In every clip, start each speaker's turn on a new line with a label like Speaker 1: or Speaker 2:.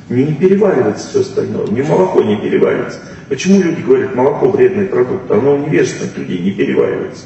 Speaker 1: Не переваривается все остальное, мне молоко не переваривается. Почему люди говорят, молоко вредный продукт? Оно у невежественных людей не переваривается.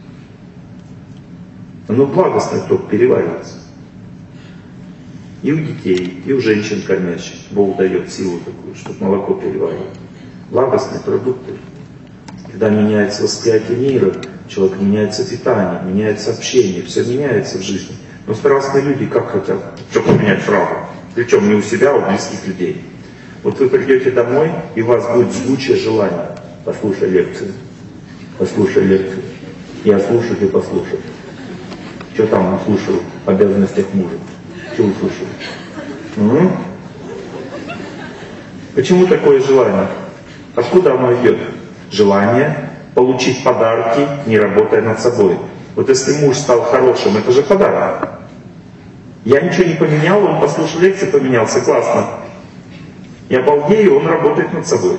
Speaker 1: Оно благостное только переваривается. И у детей, и у женщин кормящих Бог дает силу такую, чтобы молоко переваривать. Благостные продукты. Когда меняется восприятие мира, человек меняется питание, меняется общение, все меняется в жизни. Но страстные люди как хотят? Все поменять сразу. Причем не у себя, а у близких людей. Вот вы придете домой, и у вас будет жгучее желание. Послушай лекцию. Послушай лекцию. Я слушаю, ты послушай. Что там слушаю? Обязанностях мужа. Что вы слушали? Почему такое желание? Откуда оно идет? Желание получить подарки, не работая над собой. Вот если муж стал хорошим, это же подарок. Я ничего не поменял, он послушал лекции, поменялся, классно. Я балдею, он работает над собой.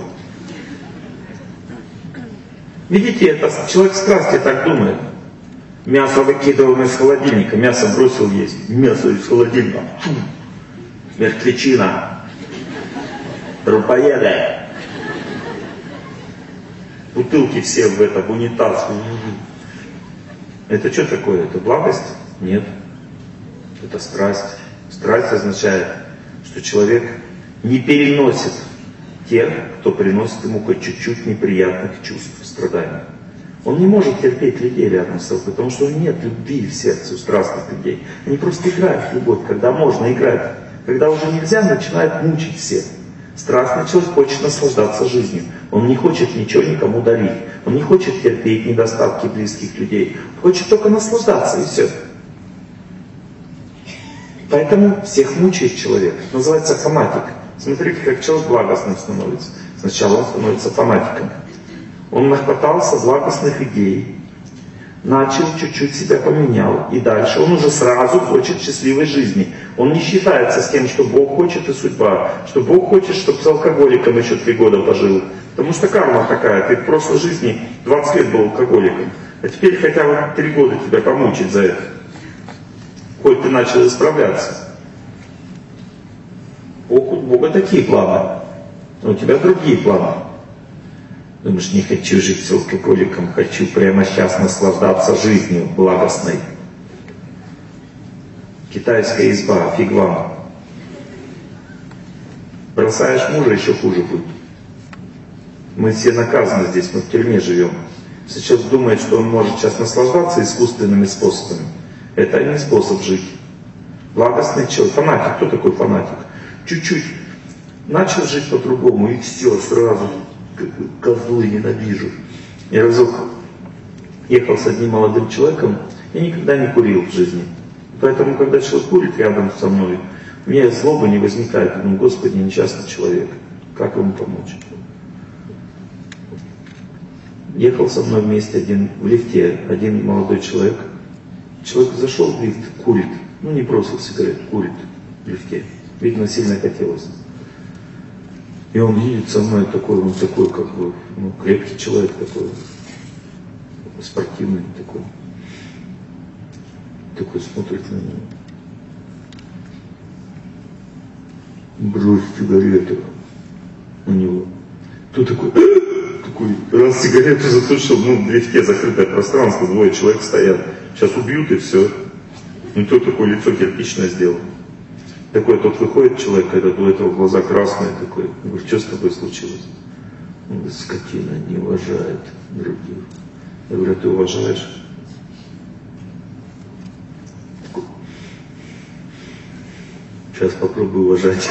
Speaker 1: Видите, это человек страсти так думает. Мясо выкидываем из холодильника, мясо бросил есть. Мясо из холодильника. Фу. Мертвечина. Трупоеды. Бутылки все в унитаз. Это что такое? Это благость? Нет. Это страсть. Страсть означает, что человек не переносит тех, кто приносит ему хоть чуть-чуть неприятных чувств, страданий. Он не может терпеть людей рядом с собой, потому что у него нет любви в сердце у страстных людей. Они просто играют в любовь, когда можно играть. Когда уже нельзя, начинают мучить всех. Страстный человек хочет наслаждаться жизнью. Он не хочет ничего никому дарить. Он не хочет терпеть недостатки близких людей. Он хочет только наслаждаться, и все. Поэтому всех мучает человек. Это называется фанатик. Смотрите, как человек благостным становится. Сначала он становится фанатиком. Он нахватался благостных идей, начал чуть-чуть себя поменял, и дальше он уже сразу хочет счастливой жизни. Он не считается с тем, что Бог хочет и судьба, что Бог хочет, чтобы с алкоголиком еще 3 года пожил. Потому что карма такая, ты в прошлой жизни 20 лет был алкоголиком, а теперь хотя бы 3 года тебя помучить за это. Хоть ты начал исправляться. У Бога такие планы, а у тебя другие планы. Думаешь, не хочу жить с алкоголиком, хочу прямо сейчас наслаждаться жизнью благостной. Китайская изба, фиг вам. Бросаешь мужа, еще хуже будет. Мы все наказаны здесь, мы в тюрьме живем. Сейчас думает, что он может сейчас наслаждаться искусственными способами. Это не способ жить. Благостный человек, фанатик, кто такой фанатик? Чуть-чуть начал жить по-другому, и все, сразу. Козлы ненавижу. Я разок ехал с одним молодым человеком, я никогда не курил в жизни. Поэтому, когда человек курит рядом со мной, у меня злоба не возникает. Я думаю, Господи, несчастный человек, как ему помочь? Ехал со мной вместе в лифте один молодой человек. Человек зашел в лифт, курит. Ну, не бросил сигарет, курит в лифте. Видно, сильно хотелось. И он видит со мной такой, он такой, как бы, крепкий человек такой, спортивный такой. Такой смотрит на него. Брось сигарету у него. Тут такой раз сигарету затушил, в лифте закрытое пространство, 2 человек стоят. Сейчас убьют и все. Ну, тот такое лицо кирпичное сделал. Такой тот выходит человек, когда до этого глаза красные, такой, говорит, что с тобой случилось? Он говорит, скотина не уважает других. Я говорю, ты уважаешь? Такой, сейчас попробую уважать.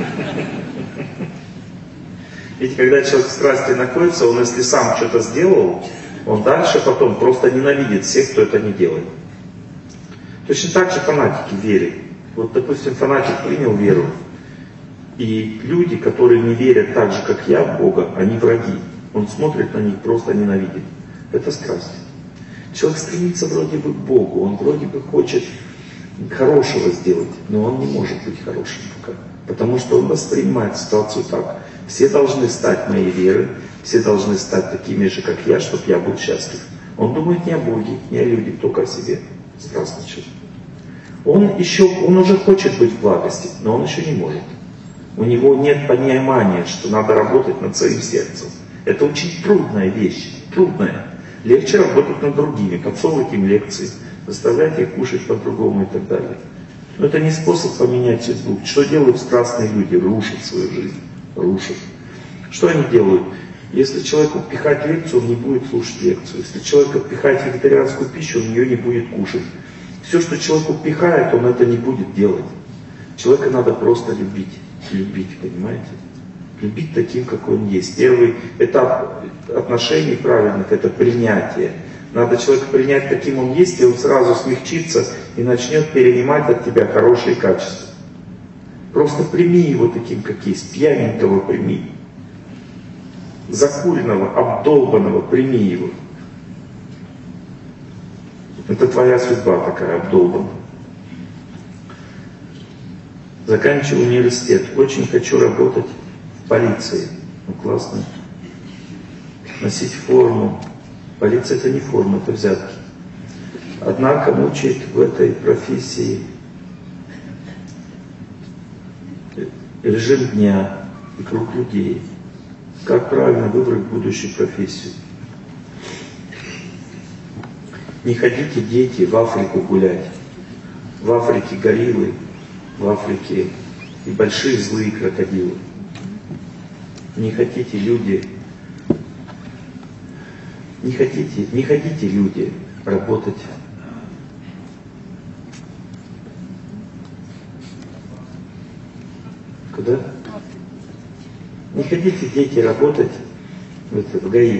Speaker 1: Ведь когда человек в страсти находится, он если сам что-то сделал, он дальше потом просто ненавидит всех, кто это не делает. Точно так же фанатики верят. Вот, допустим, фанатик принял веру, и люди, которые не верят так же, как я, в Бога, они враги. Он смотрит на них, просто ненавидит. Это страсть. Человек стремится вроде бы к Богу, он вроде бы хочет хорошего сделать, но он не может быть хорошим пока. Потому что он воспринимает ситуацию так. Все должны стать моей верой, все должны стать такими же, как я, чтобы я был счастлив. Он думает не о Боге, не о людях, только о себе. Страстный человек. Он уже хочет быть в благости, но он еще не может. У него нет понимания, что надо работать над своим сердцем. Это очень трудная вещь, трудная. Легче работать над другими, подсовывать им лекции, заставлять их кушать по-другому и так далее. Но это не способ поменять судьбу. Что делают страстные люди? Рушат свою жизнь, рушат. Что они делают? Если человеку пихать лекцию, он не будет слушать лекцию. Если человеку пихать вегетарианскую пищу, он ее не будет кушать. Все, что человеку пихает, он это не будет делать. Человека надо просто любить. Любить, понимаете? Любить таким, какой он есть. Первый этап отношений правильных — это принятие. Надо человека принять таким он есть, и он сразу смягчится и начнет перенимать от тебя хорошие качества. Просто прими его таким, как есть. Пьяненького прими. Закуренного, обдолбанного прими его. Это твоя судьба такая, обдолбанная. Заканчиваю университет. Очень хочу работать в полиции. Ну классно. Носить форму. Полиция — это не форма, это взятки. Однако мучает в этой профессии режим дня и круг людей. Как правильно выбрать будущую профессию? Не ходите, дети, в Африку гулять. В Африке гориллы, в Африке и большие злые крокодилы. Не хотите, люди, не хотите, люди, работать. Куда? Не хотите, дети, работать в ГАИ.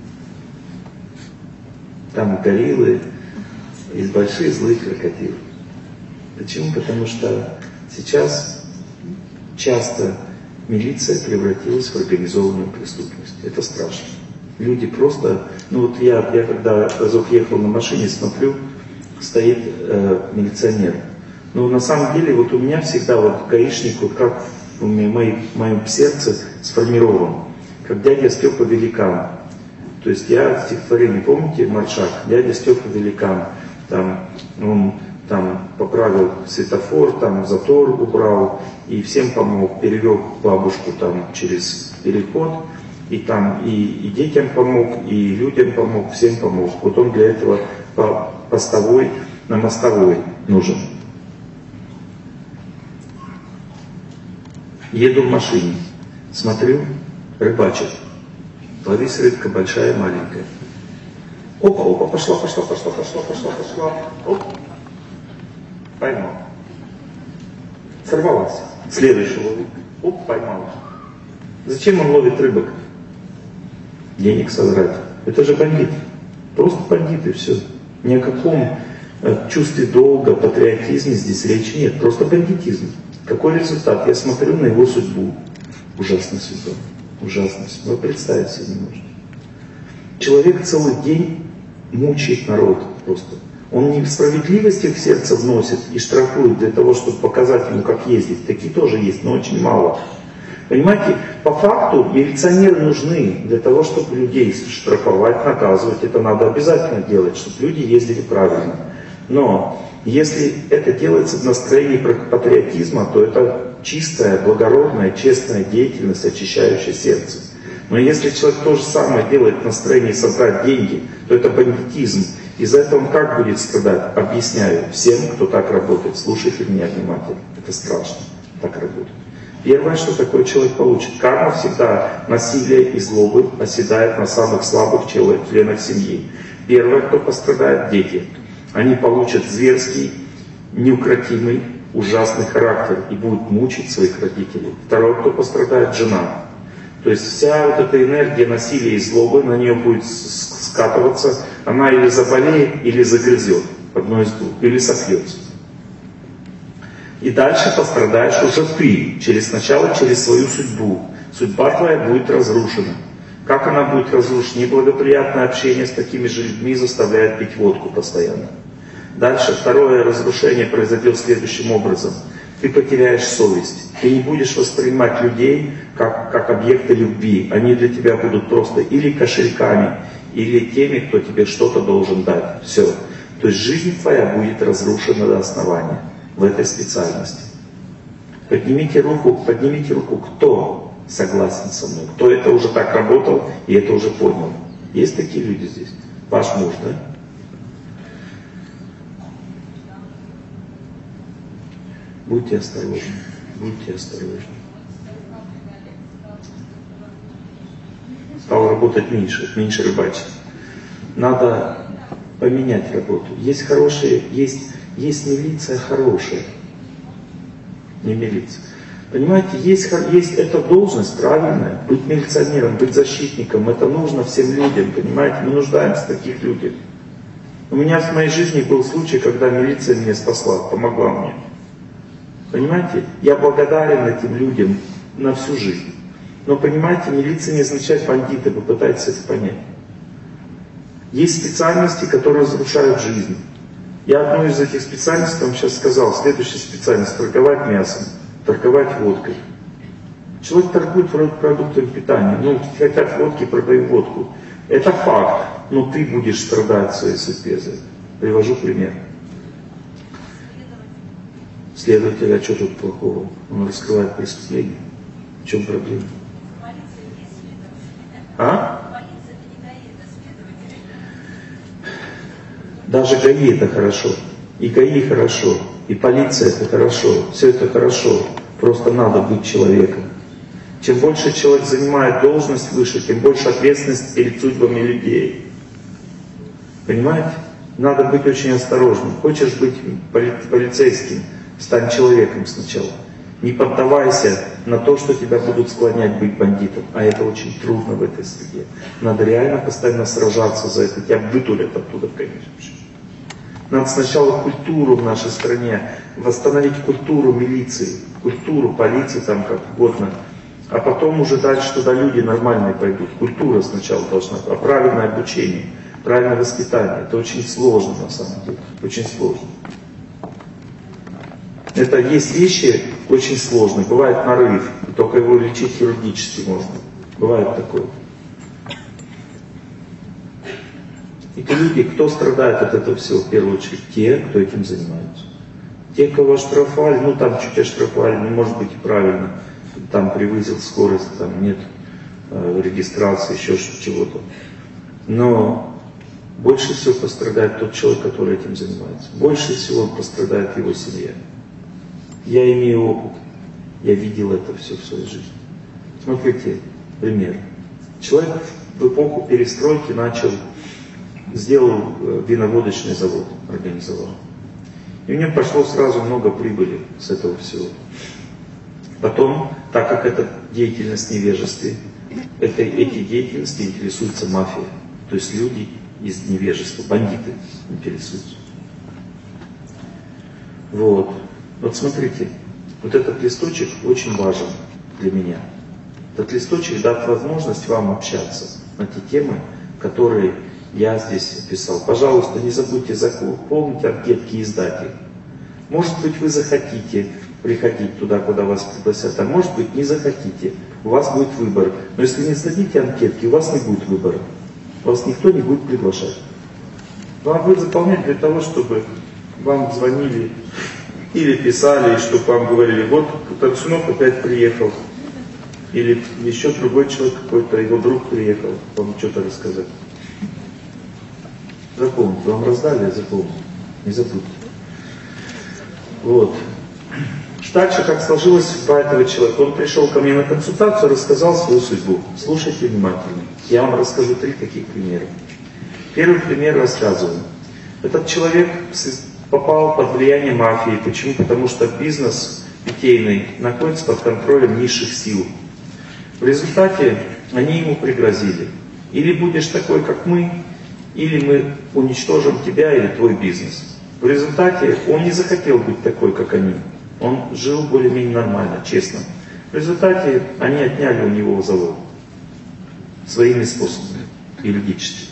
Speaker 1: Там гориллы и большие злые крокодилы. Почему? Потому что сейчас часто милиция превратилась в организованную преступность. Это страшно. Люди просто... Ну вот я когда разок ехал на машине, смотрю, стоит милиционер. Но на самом деле вот у меня всегда вот гаишник, вот как в моем сердце сформирован, как дядя Степа Великан. То есть я стихотворение, помните, Маршак, дядя Степа Великан, там он там поправил светофор, там затор убрал, и всем помог, перевел бабушку там через переход, и там и детям помог, и людям помог, всем помог. Вот он для этого постовой на мостовой нужен. Еду в машине, смотрю, рыбачит. Ловись рыбка, большая, маленькая. Опа, пошла. Оп. Поймал. Сорвалась. Следующий ловит. Оп, поймал. Зачем он ловит рыбок? Денег содрать. Это же бандит. Просто бандит и все. Ни о каком чувстве долга, патриотизме здесь речи нет. Просто бандитизм. Какой результат? Я смотрю на его судьбу. Ужасная судьба. Ужасная судьба. Вы представить себе не можете. Человек целый день мучает народ просто. Он несправедливости в сердце вносит и штрафует для того, чтобы показать ему, как ездить. Такие тоже есть, но очень мало. Понимаете, по факту милиционеры нужны для того, чтобы людей штрафовать, наказывать. Это надо обязательно делать, чтобы люди ездили правильно. Но если это делается в настроении патриотизма, то это чистая, благородная, честная деятельность, очищающая сердце. Но если человек то же самое делает в настроении собрать деньги, то это бандитизм. Из-за этого он как будет страдать? Объясняю всем, кто так работает. Слушайте меня внимательно. Это страшно. Так работает. Первое, что такой человек получит. Карма всегда насилие и злобы оседает на самых слабых членах семьи. Первое, кто пострадает, дети. Они получат зверский, неукротимый, ужасный характер и будут мучить своих родителей. Второе, кто пострадает, жена. То есть вся вот эта энергия насилия и злобы на нее будет скатываться. Она или заболеет, или загрызет. Одно из двух. Или сопьется. И дальше пострадаешь уже ты. Сначала через свою судьбу. Судьба твоя будет разрушена. Как она будет разрушена? Неблагоприятное общение с такими же людьми заставляет пить водку постоянно. Дальше второе разрушение произойдет следующим образом. Ты потеряешь совесть. Ты не будешь воспринимать людей как объекты любви. Они для тебя будут просто или кошельками, или теми, кто тебе что-то должен дать. Все. То есть жизнь твоя будет разрушена до основания в этой специальности. Поднимите руку, кто согласен со мной, кто это уже так работал и это уже понял. Есть такие люди здесь? Ваш муж, да? Будьте осторожны, будьте осторожны. Стал работать меньше рыбачить. Надо поменять работу. Есть хорошие, есть милиция хорошая. Не милиция. Понимаете, есть эта должность правильная. Быть милиционером, быть защитником, это нужно всем людям, понимаете? Мы нуждаемся в таких людях. У меня в моей жизни был случай, когда милиция меня спасла, помогла мне. Понимаете? Я благодарен этим людям на всю жизнь. Но понимаете, милиция не означает бандиты, вы пытаетесь это понять. Есть специальности, которые разрушают жизнь. Я одну из этих специальностей вам сейчас сказал. Следующая специальность — торговать мясом, торговать водкой. Человек торгует продуктами питания. Ну, хотят водки, продают водку. Это факт, но ты будешь страдать своей судьбе за это. Привожу пример. Следователь, а что тут плохого? Он раскрывает преступление. В чем проблема? А? Даже ГАИ это хорошо. И ГАИ хорошо. И полиция это хорошо. Все это хорошо. Просто надо быть человеком. Чем больше человек занимает должность выше, тем больше ответственности перед судьбами людей. Понимаете? Надо быть очень осторожным. Хочешь быть полицейским? Стань человеком сначала. Не поддавайся на то, что тебя будут склонять быть бандитом. А это очень трудно в этой среде. Надо реально постоянно сражаться за это. Тебя вытурят оттуда, конечно же. Надо сначала культуру в нашей стране, восстановить культуру милиции, культуру полиции, там как угодно. А потом уже дальше туда люди нормальные пойдут. Культура сначала должна быть. А правильное обучение, правильное воспитание. Это очень сложно на самом деле. Очень сложно. Это есть вещи очень сложные. Бывает нарыв, и только его лечить хирургически можно. Бывает такое. И те люди, кто страдает от этого всего, в первую очередь, те, кто этим занимается. Те, кого оштрафовали, ну там чуть оштрафовали, ну может быть и правильно, там превысил скорость, там нет регистрации, еще чего-то. Но больше всего пострадает тот человек, который этим занимается. Больше всего пострадает его семья. Я имею опыт, я видел это все в своей жизни. Смотрите, пример. Человек в эпоху перестройки сделал виноводочный завод, организовал. И у него пошло сразу много прибыли с этого всего. Потом, так как это деятельность в невежестве, эти деятельности интересуется мафия. То есть люди из невежества, бандиты интересуются. Вот смотрите, вот этот листочек очень важен для меня. Этот листочек даст возможность вам общаться на те темы, которые я здесь описал. Пожалуйста, не забудьте заполнить анкетки и сдать их. Может быть, вы захотите приходить туда, куда вас пригласят, а может быть, не захотите. У вас будет выбор. Но если не сдадите анкетки, у вас не будет выбора. Вас никто не будет приглашать. Вам будет заполнять для того, чтобы вам звонили или писали, чтобы вам говорили, вот Тарсунов опять приехал. Или еще другой человек какой-то, его друг приехал, вам что-то рассказать. Запомните, вам раздали, запомните, не забудьте. Вот. Дальше, как сложилась судьба этого человека. Он пришел ко мне на консультацию, рассказал свою судьбу. Слушайте внимательно. Я вам расскажу 3 таких примера. Первый пример рассказываю. Этот человек попал под влияние мафии. Почему? Потому что бизнес питейный находится под контролем низших сил. В результате они ему пригрозили. Или будешь такой, как мы, или мы уничтожим тебя или твой бизнес. В результате он не захотел быть такой, как они. Он жил более-менее нормально, честно. В результате они отняли у него завод. Своими способами, юридически.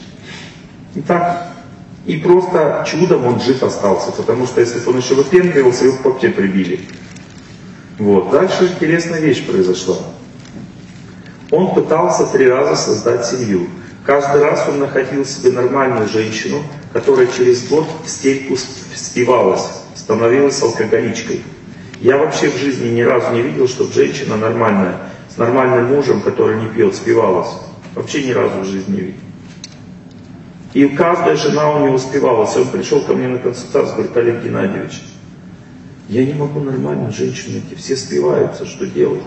Speaker 1: И просто чудом он жив остался, потому что если бы он еще выпендривался, его вообще прибили. Вот. Дальше интересная вещь произошла. Он пытался 3 раза создать семью. Каждый раз он находил себе нормальную женщину, которая через год в стельку спивалась, становилась алкоголичкой. Я вообще в жизни ни разу не видел, чтобы женщина нормальная, с нормальным мужем, который не пьет, спивалась. Вообще ни разу в жизни не видел. И каждая жена у него спивалась. Он пришел ко мне на консультацию, говорит: Олег Геннадьевич, я не могу нормально женщину найти, все спиваются, что делать?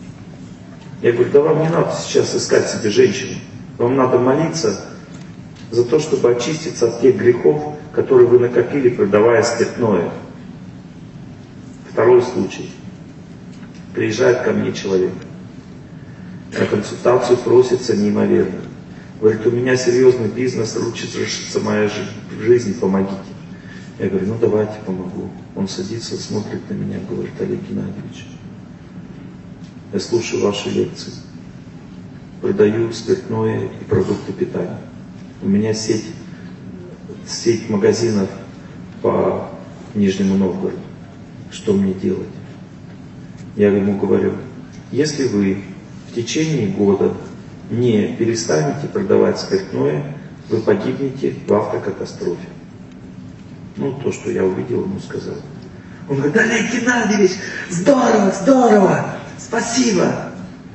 Speaker 1: Я говорю: да вам не надо сейчас искать себе женщину. Вам надо молиться за то, чтобы очиститься от тех грехов, которые вы накопили, продавая спиртное. Второй случай. Приезжает ко мне человек. На консультацию просится неимоверно. Говорит: у меня серьезный бизнес, рушится моя жизнь, помогите. Я говорю: ну давайте помогу. Он садится, смотрит на меня, говорит: Олег Геннадьевич, я слушаю ваши лекции, продаю спиртное и продукты питания. У меня сеть магазинов по Нижнему Новгороду. Что мне делать? Я ему говорю: если вы в течение года не перестанете продавать спиртное, вы погибнете в автокатастрофе. Ну, то, что я увидел, ему сказал. Он говорит: Олег Геннадьевич, здорово, здорово, спасибо.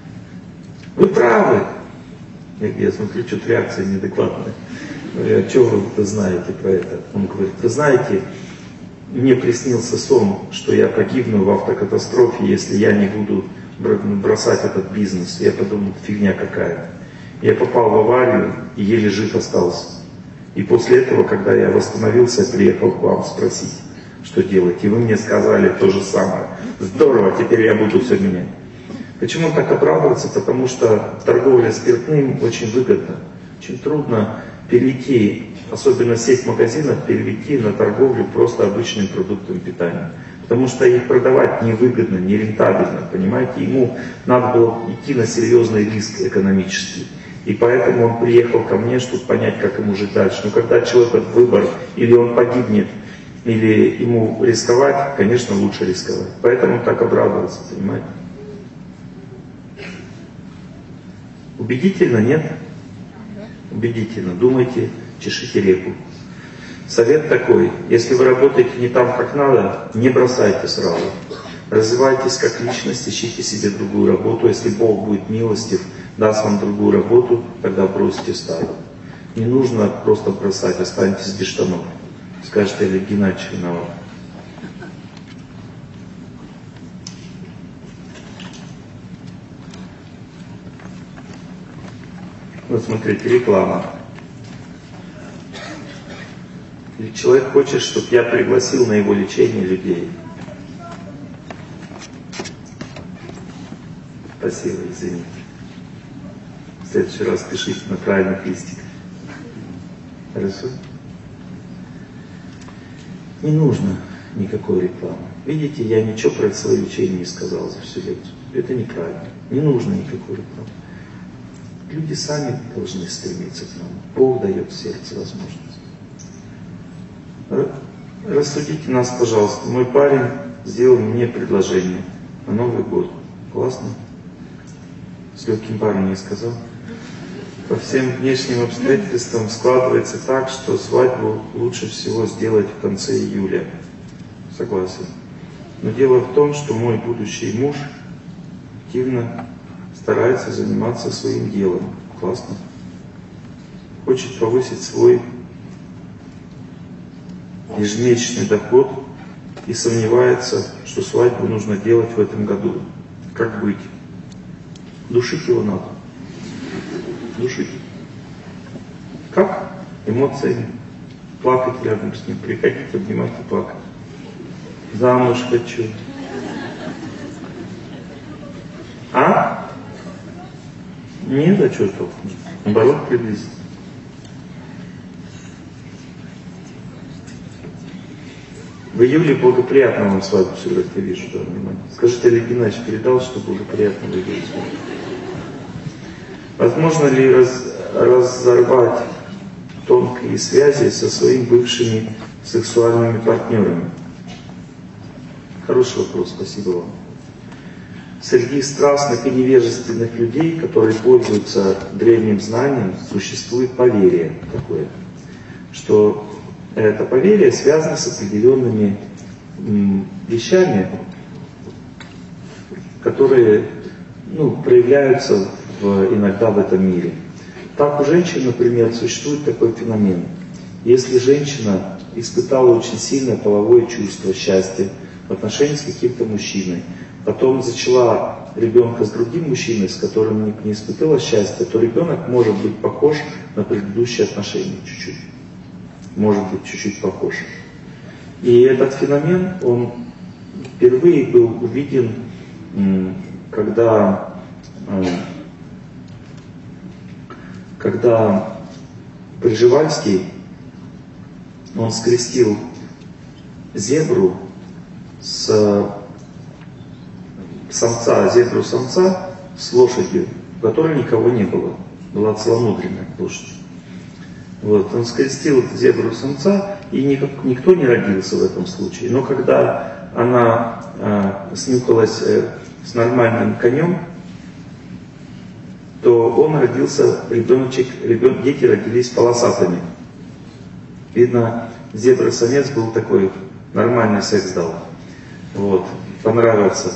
Speaker 1: Вы правы. Я смотрю, что-то реакция неадекватная. А что вы знаете про это? Он говорит: вы знаете, мне приснился сон, что я погибну в автокатастрофе, если я не буду бросать этот бизнес. Я подумал: фигня какая-то. Я попал в аварию и еле жив остался. И после этого, когда я восстановился, я приехал к вам спросить, что делать. И вы мне сказали то же самое. Здорово, теперь я буду все менять. Почему так обрадоваться? Потому что торговля спиртным очень выгодна. Очень трудно перейти, особенно сеть магазинов, перейти на торговлю просто обычным продуктом питания. Потому что их продавать невыгодно, нерентабельно, понимаете? Ему надо было идти на серьезный риск экономический. И поэтому он приехал ко мне, чтобы понять, как ему жить дальше. Но когда человек этот выбор, или он погибнет, или ему рисковать, конечно, лучше рисковать. Поэтому так обрадовался, понимаете? Убедительно, нет? Убедительно. Думайте, чешите репу. Совет такой: если вы работаете не там, как надо, не бросайте сразу. Развивайтесь как личность, ищите себе другую работу. Если Бог будет милостив, даст вам другую работу, тогда бросите старую. Не нужно просто бросать, останетесь без штанов. Скажете: Олег Геннадьевич виноват. Вот смотрите, реклама. Человек хочет, чтобы я пригласил на его лечение людей. Спасибо, извините. В следующий раз пишите на правильных листиках. Хорошо? Не нужно никакой рекламы. Видите, я ничего про свое лечение не сказал за всю лекцию. Это неправильно. Не нужно никакой рекламы. Люди сами должны стремиться к нам. Бог дает в сердце возможность. Рассудите нас, пожалуйста. Мой парень сделал мне предложение на Новый год. Классно? С легким парнем я сказал. По всем внешним обстоятельствам складывается так, что свадьбу лучше всего сделать в конце июля. Согласен. Но дело в том, что мой будущий муж активно старается заниматься своим делом. Классно. Хочет повысить свой ежемесячный доход и сомневается, что свадьбу нужно делать в этом году. Как быть? Душить его надо. Душить. Как? Эмоциями. Плакать рядом с ним. Приходить, обнимать и плакать. Замуж хочу. А? Нет, а что толку? Наоборот, приблизить. В июле благоприятно вам свадьбу сыграть, я вижу, да, внимание. Скажите, Олег Геннадьевич передал, что благоприятно в июле свадьбу? Возможно ли разорвать тонкие связи со своими бывшими сексуальными партнерами? Хороший вопрос, спасибо вам. Среди страстных и невежественных людей, которые пользуются древним знанием, существует поверье такое, что это поверье связано с определенными вещами, которые проявляются иногда в этом мире. Так у женщин, например, существует такой феномен. Если женщина испытала очень сильное половое чувство счастья в отношении с каким-то мужчиной, потом зачала ребенка с другим мужчиной, с которым не испытала счастья, то ребенок может быть похож на предыдущие отношения чуть-чуть. Может быть чуть-чуть похож. И этот феномен, он впервые был увиден, когда Пржевальский, он скрестил зебру зебру самца с лошадью, в которой никого не было. Была целомудренная лошадь. Вот, он скрестил зебру самца, и никто не родился в этом случае. Но когда она снюхалась с нормальным конем, то он родился, дети родились полосатыми. Видно, зебра-самец был такой, нормальный секс дал. Вот, понравился.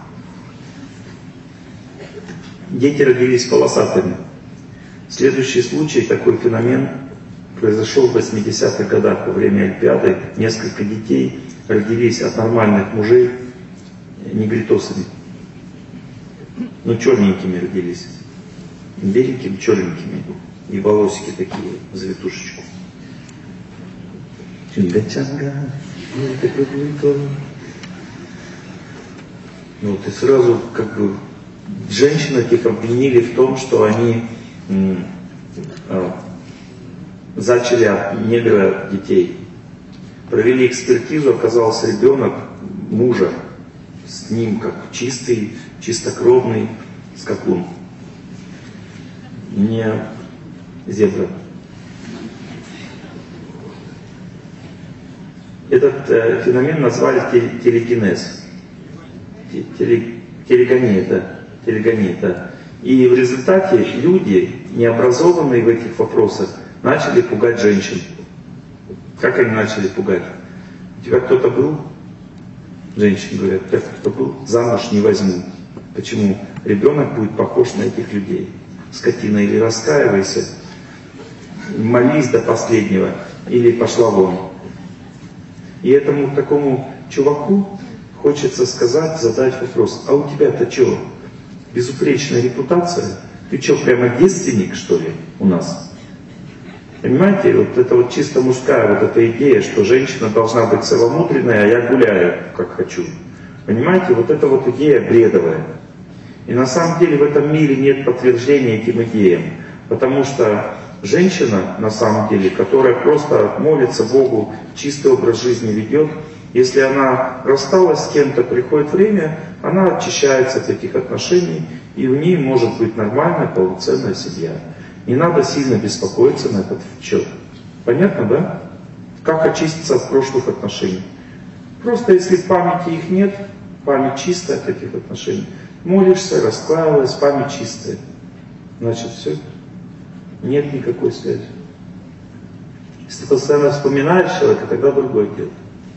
Speaker 1: Дети родились полосатыми. Следующий случай, такой феномен, произошел в 80-х годах во время Олимпиады. Несколько детей родились от нормальных мужей негритосами. Черненькими родились. Беленькими, черненькими. И волосики такие, завитушечку. Вот, и сразу женщин этих обвинили в том, что они зачали от негра детей. Провели экспертизу, оказался ребенок мужа, с ним как чистый, чистокровный скакун. Не зебра. Этот феномен назвали телекинез. Телегония, да. И в результате люди, необразованные в этих вопросах, начали пугать женщин. Как они начали пугать? У тебя кто-то был? Женщины говорят, у тебя кто-то был? Замуж не возьму. Почему? Ребенок будет похож на этих людей. Скотина, или раскаивайся, молись до последнего, или пошла вон. И этому такому чуваку хочется сказать, задать вопрос: а у тебя-то что, безупречная репутация? Ты что, прямо девственник, что ли, у нас? Понимаете, вот это вот чисто мужская вот эта идея, что женщина должна быть целомудренная, а я гуляю, как хочу. Понимаете, вот эта вот идея бредовая. И на самом деле в этом мире нет подтверждения этим идеям. Потому что женщина, на самом деле, которая просто молится Богу, чистый образ жизни ведет, если она рассталась с кем-то, приходит время, она очищается от этих отношений, и у нее может быть нормальная, полноценная семья. Не надо сильно беспокоиться на этот счет. Понятно, да? Как очиститься от прошлых отношений? Просто если в памяти их нет, память чистая от этих отношений, молишься, раскаивалась, память чистая. Значит, все. Нет никакой связи. Если ты постоянно вспоминаешь человека, тогда другое дело.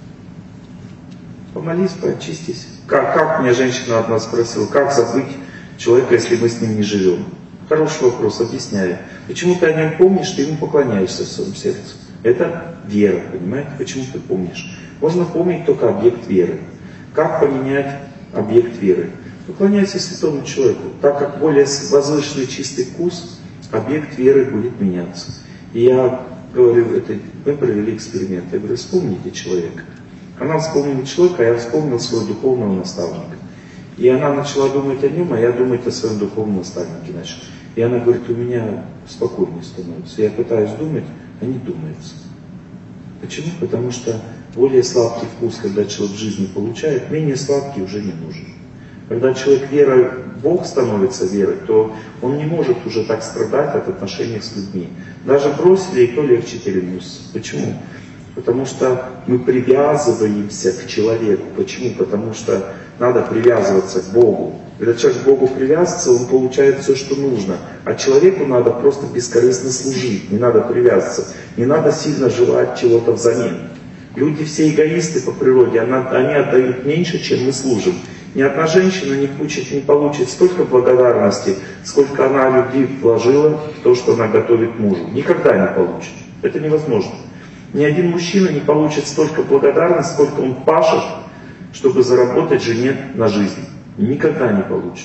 Speaker 1: Помолись, поочистись. Как меня женщина одна спросила, как забыть человека, если мы с ним не живем? Хороший вопрос, объясняю. Почему ты о нем помнишь, ты ему поклоняешься в своем сердце? Это вера, понимаете? Почему ты помнишь? Можно помнить только объект веры. Как поменять объект веры? Поклоняйся святому человеку. Так как более возвышенный чистый вкус, объект веры будет меняться. И я говорю, мы провели эксперимент. Я говорю, вспомните человека. Она вспомнила человека, а я вспомнил своего духовного наставника. И она начала думать о нем, а я думать о своем духовном наставнике начал. И она говорит, у меня спокойнее становится. Я пытаюсь думать, а не думается. Почему? Потому что более сладкий вкус, когда человек в жизни получает, менее сладкий уже не нужен. Когда человек верой в Бог становится верой, то он не может уже так страдать от отношений с людьми. Даже бросили, и то легче переносится. Почему? Потому что мы привязываемся к человеку. Почему? Потому что надо привязываться к Богу. Когда человек к Богу привязывается, он получает все, что нужно. А человеку надо просто бескорыстно служить. Не надо привязываться. Не надо сильно желать чего-то взамен. Люди все эгоисты по природе. Они отдают меньше, чем мы служим. Ни одна женщина не получит столько благодарности, сколько она любви вложила в то, что она готовит мужу. Никогда не получит. Это невозможно. Ни один мужчина не получит столько благодарности, сколько он пашет, чтобы заработать жене на жизнь. Никогда не получит.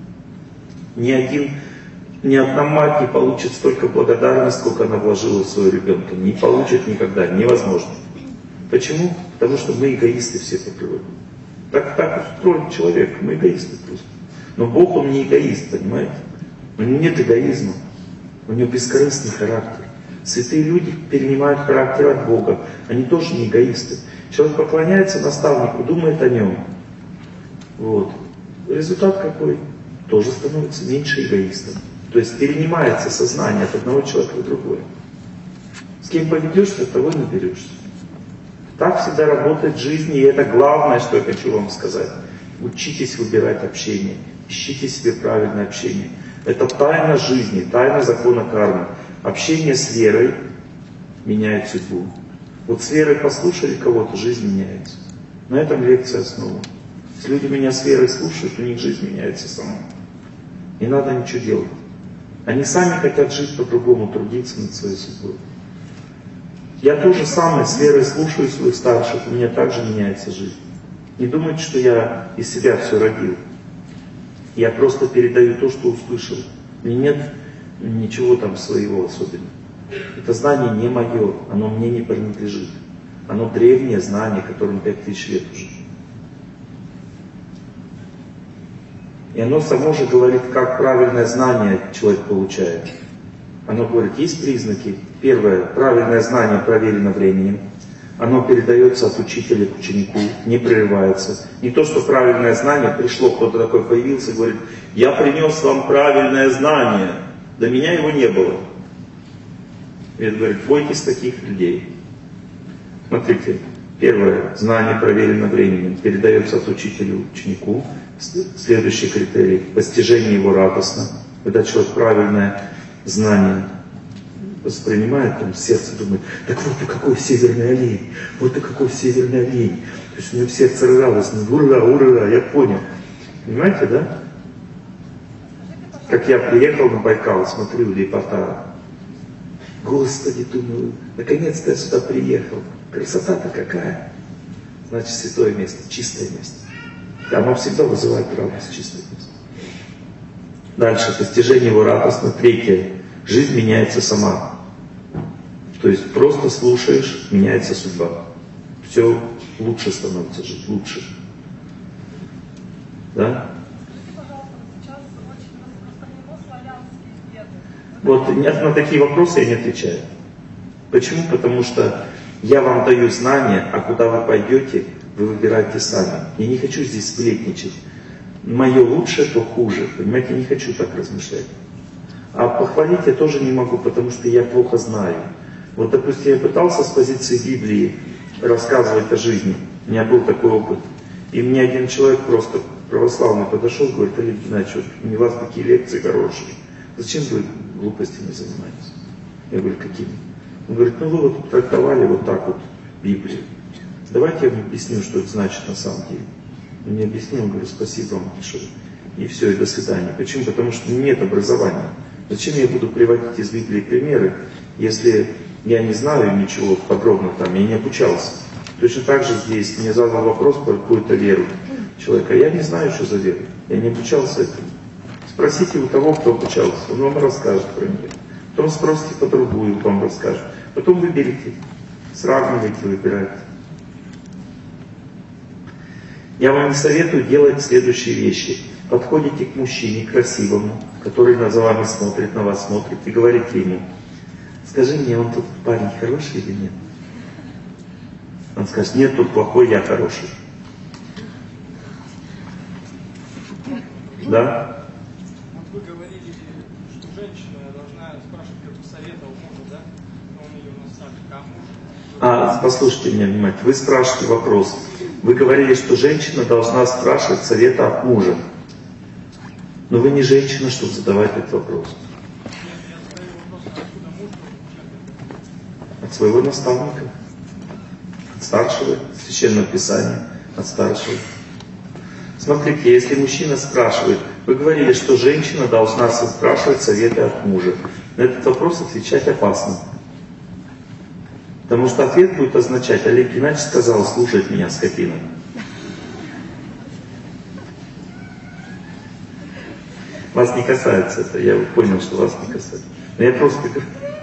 Speaker 1: Ни одна мать не получит столько благодарности, сколько она вложила в своего ребенка. Не получит никогда. Невозможно. Почему? Потому что мы эгоисты все по природе. Так устроен человек. Мы эгоисты просто. Но Бог, Он не эгоист, понимаете? У него нет эгоизма. У него бескорыстный характер. Святые люди перенимают характер от Бога. Они тоже не эгоисты. Человек поклоняется наставнику, думает о нем. Вот. Результат какой? Тоже становится меньше эгоистом. То есть перенимается сознание от одного человека в другое. С кем поведешься, от того и наберешься. Так всегда работает жизнь, и это главное, что я хочу вам сказать. Учитесь выбирать общение. Ищите себе правильное общение. Это тайна жизни, тайна закона кармы. Общение с верой меняет судьбу. Вот с верой послушали кого-то, жизнь меняется. На этом лекция основана. Если люди меня с верой слушают, у них жизнь меняется сама. Не надо ничего делать. Они сами хотят жить по-другому, трудиться над своей судьбой. Я тоже самое с верой слушаю своих старших, у меня также меняется жизнь. Не думайте, что я из себя все родил. Я просто передаю то, что услышал. У меня нет ничего там своего особенного. Это знание не мое, оно мне не принадлежит. Оно древнее знание, которому 5000 лет уже. И оно само же говорит, как правильное знание человек получает. Оно говорит, есть признаки. Первое, правильное знание проверено временем. Оно передается от учителя к ученику, не прерывается. Не то, что правильное знание пришло, кто-то такой появился и говорит, я принес вам правильное знание, до меня его не было. И это говорит, бойтесь таких людей. Смотрите, первое, знание проверено временем, передается от учителя к ученику. Следующий критерий, постижение его радостно. Когда человек правильное знание воспринимает, он в сердце думает, так вот и какой северный олень, вот и какой северный олень. То есть у него в сердце радостно, ура, ура, я понял. Понимаете, да? Как я приехал на Байкал, смотрю репортаж. Господи, думаю, наконец-то я сюда приехал. Красота-то какая. Значит, святое место, чистое место. Оно всегда вызывает радость, чистое место. Дальше, постижение его радостно. Третье. Жизнь меняется сама. То есть просто слушаешь, меняется судьба. Все лучше становится жить, лучше. Да? Вот на такие вопросы я не отвечаю. Почему? Потому что я вам даю знания, а куда вы пойдете, вы выбираете сами. Я не хочу здесь сплетничать. Мое лучшее, то хуже. Понимаете, я не хочу так размышлять. А похвалить я тоже не могу, потому что я плохо знаю. Вот, допустим, я пытался с позиции Библии рассказывать о жизни. У меня был такой опыт. И мне один человек просто православный подошел и говорит, Олег Геннадьевич, у вас такие лекции хорошие. Зачем вы глупостями занимаетесь? Я говорю, какими? Он говорит, ну вы вот трактовали вот так вот Библию. Давайте я вам объясню, что это значит на самом деле. Он мне объяснил, он говорит, спасибо вам большое. И все, и до свидания. Почему? Потому что нет образования. Зачем я буду приводить из Библии примеры, если я не знаю ничего подробно там, я не обучался. Точно так же здесь мне задал вопрос про какую-то веру человека. Я не знаю, что за вера. Я не обучался этому. Спросите у того, кто обучался, он вам расскажет про нее. Потом спросите по другую, он вам расскажет. Потом выберите, сравнивайте, выбирайте. Я вам не советую делать следующие вещи. Подходите к мужчине красивому, который за вами смотрит, на вас смотрит, и говорите ему, скажи мне, он тут парень хороший или нет? Он скажет, нет, тут плохой, я хороший. Да?
Speaker 2: Вот вы говорили, что женщина должна спрашивать как совета у мужа, да? Он ее наставник, а муж...
Speaker 1: Послушайте меня внимательно. Вы спрашиваете вопрос. Вы говорили, что женщина должна спрашивать совета от мужа. Но вы не женщина, чтобы задавать этот вопрос.
Speaker 2: Я задаю вопрос, откуда муж получает?
Speaker 1: От своего наставника. От старшего, священного писания, от старшего. Смотрите, если мужчина спрашивает, вы говорили, что женщина должна спрашивать советы от мужа. На этот вопрос отвечать опасно. Потому что ответ будет означать: Олег Геннадьевич сказал слушать меня, скотина. Вас не касается это, я понял, что вас не касается. Но я просто говорю.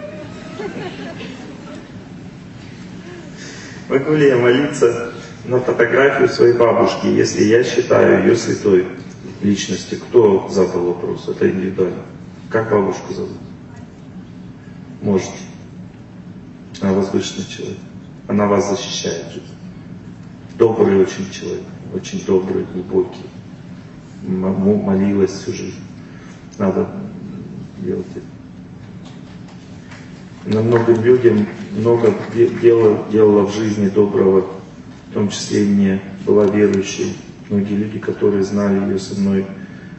Speaker 1: Могу ли я молиться на фотографию своей бабушки, если я считаю ее святой личностью? Кто задал вопрос? Это индивидуально. Как бабушку зовут? Можете. Она возвышенный человек. Она вас защищает жизнь. Добрый очень человек. Очень добрый, глубокий. Молилась всю жизнь. Надо делать это. Она многим людям много делала в жизни доброго, в том числе и мне, была верующей. Многие люди, которые знали ее со мной,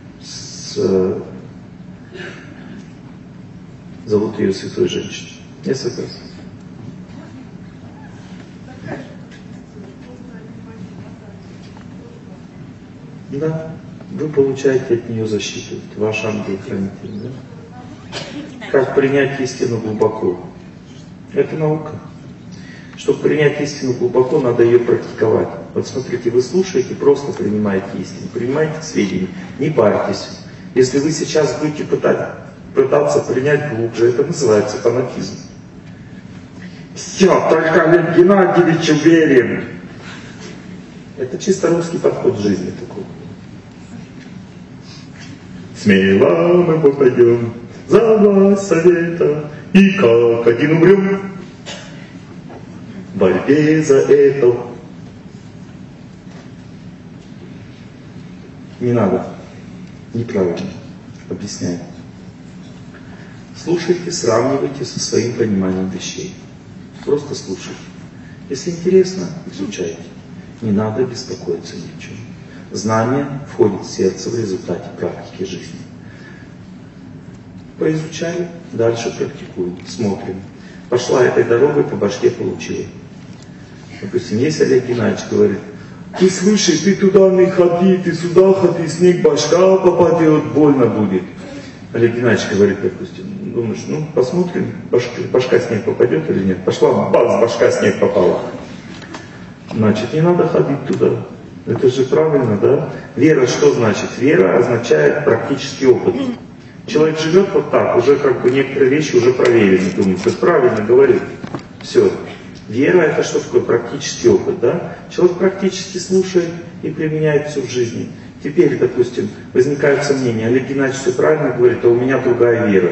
Speaker 1: зовут ее святой женщиной. Я согласен. Да, вы получаете от нее защиту, это ваш ангел-хранитель. Да? Как принять истину глубоко? Это наука. Чтобы принять истину глубоко, надо ее практиковать. Вот смотрите, вы слушаете, просто принимаете истину, принимаете сведения, не парьтесь. Если вы сейчас будете пытаться принять глубже, это называется фанатизм. Все, только Олег Геннадьевич уверен. Это чисто русский подход к жизни такой. Смело мы попадем за власть совета, и как один умрем в борьбе за это. Не надо, неправильно, объясняю. Слушайте, сравнивайте со своим пониманием вещей. Просто слушайте. Если интересно, изучайте. Не надо беспокоиться ни о чем. Знание входит в сердце в результате практики жизни. Поизучали, дальше практикуем, смотрим. Пошла этой дорогой, по башке получила. Допустим, если Олег Геннадьевич говорит: ты слышишь, ты туда не ходи, ты сюда ходи, снег башка попадет, больно будет. Олег Геннадьевич говорит, допустим, думаешь, ну посмотрим, башка снег попадет или нет. Пошла, бац, башка снег попала. Значит, не надо ходить туда. Это же правильно, да? Вера что значит? Вера означает практический опыт. Человек живет вот так, уже как бы некоторые вещи уже проверены. Думает, ты правильно говорит. Все. Вера это что такое? Практический опыт, да? Человек практически слушает и применяет все в жизни. Теперь, допустим, возникают сомнения. Олег Геннадьевич все правильно говорит, а у меня другая вера.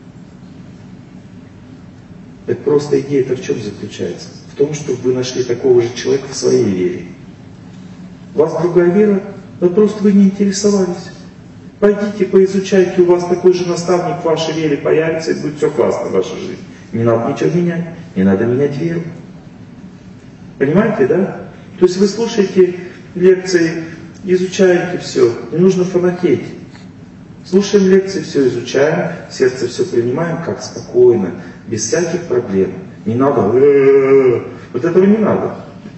Speaker 1: Это просто идея-то в чем заключается? В том, чтобы вы нашли такого же человека в своей вере. У вас другая вера, но просто вы не интересовались. Пойдите, поизучайте, у вас такой же наставник в вашей вере появится, и будет все классно в вашей жизни. Не надо ничего менять, не надо менять веру. Понимаете, да? То есть вы слушаете лекции, изучаете все, не нужно фанатеть. Слушаем лекции, все изучаем, сердце все принимаем, как спокойно, без всяких проблем. Не надо, вот этого не надо.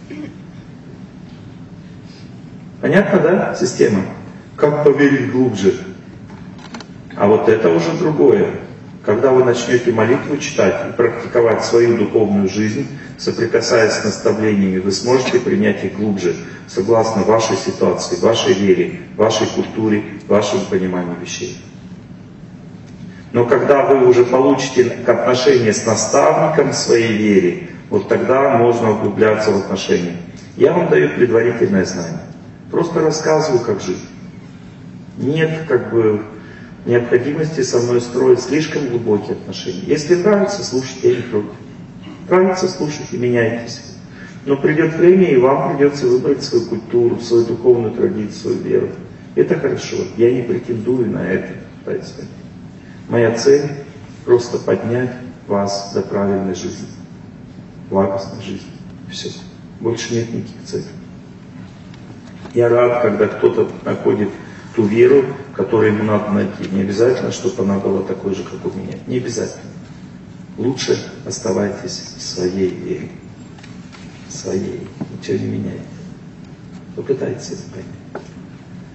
Speaker 1: Понятно, да, система? Как поверить глубже? А вот это уже другое. Когда вы начнете молитву читать и практиковать свою духовную жизнь, соприкасаясь с наставлениями, вы сможете принять их глубже, согласно вашей ситуации, вашей вере, вашей культуре, вашему пониманию вещей. Но когда вы уже получите отношения с наставником в своей вере, вот тогда можно углубляться в отношения. Я вам даю предварительное знание. Просто рассказываю, как жить. Нет как бы необходимости со мной строить слишком глубокие отношения. Если нравится, слушайте, я не против. Нравится, слушайте, меняйтесь. Но придет время, и вам придется выбрать свою культуру, свою духовную традицию, свою веру. Это хорошо. Я не претендую на это. Моя цель просто поднять вас до правильной жизни. Благостной жизни. Все. Больше нет никаких целей. Я рад, когда кто-то находит ту веру, которую ему надо найти. Не обязательно, чтобы она была такой же, как у меня. Не обязательно. Лучше оставайтесь в своей вере. В своей. Ничего не меняйте. Попытайтесь это понять.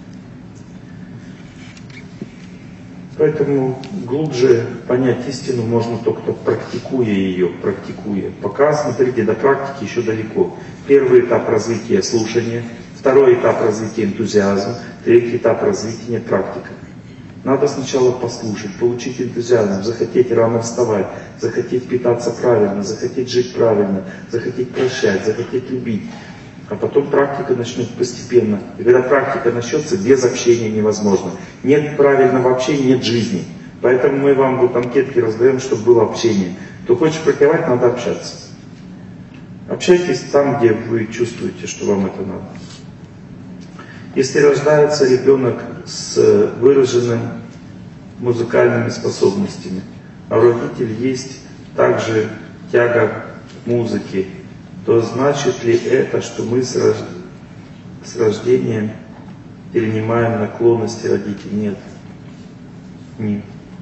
Speaker 1: Поэтому глубже понять истину можно только практикуя ее, практикуя. Пока, смотрите, до практики еще далеко. Первый этап развития — слушания, второй этап развития — энтузиазм, третий этап развития — практика. Надо сначала послушать, получить энтузиазм, захотеть рано вставать, захотеть питаться правильно, захотеть жить правильно, захотеть прощать, захотеть любить. А потом практика начнет постепенно. И когда практика начнется, без общения невозможно. Нет правильного общения, нет жизни. Поэтому мы вам вот анкетки раздаем, чтобы было общение. Кто хочет практиковать, надо общаться. Общайтесь там, где вы чувствуете, что вам это надо. Если рождается ребенок с выраженными музыкальными способностями, а у родителей есть также тяга к музыке, то значит ли это, что мы с рождением перенимаем наклонности родителей? Нет. Нет.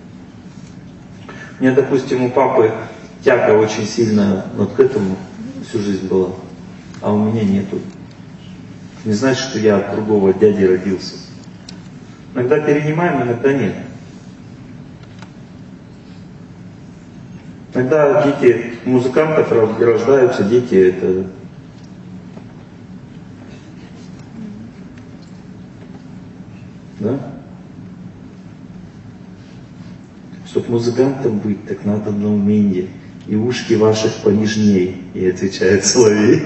Speaker 1: У меня, допустим, у папы тяга очень сильная вот к этому всю жизнь была, а у меня нету. Не значит, что я от другого дяди родился. Иногда перенимаем, иногда нет. Иногда дети музыкантов рождаются, дети это... Да? Чтобы музыкантом быть, так надо на умение. И ушки ваших понежней, и отвечает Соловей.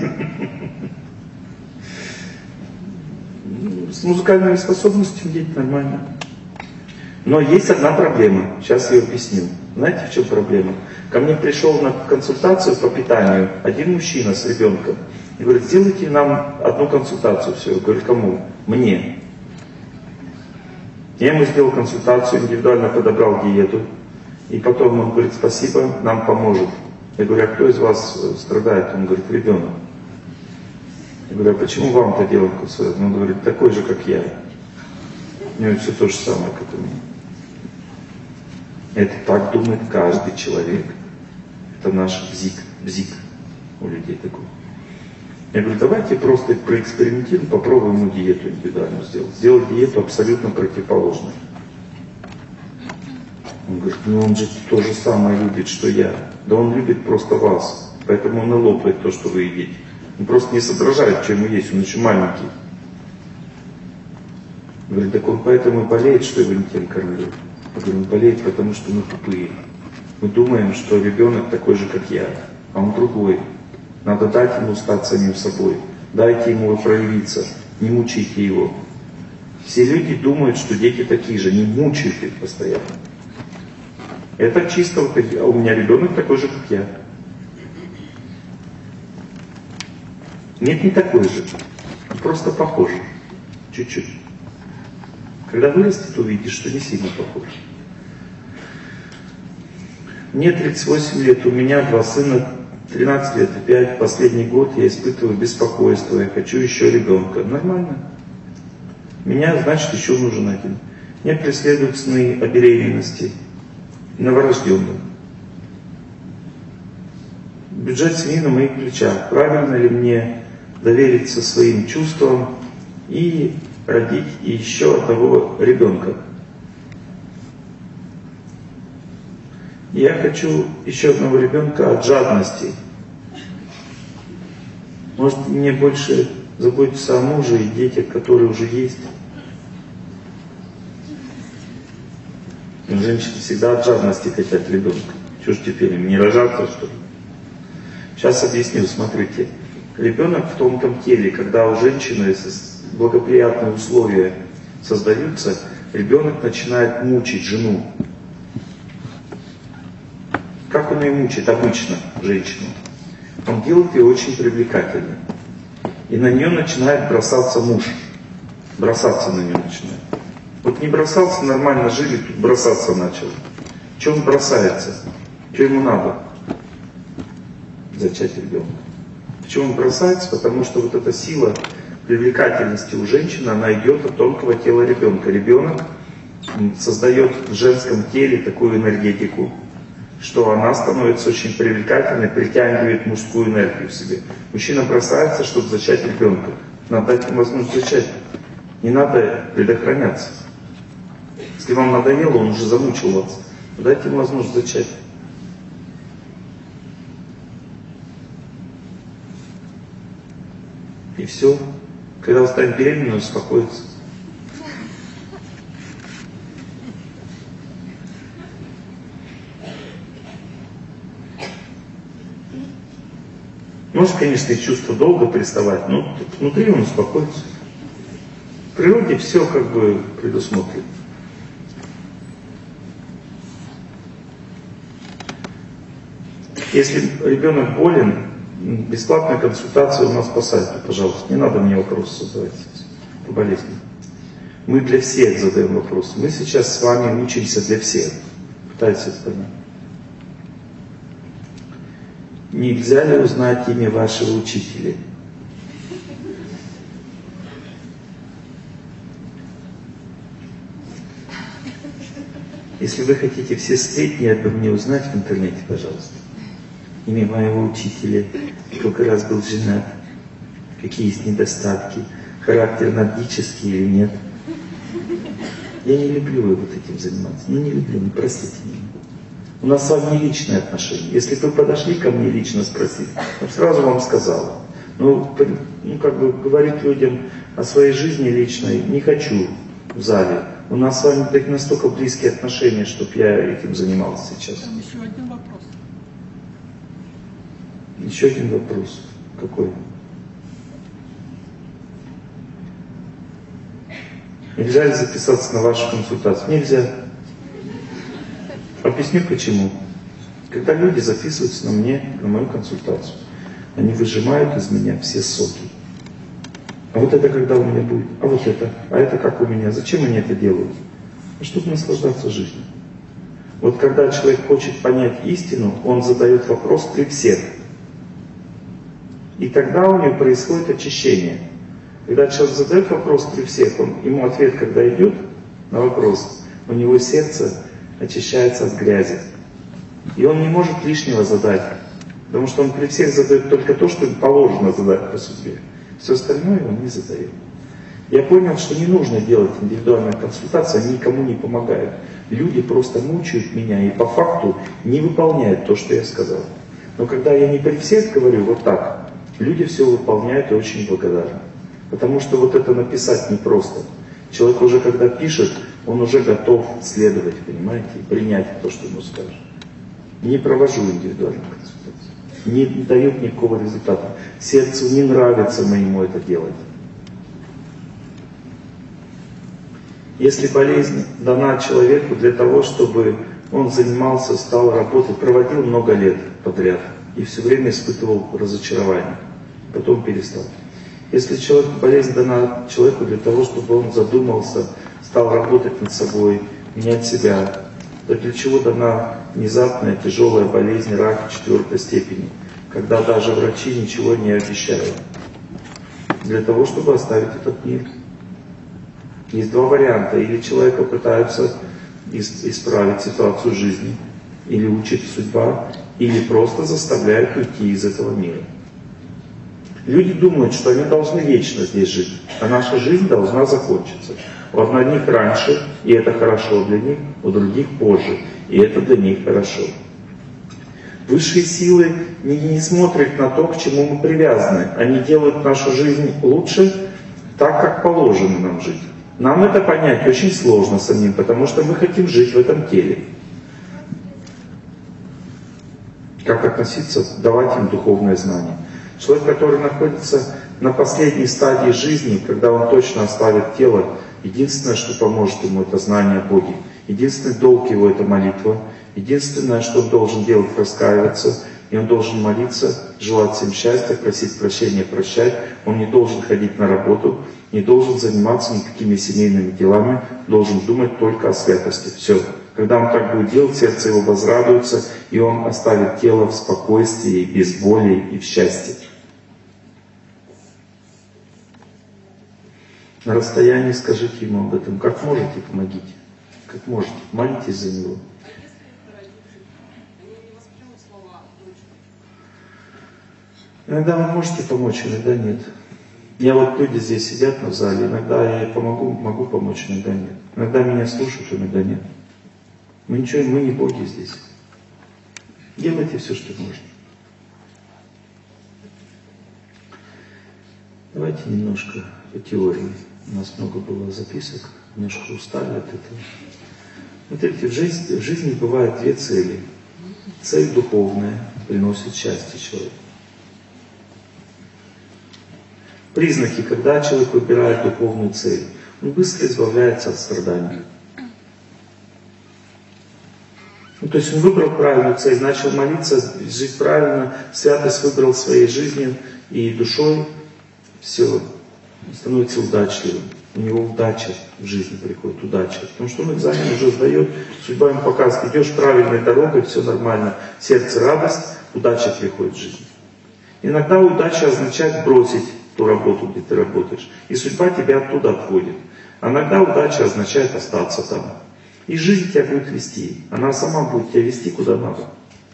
Speaker 1: С музыкальными способностями дети нормально. Но есть одна проблема, сейчас я объясню. Знаете, в чем проблема? Ко мне пришел на консультацию по питанию один мужчина с ребенком. И говорит, сделайте нам одну консультацию все. Я говорю, кому? Мне. Я ему сделал консультацию, индивидуально подобрал диету. И потом он говорит, спасибо, нам поможет. Я говорю, а кто из вас страдает? Он говорит, ребенок. Я говорю, а почему вам-то делать консультацию? Он говорит, такой же, как я. У него все то же самое, как у меня. Это так думает каждый человек. Это наш бзик у людей такой. Я говорю, давайте просто проэкспериментируем, попробуем ему диету индивидуальную сделать. Сделать диету абсолютно противоположную. Он говорит, ну он же то же самое любит, что я. Да он любит просто вас. Поэтому он и лопает то, что вы едите. Он просто не соображает, что ему есть, он еще маленький. Говорит, так он поэтому и болеет, что его не тем кормлю. Я говорю, он болеет, потому что мы тупые. Мы думаем, что ребенок такой же, как я, а он другой. Надо дать ему стать самим собой. Дайте ему проявиться, не мучите его. Все люди думают, что дети такие же, не мучают их постоянно. Это чисто, а у меня ребенок такой же, как я. Нет, не такой же, просто похожий, чуть-чуть. Когда вырастет, увидишь, что не сильно похож. Мне 38 лет, у меня 2 сына, 13 лет и 5. Последний год я испытываю беспокойство, я хочу еще ребенка. Нормально. Меня, значит, еще нужен один. Меня преследуют сны о беременности, новорожденном. Бюджет семьи на моих плечах. Правильно ли мне довериться своим чувствам и родить еще одного ребенка? Я хочу еще одного ребенка от жадности. Может, мне больше заботиться о муже и детях, которые уже есть? Но женщины всегда от жадности хотят ребенка. Чего ж теперь, им не рожаться, что ли? Сейчас объясню, смотрите. Ребенок в тонком теле, когда у женщины благоприятные условия создаются, ребенок начинает мучить жену. Как он ее мучает обычно, женщину? Он делает ее очень привлекательной. И на нее начинает бросаться муж. Бросаться на нее начинает. Вот не бросался, нормально жили, тут бросаться начал. Чего он бросается? Что ему надо? Зачать ребенка. Почему он бросается? Потому что вот эта сила привлекательности у женщины, она идет от тонкого тела ребенка. Ребенок создает в женском теле такую энергетику, что она становится очень привлекательной, притягивает мужскую энергию в себе. Мужчина бросается, чтобы зачать ребенка. Надо дать ему возможность зачать. Не надо предохраняться. Если вам надоело, он уже замучил вас. Дайте ему возможность зачать. И все. Когда вы станете беременной, успокоится. Может, конечно, и чувство долго приставать, но внутри он успокоится. В природе все как бы предусмотрено. Если ребенок болен, бесплатная консультация у нас по сайту, пожалуйста. Не надо мне вопросы задавать по болезни. Мы для всех задаем вопросы. Мы сейчас с вами учимся для всех. Пытайтесь это понять. Нельзя ли узнать имя вашего учителя? Если вы хотите все сплетни обо мне узнать в интернете, пожалуйста. Имя моего учителя, сколько раз был женат, какие есть недостатки, характер нордический или нет. Я не люблю вот этим заниматься. Ну не люблю, не простите меня. У нас с вами не личные отношения. Если бы вы подошли ко мне лично спросить, я сразу вам сказал. Ну, как бы говорить людям о своей жизни личной не хочу в зале. У нас с вами так настолько близкие отношения, чтобы я этим занимался сейчас.
Speaker 2: Там еще один вопрос.
Speaker 1: Еще один вопрос. Какой? Нельзя ли записаться на вашу консультацию? Нельзя. Объясню почему. Когда люди записываются на мою консультацию, они выжимают из меня все соки. А вот это когда у меня будет? А вот это? А это как у меня? Зачем они это делают? Чтобы наслаждаться жизнью. Вот когда человек хочет понять истину, он задает вопрос при всех. И тогда у него происходит очищение. Когда человек задает вопрос при всех, ему ответ, когда идет на вопрос, у него сердце очищается от грязи. И он не может лишнего задать, потому что он при всех задает только то, что ему положено задать по судьбе. Все остальное он не задает. Я понял, что не нужно делать индивидуальную консультацию, они никому не помогают. Люди просто мучают меня и по факту не выполняют то, что я сказал. Но когда я не при всех говорю вот так, люди все выполняют и очень благодарны. Потому что вот это написать непросто. Человек уже когда пишет, он уже готов следовать, понимаете, и принять то, что ему скажут. Не провожу индивидуальную консультацию. Не дает никакого результата. Сердцу не нравится моему это делать. Если болезнь дана человеку для того, чтобы он занимался, стал работать, проводил много лет подряд и все время испытывал разочарование, потом перестал. Если болезнь дана человеку для того, чтобы он задумался, стал работать над собой, менять себя, то для чего дана внезапная тяжелая болезнь, рак 4 степени, когда даже врачи ничего не обещают? Для того, чтобы оставить этот мир. Есть два варианта. Или человека пытаются исправить ситуацию жизни, или учит судьба, или просто заставляют уйти из этого мира. Люди думают, что они должны вечно здесь жить, а наша жизнь должна закончиться. У одних раньше, и это хорошо для них, у других позже, и это для них хорошо. Высшие силы не смотрят на то, к чему мы привязаны. Они делают нашу жизнь лучше так, как положено нам жить. Нам это понять очень сложно самим, потому что мы хотим жить в этом теле. Как относиться, давать им духовное знание. Человек, который находится на последней стадии жизни, когда он точно оставит тело, единственное, что поможет ему, это знание о Боге. Единственный долг его — это молитва. Единственное, что он должен делать, раскаиваться. И он должен молиться, желать всем счастья, просить прощения, прощать. Он не должен ходить на работу, не должен заниматься никакими семейными делами, должен думать только о святости. Все. Когда он так будет делать, сердце его возрадуется, и он оставит тело в спокойствии, без боли и в счастье. На расстоянии скажите ему об этом. Как можете, помогите. Как можете, молитесь за него. Иногда вы можете помочь, иногда нет. Я вот люди здесь сидят на зале, иногда я помогу, могу помочь, иногда нет. Иногда меня слушают, иногда нет. Мы не боги здесь. Делайте все, что можно. Давайте немножко по теории. У нас много было записок, немножко устали от этого. Смотрите, в жизни бывают две цели. Цель духовная приносит счастье человеку. Признаки, когда человек выбирает духовную цель, он быстро избавляется от страданий. То есть он выбрал правильную цель, начал молиться, жить правильно, святость выбрал своей жизнью и душой, все, становится удачливым. У него удача в жизни приходит, удача. Потому что он экзамен уже сдает, судьба ему показывает, идешь правильной дорогой, все нормально, сердце радость, удача приходит в жизнь. Иногда удача означает бросить ту работу, где ты работаешь, и судьба тебя оттуда отводит. А иногда удача означает остаться там. И жизнь тебя будет вести. Она сама будет тебя вести куда надо.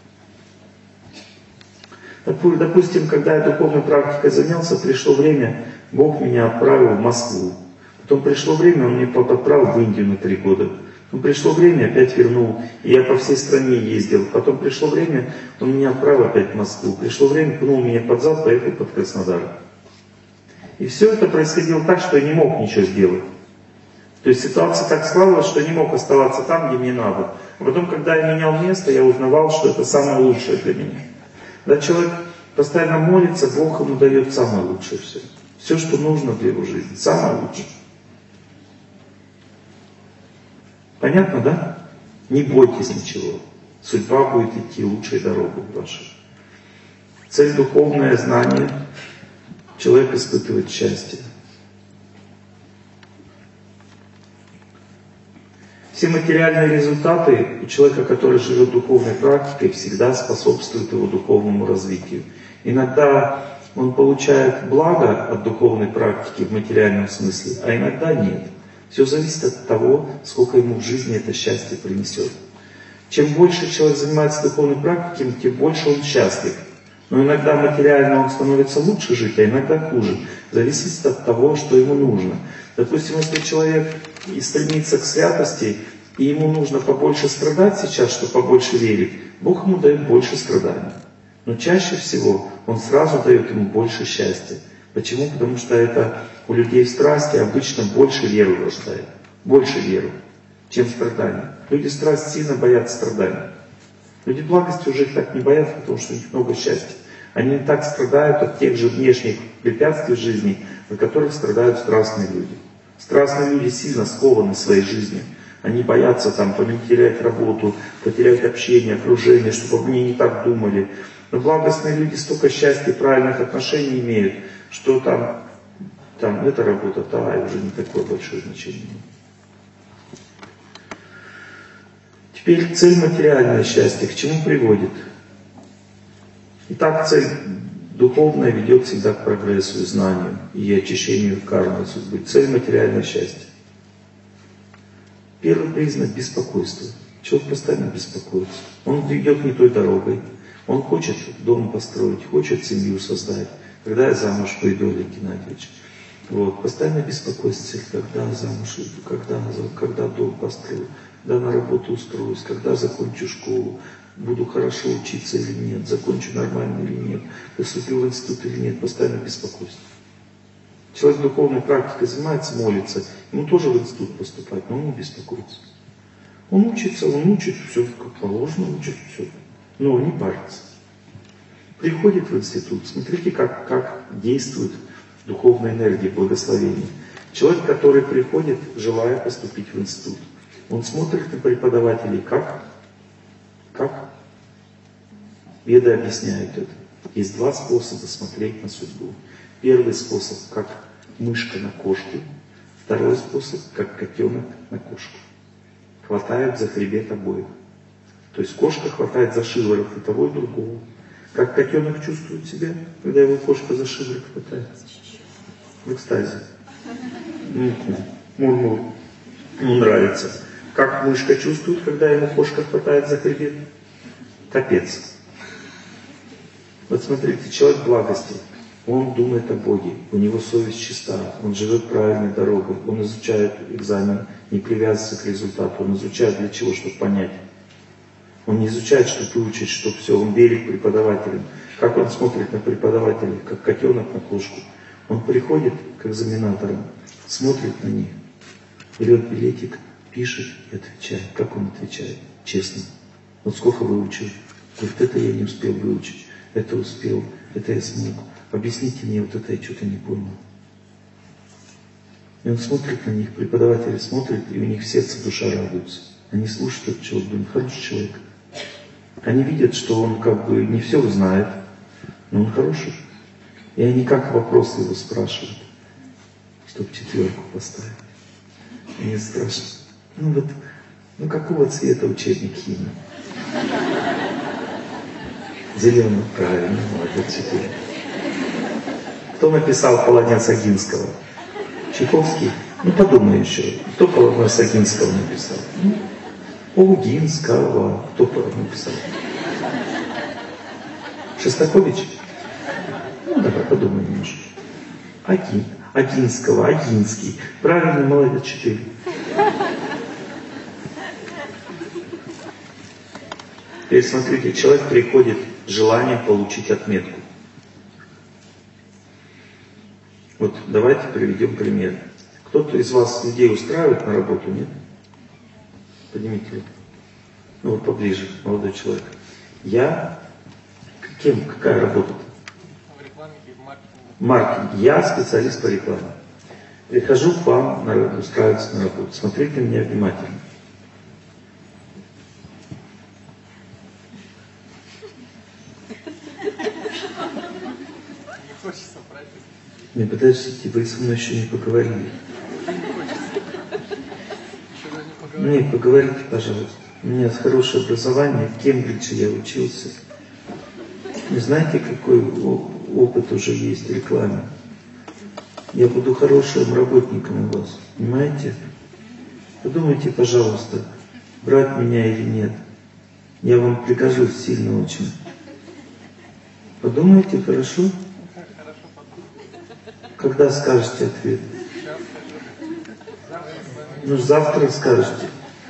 Speaker 1: Допустим, когда я духовной практикой занялся, пришло время, Бог меня отправил в Москву. Потом пришло время, Он меня отправил в Индию на 3 года. Потом пришло время, опять вернул, и я по всей стране ездил. Потом пришло время, Он меня отправил опять в Москву. Пришло время, пнул меня под зад, поехал под Краснодар. И все это происходило так, что я не мог ничего сделать. То есть ситуация так складывалась, что я не мог оставаться там, где мне надо. А потом, когда я менял место, я узнавал, что это самое лучшее для меня. Когда человек постоянно молится, Бог ему дает самое лучшее все. Все, что нужно для его жизни. Самое лучшее. Понятно, да? Не бойтесь ничего. Судьба будет идти лучшей дорогой вашей. Цель духовное знание. Человек испытывает счастье. Все материальные результаты у человека, который живет духовной практикой, всегда способствуют его духовному развитию. Иногда он получает благо от духовной практики в материальном смысле, а иногда нет. Все зависит от того, сколько ему в жизни это счастье принесет. Чем больше человек занимается духовной практикой, тем больше он счастлив. Но иногда материально он становится лучше жить, а иногда хуже. Зависит от того, что ему нужно. Допустим, если человек и стремится к святости, и ему нужно побольше страдать сейчас, чтобы побольше верить, Бог ему дает больше страданий. Но чаще всего Он сразу дает ему больше счастья. Почему? Потому что это у людей в страсти обычно больше веры рождает. Больше веры, чем страданий. Люди страсть сильно боятся страданий. Люди благости уже их так не боятся, потому что у них много счастья. Они не так страдают от тех же внешних препятствий в жизни, от которых страдают страстные люди. Страстные люди сильно скованы своей жизнью. Они боятся там потерять работу, потерять общение, окружение, чтобы об ней не так думали. Но благостные люди столько счастья и правильных отношений имеют, что там эта работа, уже не такое большое значение имеет. Теперь цель материальное счастье к чему приводит? Итак, цель духовная ведет всегда к прогрессу и знанию и очищению кармы судьбы. Цель материальное счастье. Первый признак беспокойства. Человек постоянно беспокоится. Он идет не той дорогой. Он хочет дом построить, хочет семью создать. Когда я замуж пойду, Олег Геннадьевич? Постоянно беспокойство, когда замуж иду, когда дом построю, когда на работу устроюсь, когда закончу школу, буду хорошо учиться или нет, закончу нормально или нет, поступлю в институт или нет, постоянно беспокойство. Человек духовной практикой занимается, молится, ему тоже в институт поступать, но он не беспокоится. Он учится, все как положено, учит все, но он не парится. Приходит в институт, смотрите, как действует духовная энергия, благословение. Человек, который приходит, желая поступить в институт, он смотрит на преподавателей, как Веды объясняют это. Есть 2 способа смотреть на судьбу. Первый способ, как мышка на кошку. Второй способ, как котенок на кошку. Хватают за хребет обоих. То есть кошка хватает за шиворот и того, и другого. Как котенок чувствует себя, когда его кошка за шиворот хватает? В экстазе. Мур-мур. Ему нравится. Как мышка чувствует, когда ему кошка хватает за хребет? Капец. Вот смотрите, человек благости. Он думает о Боге, у него совесть чиста, он живет правильной дорогой, он изучает экзамен, не привязывается к результату, он изучает для чего, чтобы понять. Он не изучает, чтобы выучить, чтобы все, он верит преподавателям. Как он смотрит на преподавателей, как котенок на кошку. Он приходит к экзаменаторам, смотрит на них, берет билетик, пишет и отвечает. Как он отвечает? Честно. Вот сколько выучил? Говорит, это я не успел выучить, это успел, это я смог. Объясните мне, вот это я что-то не понял. И он смотрит на них, преподаватели смотрят, и у них в сердце душа радуется. Они слушают этот человек, думают, хороший человек. Они видят, что он как бы не все знает, но он хороший. И они как вопросы его спрашивают, чтобы 4 поставить. Они спрашивают, какого цвета учебник химии? Зеленый, правильно, молодец, 4. Кто написал «Полонез Огинского»? Чайковский? Подумай еще. Кто «Полонез Огинского» написал? Огинского. Кто написал? Шостакович? Давай подумай немножко. Огинского, Огинский. Правильно, молодец, 4. Теперь смотрите, человек приходит с желанием получить отметку. Вот давайте приведем пример. Кто-то из вас людей устраивает на работу, нет? Поднимите руку. Вот поближе, молодой человек. Какая работа-то?
Speaker 2: В рекламе и в маркетинге.
Speaker 1: Маркетинг. Я специалист по рекламе. Прихожу к вам устраиваться на работу. Смотрите на меня внимательно.
Speaker 2: Не хочется, правильно?
Speaker 1: Не, подождите, вы со мной еще не поговорили.
Speaker 2: Еще даже не поговорили.
Speaker 1: Нет, поговорите, пожалуйста. У меня хорошее образование, в Кембридже я учился. Не знаете, какой опыт уже есть в рекламе? Я буду хорошим работником у вас, понимаете? Подумайте, пожалуйста, брать меня или нет. Я вам пригожусь сильно очень. Подумайте, хорошо?
Speaker 2: Хорошо подумай.
Speaker 1: Когда скажете ответ?
Speaker 2: Сейчас скажу.
Speaker 1: Завтра скажете.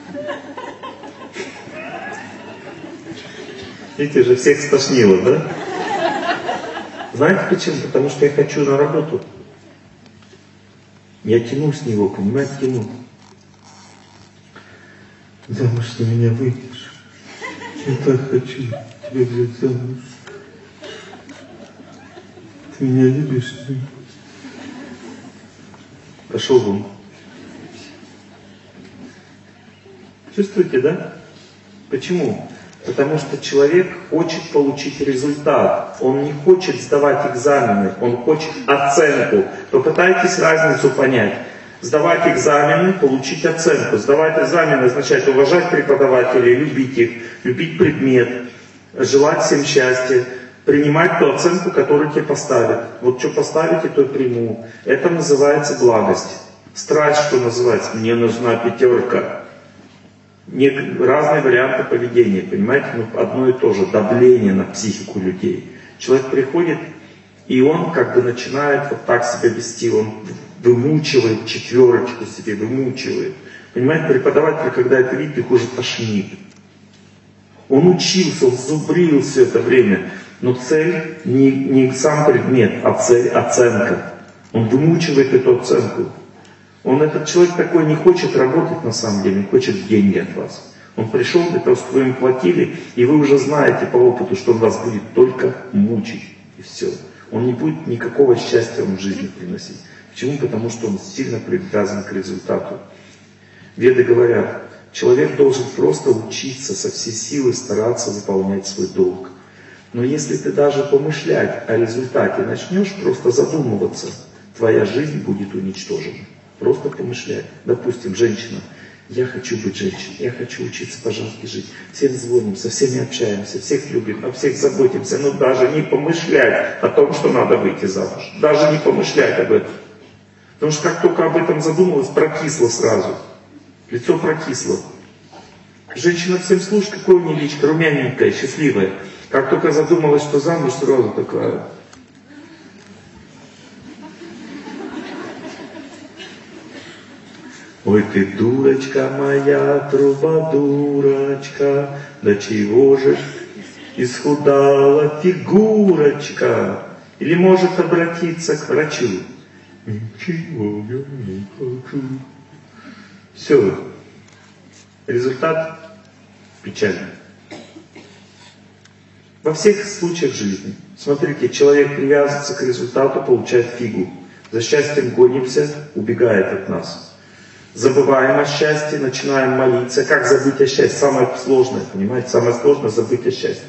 Speaker 1: Видите, же всех стошнило, да? Знаете почему? Потому что я хочу на работу. Я тяну с него, понимаете, тяну. Замуж за меня выйдешь. Я так хочу тебя взять замуж. Ты меня любишь? Пошел вон. Чувствуете, да? Почему? Потому что человек хочет получить результат. Он не хочет сдавать экзамены, он хочет оценку. Попытайтесь разницу понять. Сдавать экзамены, получить оценку. Сдавать экзамены означает уважать преподавателей, любить их, любить предмет, желать всем счастья, принимать ту оценку, которую тебе поставят. Вот что поставите, то и приму. Это называется благость. Страсть, что называется? Мне нужна 5. Разные варианты поведения, понимаете? Одно и то же, давление на психику людей. Человек приходит, и он как бы начинает вот так себя вести, он вымучивает 4 себе, вымучивает. Понимаете, преподаватель, когда это видит, их уже тошнит. Он учился, он зубрил все это время, но цель не сам предмет, а цель оценка. Он вымучивает эту оценку. Этот человек такой не хочет работать на самом деле, он хочет деньги от вас. Он пришел для того, чтобы вы ему платили, и вы уже знаете по опыту, что он вас будет только мучить. И все. Он не будет никакого счастья вам в жизни приносить. Почему? Потому что он сильно привязан к результату. Веды говорят, человек должен просто учиться со всей силы стараться выполнять свой долг. Но если ты даже помышлять о результате начнешь, просто задумываться, твоя жизнь будет уничтожена. Просто помышлять. Допустим, женщина. Я хочу быть женщиной. Я хочу учиться по-женски жить. Всем звоним, со всеми общаемся, всех любим, о всех заботимся. Но даже не помышлять о том, что надо выйти замуж. Даже не помышлять об этом. Потому что как только об этом задумалась, прокисло сразу. Лицо прокисло. Женщина всем слушает, какое у нее личико, румяненькая, счастливая. Как только задумалась, что замуж, сразу такая. Ой, ты дурочка моя, труба дурочка, до чего же исхудала фигурочка? Или может обратиться к врачу. Ничего я не хочу. Все. Результат печальный. Во всех случаях жизни. Смотрите, человек привязывается к результату, получает фигу. За счастьем гонимся, убегает от нас. Забываем о счастье, начинаем молиться. Как забыть о счастье? Самое сложное, понимаете? Самое сложное забыть о счастье.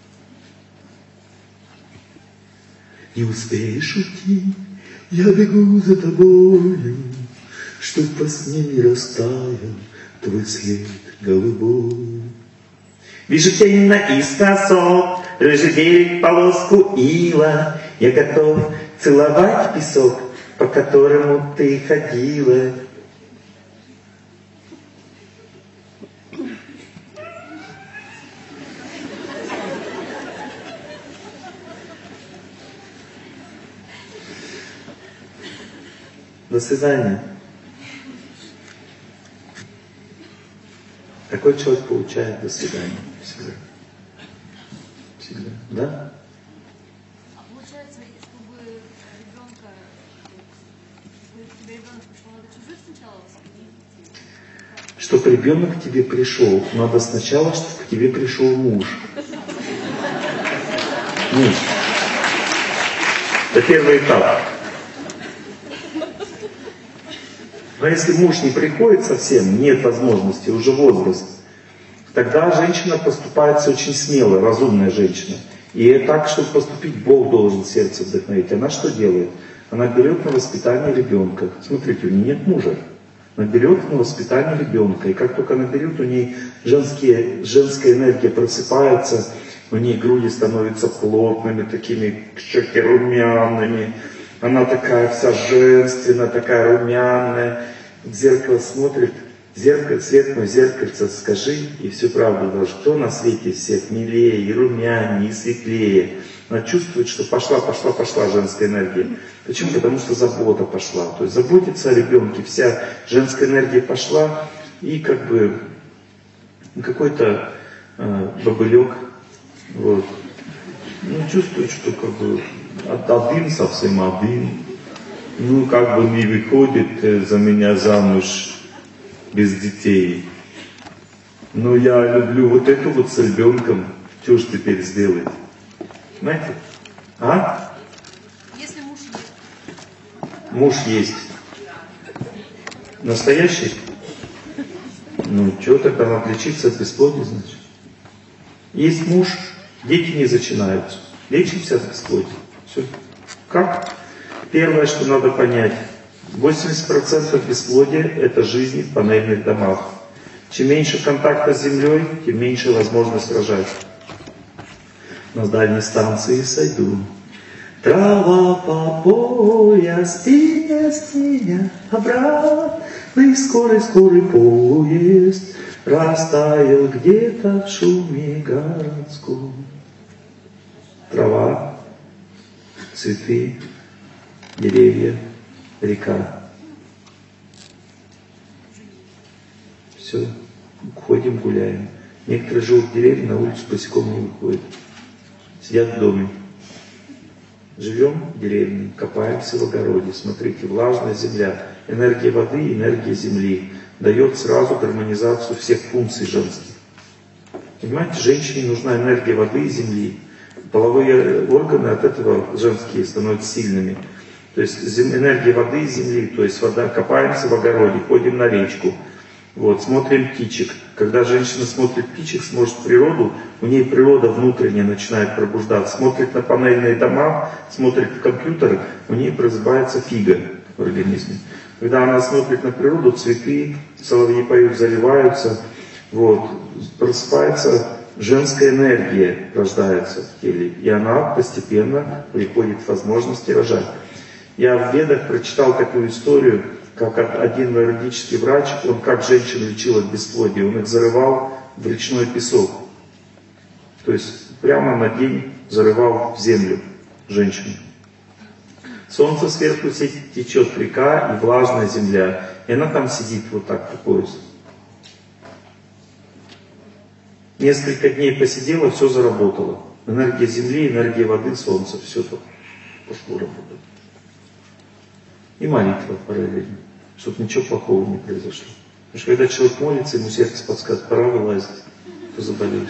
Speaker 1: Не успеешь уйти, я бегу за тобою, чтоб во сне не растаял твой след голубой. Вижу тень наискосок, рыжий берег, полоску ила. Я готов целовать песок, по которому ты ходила. До свидания. Такой человек получает до свидания. Всегда. Всегда. Да?
Speaker 3: А получается, чтобы ребенка, к тебе ребенок пришел, надо чужих сначала воспитать?
Speaker 1: Чтобы ребенок к тебе пришел, надо сначала, чтобы к тебе пришел муж. Муж. Это первый этап. Но если муж не приходит совсем, нет возможности, уже возраст, тогда женщина поступается очень смело, разумная женщина. И так, чтобы поступить, Бог должен сердце вдохновить. Она что делает? Она берет на воспитание ребенка. Смотрите, у нее нет мужа. Она берет на воспитание ребенка. И как только она берет, у нее женская энергия просыпается, у нее груди становятся плотными, такими щеки румяными. Она такая вся женственная, такая румяная. В зеркало смотрит, светлое зеркальце, скажи, и всю правду говоришь, кто на свете всех милее, и румянее, и светлее. Она чувствует, что пошла женская энергия. Почему? Потому что забота пошла. То есть заботиться о ребенке, вся женская энергия пошла, и как бы какой-то бобылек, вот, чувствует, что как бы один, совсем один. Как бы не выходит за меня замуж без детей. Но я люблю вот эту вот с ребенком. Что ж теперь сделать? Знаете? А?
Speaker 3: Если муж есть.
Speaker 1: Муж есть. Настоящий? Что тогда надо лечиться от бесплодия, значит? Есть муж, дети не зачинаются. Лечимся от бесплодия. Все. Как? Первое, что надо понять, 80% бесплодия – это жизнь в панельных домах. Чем меньше контакта с землей, тем меньше возможность рожать. На дальней станции сойду. Трава по пояс, стеня, обратный скорый поезд растаял где-то в шуме городском. Трава, цветы, деревья, река. Все, ходим, гуляем. Некоторые живут в деревне, на улицу босиком не выходят. Сидят в доме. Живем в деревне, копаемся в огороде. Смотрите, влажная земля, энергия воды, энергия земли дает сразу гармонизацию всех функций женских. Понимаете, женщине нужна энергия воды и земли. Половые органы от этого женские становятся сильными. То есть энергия воды и земли, то есть вода, копаемся в огороде, ходим на речку, вот, смотрим птичек. Когда женщина смотрит птичек, смотрит природу, у нее природа внутренняя начинает пробуждаться. Смотрит на панельные дома, смотрит в компьютер, у нее просыпается фига в организме. Когда она смотрит на природу, цветы, соловьи поют, заливаются, вот, просыпается женская энергия, рождается в теле, и она постепенно приходит к возможности рожать. Я в Ведах прочитал такую историю, как один юридический врач, он как женщин лечил от бесплодия, он их зарывал в речной песок. То есть прямо на день зарывал в землю женщину. Солнце сверху течет река и влажная земля. и она там сидит вот так по пояс. Несколько дней посидела, все заработало. Энергия Земли, энергия воды, Солнца, все тут пошло работать. И молитва параллельно, чтобы ничего плохого не произошло. Потому что когда человек молится, ему сердце подсказывает, пора вылазить, ты заболеешь.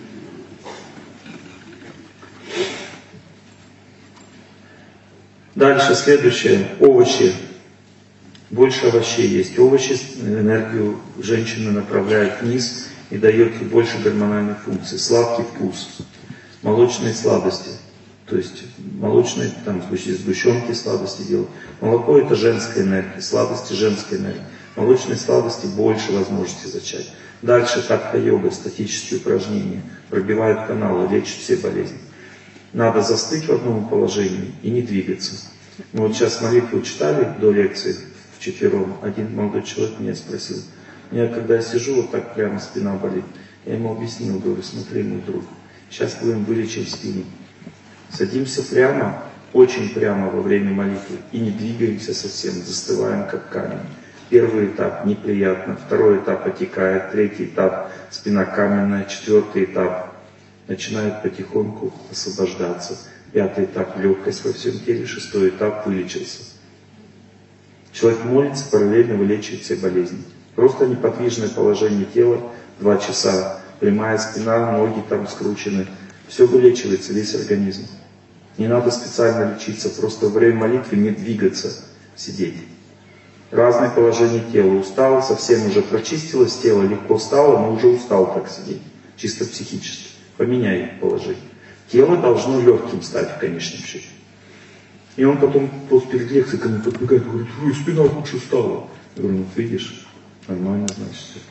Speaker 1: Дальше, следующее, овощи. Больше овощей есть. Овощи энергию женщины направляют вниз и дает ей больше гормональных функций. Сладкий вкус, молочные сладости. То есть молочные, там, сгущенки сладости делают. Молоко это женская энергия, сладости женская энергия. Молочные сладости больше возможности зачать. Дальше татха-йога, статические упражнения. Пробивают каналы, лечат все болезни. Надо застыть в одном положении и не двигаться. Мы вот сейчас молитву читали до лекции вчетвером. Один молодой человек меня спросил. Когда я сижу, вот так прямо спина болит. Я ему объяснил, говорю, смотри, мой друг, сейчас будем вылечим спину. Садимся прямо, очень прямо во время молитвы и не двигаемся совсем, застываем как камень. Первый этап неприятно, второй этап отекает, третий этап спина каменная, четвертый этап начинает потихоньку освобождаться. Пятый этап легкость во всем теле, шестой этап вылечился. Человек молится, параллельно вылечивает все болезни. Просто неподвижное положение тела, 2 часа, прямая спина, ноги там скручены. Все вылечивается, весь организм. Не надо специально лечиться, просто во время молитвы не двигаться, сидеть. Разные положения тела. Устал, совсем уже прочистилось тело, легко встало, но уже устал так сидеть, чисто психически. Поменяй положение. Тело должно легким стать в конечном счете. И он потом перед лекцией ко мне подбегает и говорит, ой, спина лучше стала. Я говорю, ну видишь, нормально, значит.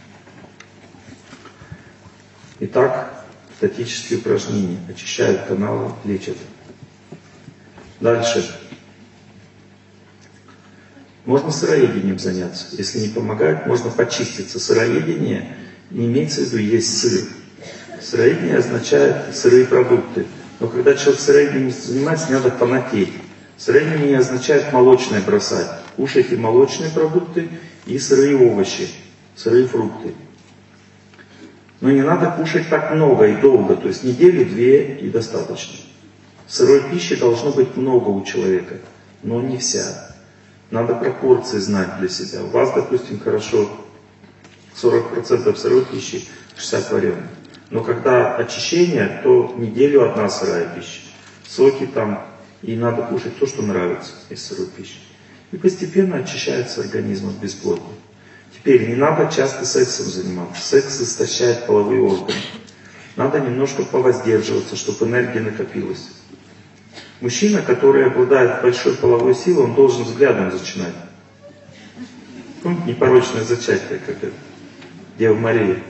Speaker 1: Итак, статические упражнения очищают каналы, лечат. Дальше. Можно сыроедением заняться. Если не помогает, можно почиститься. Сыроедение не имеется в виду есть сыр. Сыроедение означает сырые продукты. Но когда человек сыроедением занимается, не надо фанатеть. Сыроедение не означает молочное бросать. Кушайте молочные продукты и сырые овощи, сырые фрукты. Но не надо кушать так много и долго, то есть неделю-две и достаточно. Сырой пищи должно быть много у человека, но не вся. Надо пропорции знать для себя. У вас, допустим, хорошо 40% сырой пищи, 60% вареной. Но когда очищение, то неделю одна сырая пища. Соки там, и надо кушать то, что нравится из сырой пищи. И постепенно очищается организм от бесплодия. Теперь не надо часто сексом заниматься. Секс истощает половые органы. Надо немножко повоздерживаться, чтобы энергия накопилась. Мужчина, который обладает большой половой силой, он должен взглядом зачинать. Помните, непорочное зачатие, как это, Дева Мария.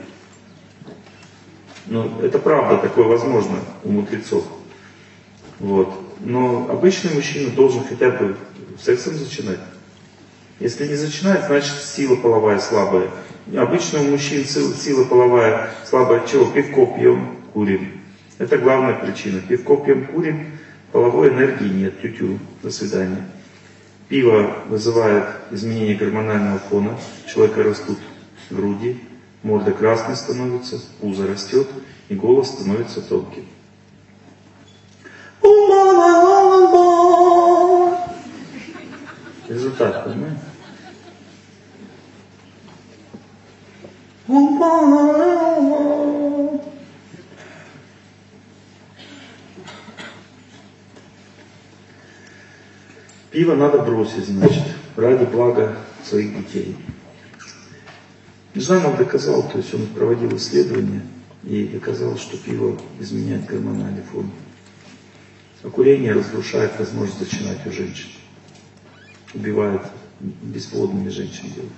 Speaker 1: Но это правда, такое возможно у мудрецов. Вот. Но обычный мужчина должен хотя бы сексом зачинать. Если не зачинает, значит сила половая слабая. Обычно у мужчин сила половая слабая от чего? Пивко пьем, курим. Это главная причина. Пивко пьем, курим, половой энергии нет. Тю-тю, до свидания. Пиво вызывает изменение гормонального фона. У человека растут груди, морда красной становится, пузо растет, и голос становится тонким. Результат, понимаете? Пиво надо бросить, значит, ради блага своих детей. Жанов доказал, то есть он проводил исследования и доказал, что пиво изменяет гормональный фон. А курение разрушает возможность зачинать у женщин. Убивает бесплодными женщин делает.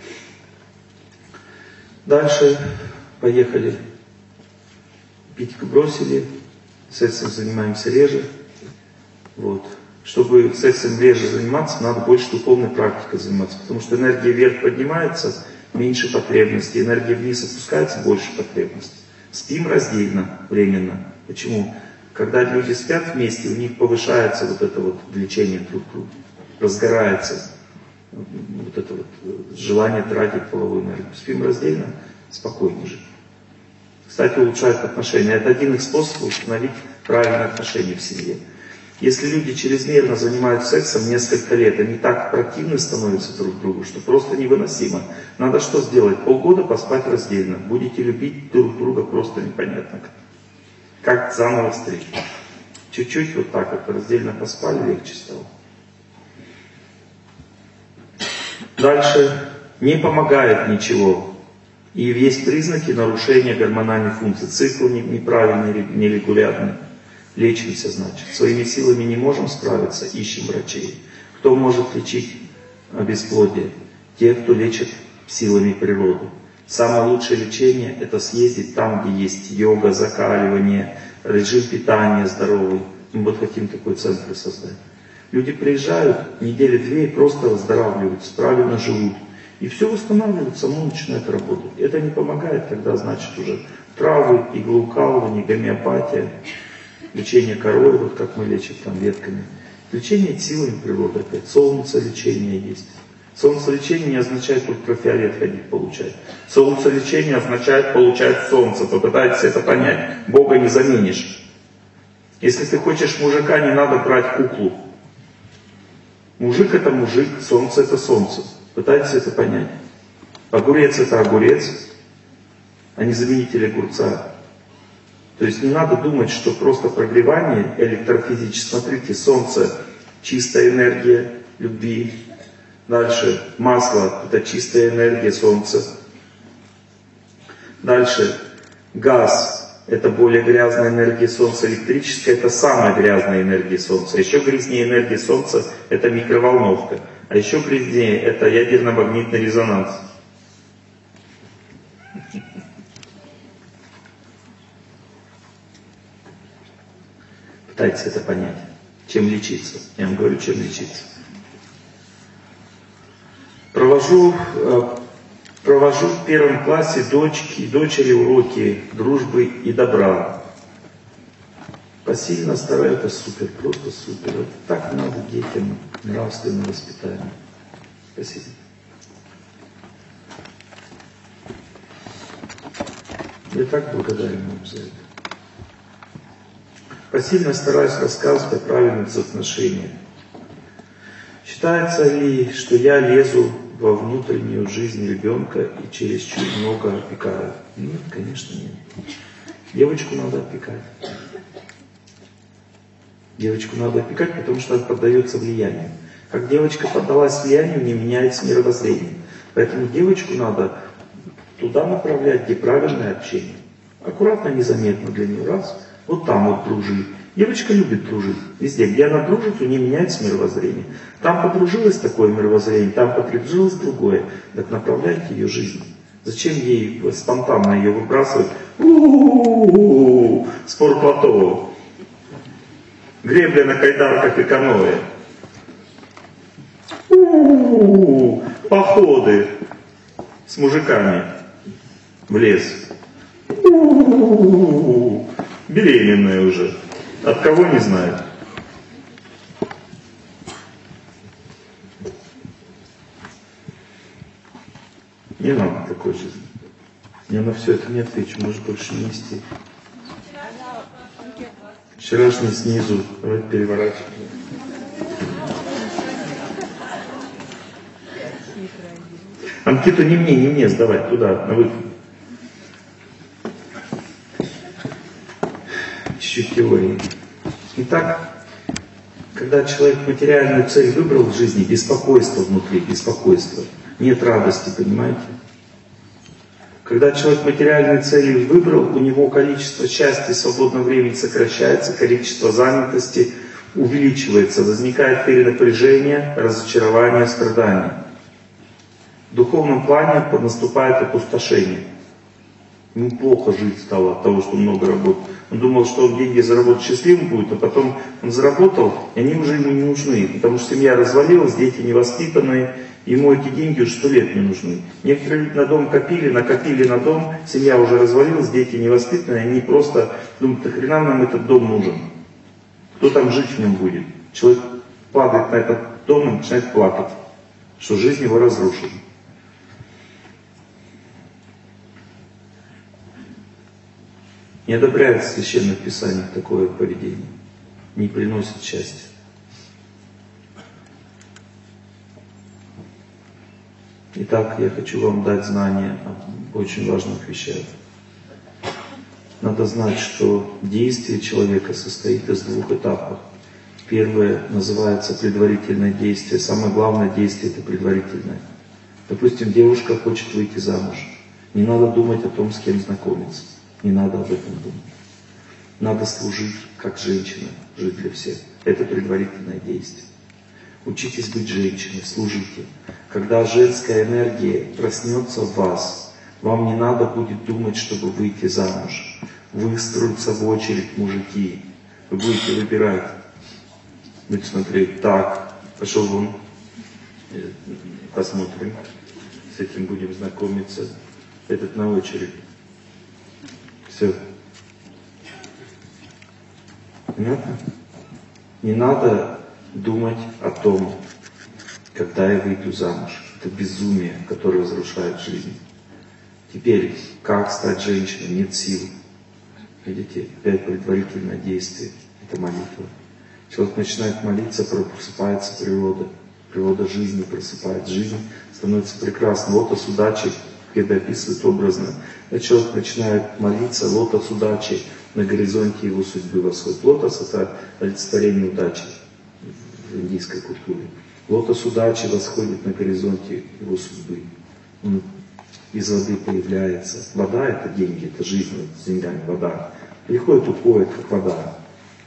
Speaker 1: Дальше поехали. Пить бросили, сексом занимаемся реже. Вот. Чтобы сексом реже заниматься, надо больше духовной практикой заниматься, потому что энергия вверх поднимается, меньше потребностей, энергия вниз опускается, больше потребностей. Спим раздельно, временно. Почему? Когда люди спят вместе, у них повышается вот это вот влечение друг к другу, разгорается вот это вот желание тратить половую энергию. Спим раздельно, спокойнее жить. Кстати, улучшает отношения. Это один из способов установить правильные отношения в семье. Если люди чрезмерно занимаются сексом несколько лет, они так противны становятся друг другу, что просто невыносимо. Надо что сделать? Полгода поспать раздельно. Будете любить друг друга просто непонятно. Как заново встретить. Чуть-чуть вот так вот раздельно поспали, легче стало. Дальше. Не помогает ничего. И есть признаки нарушения гормональной функции. Цикл неправильный, нерегулярный. Лечимся, значит. Своими силами не можем справиться, ищем врачей. Кто может лечить бесплодие? Те, кто лечит силами природы. Самое лучшее лечение — это съездить там, где есть йога, закаливание, режим питания здоровый. Мы вот хотим такой центр создать. Люди приезжают, недели-две и просто выздоравливаются, правильно живут. И все восстанавливается, само начинает работать. Это не помогает, когда, значит, уже травы, иглоукалывание, гомеопатия, лечение корой, вот как мы лечим там ветками. Лечение силами природы опять. Солнце лечение есть. Солнце лечение не означает ультрафиолет ходить получать. Солнце лечение означает получать солнце. Попытайтесь это понять. Бога не заменишь. Если ты хочешь мужика, не надо брать куклу. Мужик это мужик, солнце это солнце. Пытайтесь это понять. Огурец это огурец, а не заменитель огурца. То есть не надо думать, что просто прогревание электрофизическое. Смотрите, солнце — чистая энергия любви. Дальше масло — это чистая энергия солнца. Дальше газ — это более грязная энергия солнца. Электрическая — это самая грязная энергия солнца. Еще грязнее энергия солнца — это микроволновка. А еще грязнее — это ядерно-магнитный резонанс. Пытайтесь это понять. Чем лечиться? Я вам говорю, чем лечиться. Провожу в первом классе дочери уроки дружбы и добра. Посильно стараюсь, это супер, просто супер. Это так надо детям, нравственное воспитание. Спасибо. Я так благодарен вам за это. Посильно стараюсь рассказывать о правильных отношениях. Считается ли, что я лезу во внутреннюю жизнь ребенка и чересчур много опекаю? Нет, конечно нет. Девочку надо опекать. Девочку надо опекать, потому что она поддается влиянию. Как девочка поддалась влиянию, не меняется мировоззрение. Поэтому девочку надо туда направлять, где правильное общение. Аккуратно, незаметно для нее. Раз. Вот там вот дружи. Девочка любит дружить. Везде, где она дружит, у нее меняется мировоззрение. Там подружилось такое мировоззрение, там подружилось другое. Так направляйте ее жизнь. Зачем ей спонтанно ее выбрасывать? Спор Платова. Гребля на кайданках и каноэ. Походы с мужиками в лес. Беременная уже. От кого не знаю. Не надо такой жизни. Я на все это не отвечу, может больше не нести. Вчерашний снизу, давайте переворачиваем. Анкету не мне сдавать, туда, на выход. Чуть-чуть теории. Итак, когда человек материальную цель выбрал в жизни, беспокойство внутри, беспокойство, нет радости, понимаете? Когда человек материальные цели выбрал, у него количество счастья и свободного времени сокращается, количество занятости увеличивается, возникает перенапряжение, разочарование, страдания. В духовном плане наступает опустошение. Ему плохо жить стало от того, что много работает. Он думал, что он деньги заработает счастливым будет, а потом он заработал, и они уже ему не нужны, потому что семья развалилась, дети невоспитанные, ему эти деньги уже 100 лет не нужны. Некоторые люди на дом накопили на дом, семья уже развалилась, дети невоспитанные, они просто думают, нахрена нам этот дом нужен? Кто там жить в нем будет? Человек падает на этот дом и начинает плакать. что жизнь его разрушена. Не одобряется в священных писаниях такое поведение, не приносит счастья. Итак, я хочу вам дать знания об очень важных вещах. Надо знать, что действие человека состоит из двух этапов. Первое называется предварительное действие. Самое главное действие – это предварительное. Допустим, девушка хочет выйти замуж. Не надо думать о том, с кем знакомиться. Не надо об этом думать. Надо служить как женщина, жить для всех. Это предварительное действие. Учитесь быть женщиной, служите. Когда женская энергия проснется в вас, вам не надо будет думать, чтобы выйти замуж. Выстроятся в очередь мужики. Вы будете выбирать. Будете смотреть, так, пошел вон, посмотрим, с этим будем знакомиться. Этот на очередь. Все. Понятно? Не надо думать о том, когда я выйду замуж. Это безумие, которое разрушает жизнь. Теперь, как стать женщиной? Нет сил. Видите, опять предварительное действие. Это молитва. Человек начинает молиться, просыпается природа. Природа жизни просыпается. Жизнь становится прекрасной. Лотос удачи, когда описывают образно. Когда человек начинает молиться, лотос удачи на горизонте его судьбы восходит. Лотос — это олицетворение удачи в индийской культуре. Лотос удачи восходит на горизонте его судьбы. Он из воды появляется. Вода — это деньги, это жизнь, с деньгами вода. Приходит, уходит, как вода.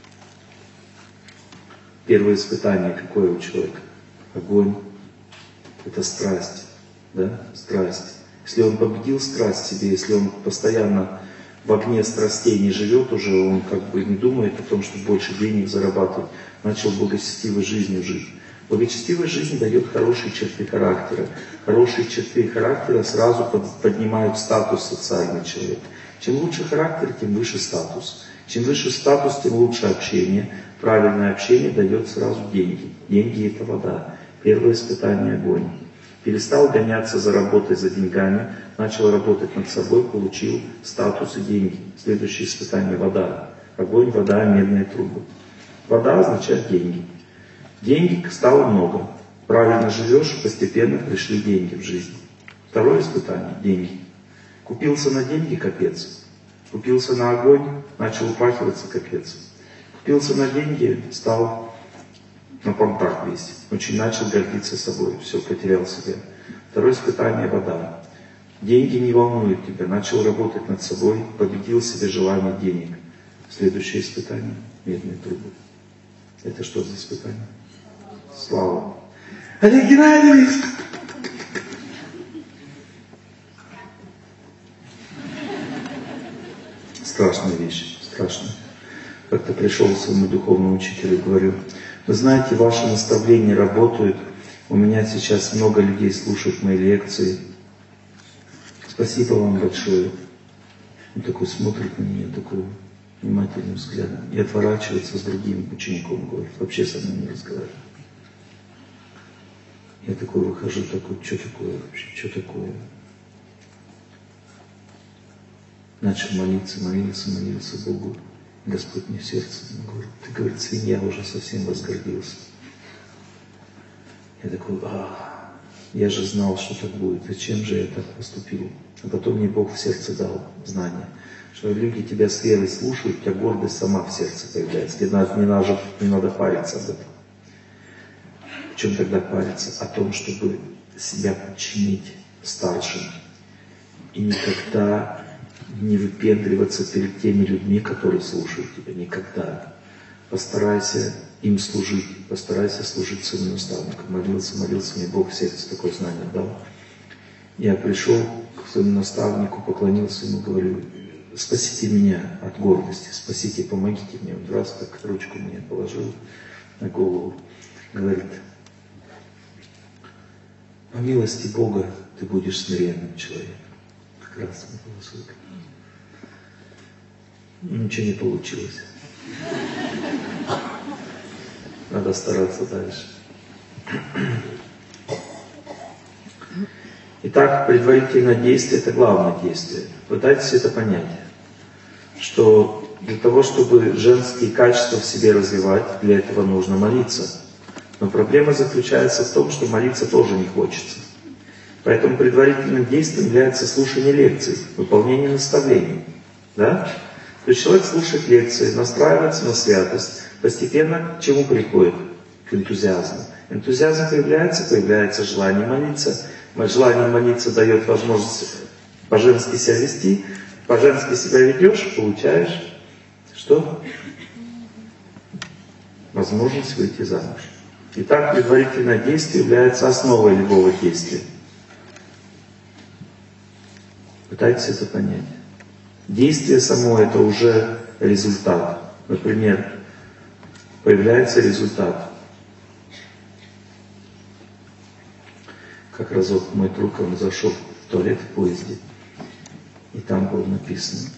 Speaker 1: Первое испытание какое у человека? Огонь. Это страсть. Да? Страсть. Если он победил страсть в себе, если он постоянно в огне страстей не живет уже, он как бы не думает о том, что больше денег зарабатывать, начал благочестивой жизнью жить. Благочестивая жизнь дает хорошие черты характера. Хорошие черты характера сразу поднимают статус социального человека. Чем лучше характер, тем выше статус. Чем выше статус, тем лучше общение. Правильное общение дает сразу деньги. Деньги — это вода. Первое испытание — огонь. Перестал гоняться за работой, за деньгами, начал работать над собой, получил статус и деньги. Следующее испытание — вода. Огонь, вода, медные трубы. Вода означает деньги. Денег стало много. Правильно живешь, постепенно пришли деньги в жизнь. Второе испытание — деньги. Купился на деньги — капец. Купился на огонь, начал упахиваться — капец. Купился на деньги, стал на понтах весь. Очень начал гордиться собой, все, потерял себя. Второе испытание — вода. Деньги не волнуют тебя, начал работать над собой, победил себе желание денег. Следующее испытание — медные трубы. Это что за испытание? Слава. Олег Геннадьевич! Страшная вещь, страшная. Как-то пришел к своему духовному учителю и говорю: вы знаете, ваши наставления работают, у меня сейчас много людей слушают мои лекции. Спасибо вам большое. Он такой смотрит на меня, такой внимательным взглядом, и отворачивается с другим учеником, говорит, вообще со мной не разговаривает. Я такой выхожу, такой, что такое вообще, что такое? Начал молился Богу. Господь мне в сердце говорит, ты, говорит, свинья, уже совсем возгордился. Я такой, я же знал, что так будет, зачем же я так поступил? А потом мне Бог в сердце дал знание, что люди тебя с верой слушают, у тебя гордость сама в сердце появляется. Не надо париться об этом. В чем тогда париться? О том, чтобы себя подчинить старшим. И никогда не выпендриваться перед теми людьми, которые слушают тебя. Никогда. Постарайся им служить. Постарайся служить своим наставникам. Молился, мне Бог в сердце такое знание дал. Я пришел к своему наставнику, поклонился ему, говорю, спасите меня от гордости, спасите, помогите мне. Он раз так ручку мне положил на голову. Говорит, по милости Бога ты будешь смиренным человеком. Красный полосок. Ничего не получилось. Надо стараться дальше. Итак, предварительное действие – это главное действие. Пытайтесь это понять, что для того, чтобы женские качества в себе развивать, для этого нужно молиться. Но проблема заключается в том, что молиться тоже не хочется. Поэтому предварительным действием является слушание лекций, выполнение наставлений. Да? То есть человек слушает лекции, настраивается на святость, постепенно к чему приходит? К энтузиазму. Энтузиазм появляется желание молиться. Желание молиться дает возможность по-женски себя вести. По-женски себя ведешь, получаешь что? Возможность выйти замуж. Итак, предварительное действие является основой любого действия. Пытайтесь это понять. Действие само это уже результат. Например, появляется результат. Как разок мой друг, он зашел в туалет в поезде, и там было написано: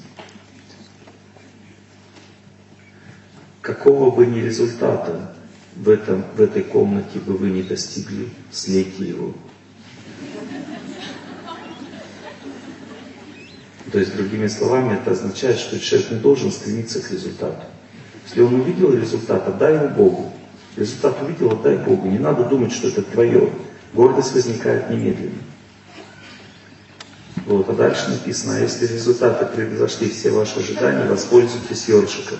Speaker 1: какого бы ни результата в этой комнате бы вы не достигли, слейте его. То есть, другими словами, это означает, что человек не должен стремиться к результату. Если он увидел результат, отдай его Богу. Результат увидел, отдай Богу. Не надо думать, что это твое. Гордость возникает немедленно. Вот, а дальше написано: а если результаты превзошли все ваши ожидания, воспользуйтесь ёршиком.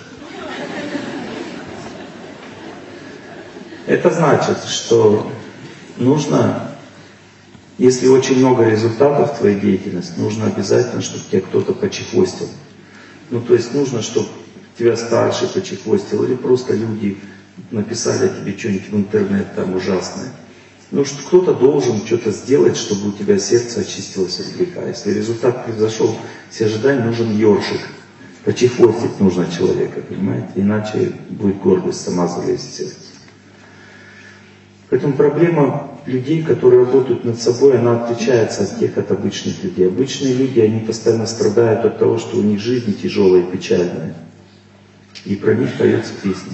Speaker 1: Это значит, что нужно, если очень много результатов в твоей деятельности, нужно обязательно, чтобы тебя кто-то почехвостил. Ну, то есть нужно, чтобы тебя старший почехвостил, или просто люди написали о тебе что-нибудь в интернет там ужасное. Ну, что кто-то должен что-то сделать, чтобы у тебя сердце очистилось от греха. Если результат превзошел все ожидания, нужен ёршик. Почехвостить нужно человека, понимаете? Иначе будет гордость сама залезть в сердце. Поэтому проблема людей, которые работают над собой, она отличается от обычных людей. Обычные люди, они постоянно страдают от того, что у них жизнь тяжелая и печальная. И про них поется песня.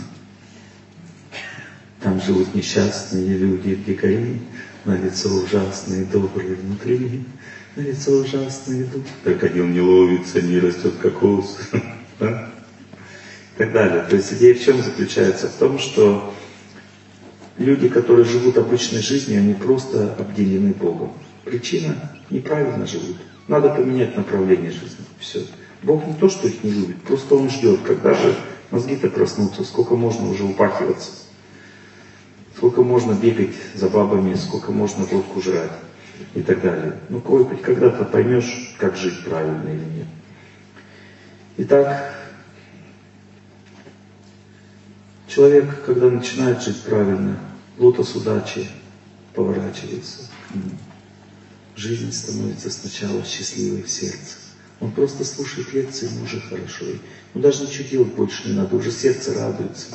Speaker 1: Там живут несчастные люди, дикари, на лицо ужасные, добрые внутри, на лицо ужасные добрые. Крокодил не ловится, не растет кокос. Да? И так далее. То есть идея в чем заключается? В том, что люди, которые живут обычной жизнью, они просто обделены Богом. Причина – неправильно живут. Надо поменять направление жизни. Все. Бог не то, что их не любит, просто Он ждет, когда же мозги-то проснутся, сколько можно уже упахиваться. Сколько можно бегать за бабами, сколько можно водку жрать и так далее. Ну, хоть когда-то поймешь, как жить правильно или нет. Итак, человек, когда начинает жить правильно, лотос удачи поворачивается к нему. Жизнь становится сначала счастливой в сердце. Он просто слушает лекции, ему уже хорошо. Ему даже ничего делать больше не надо, уже сердце радуется.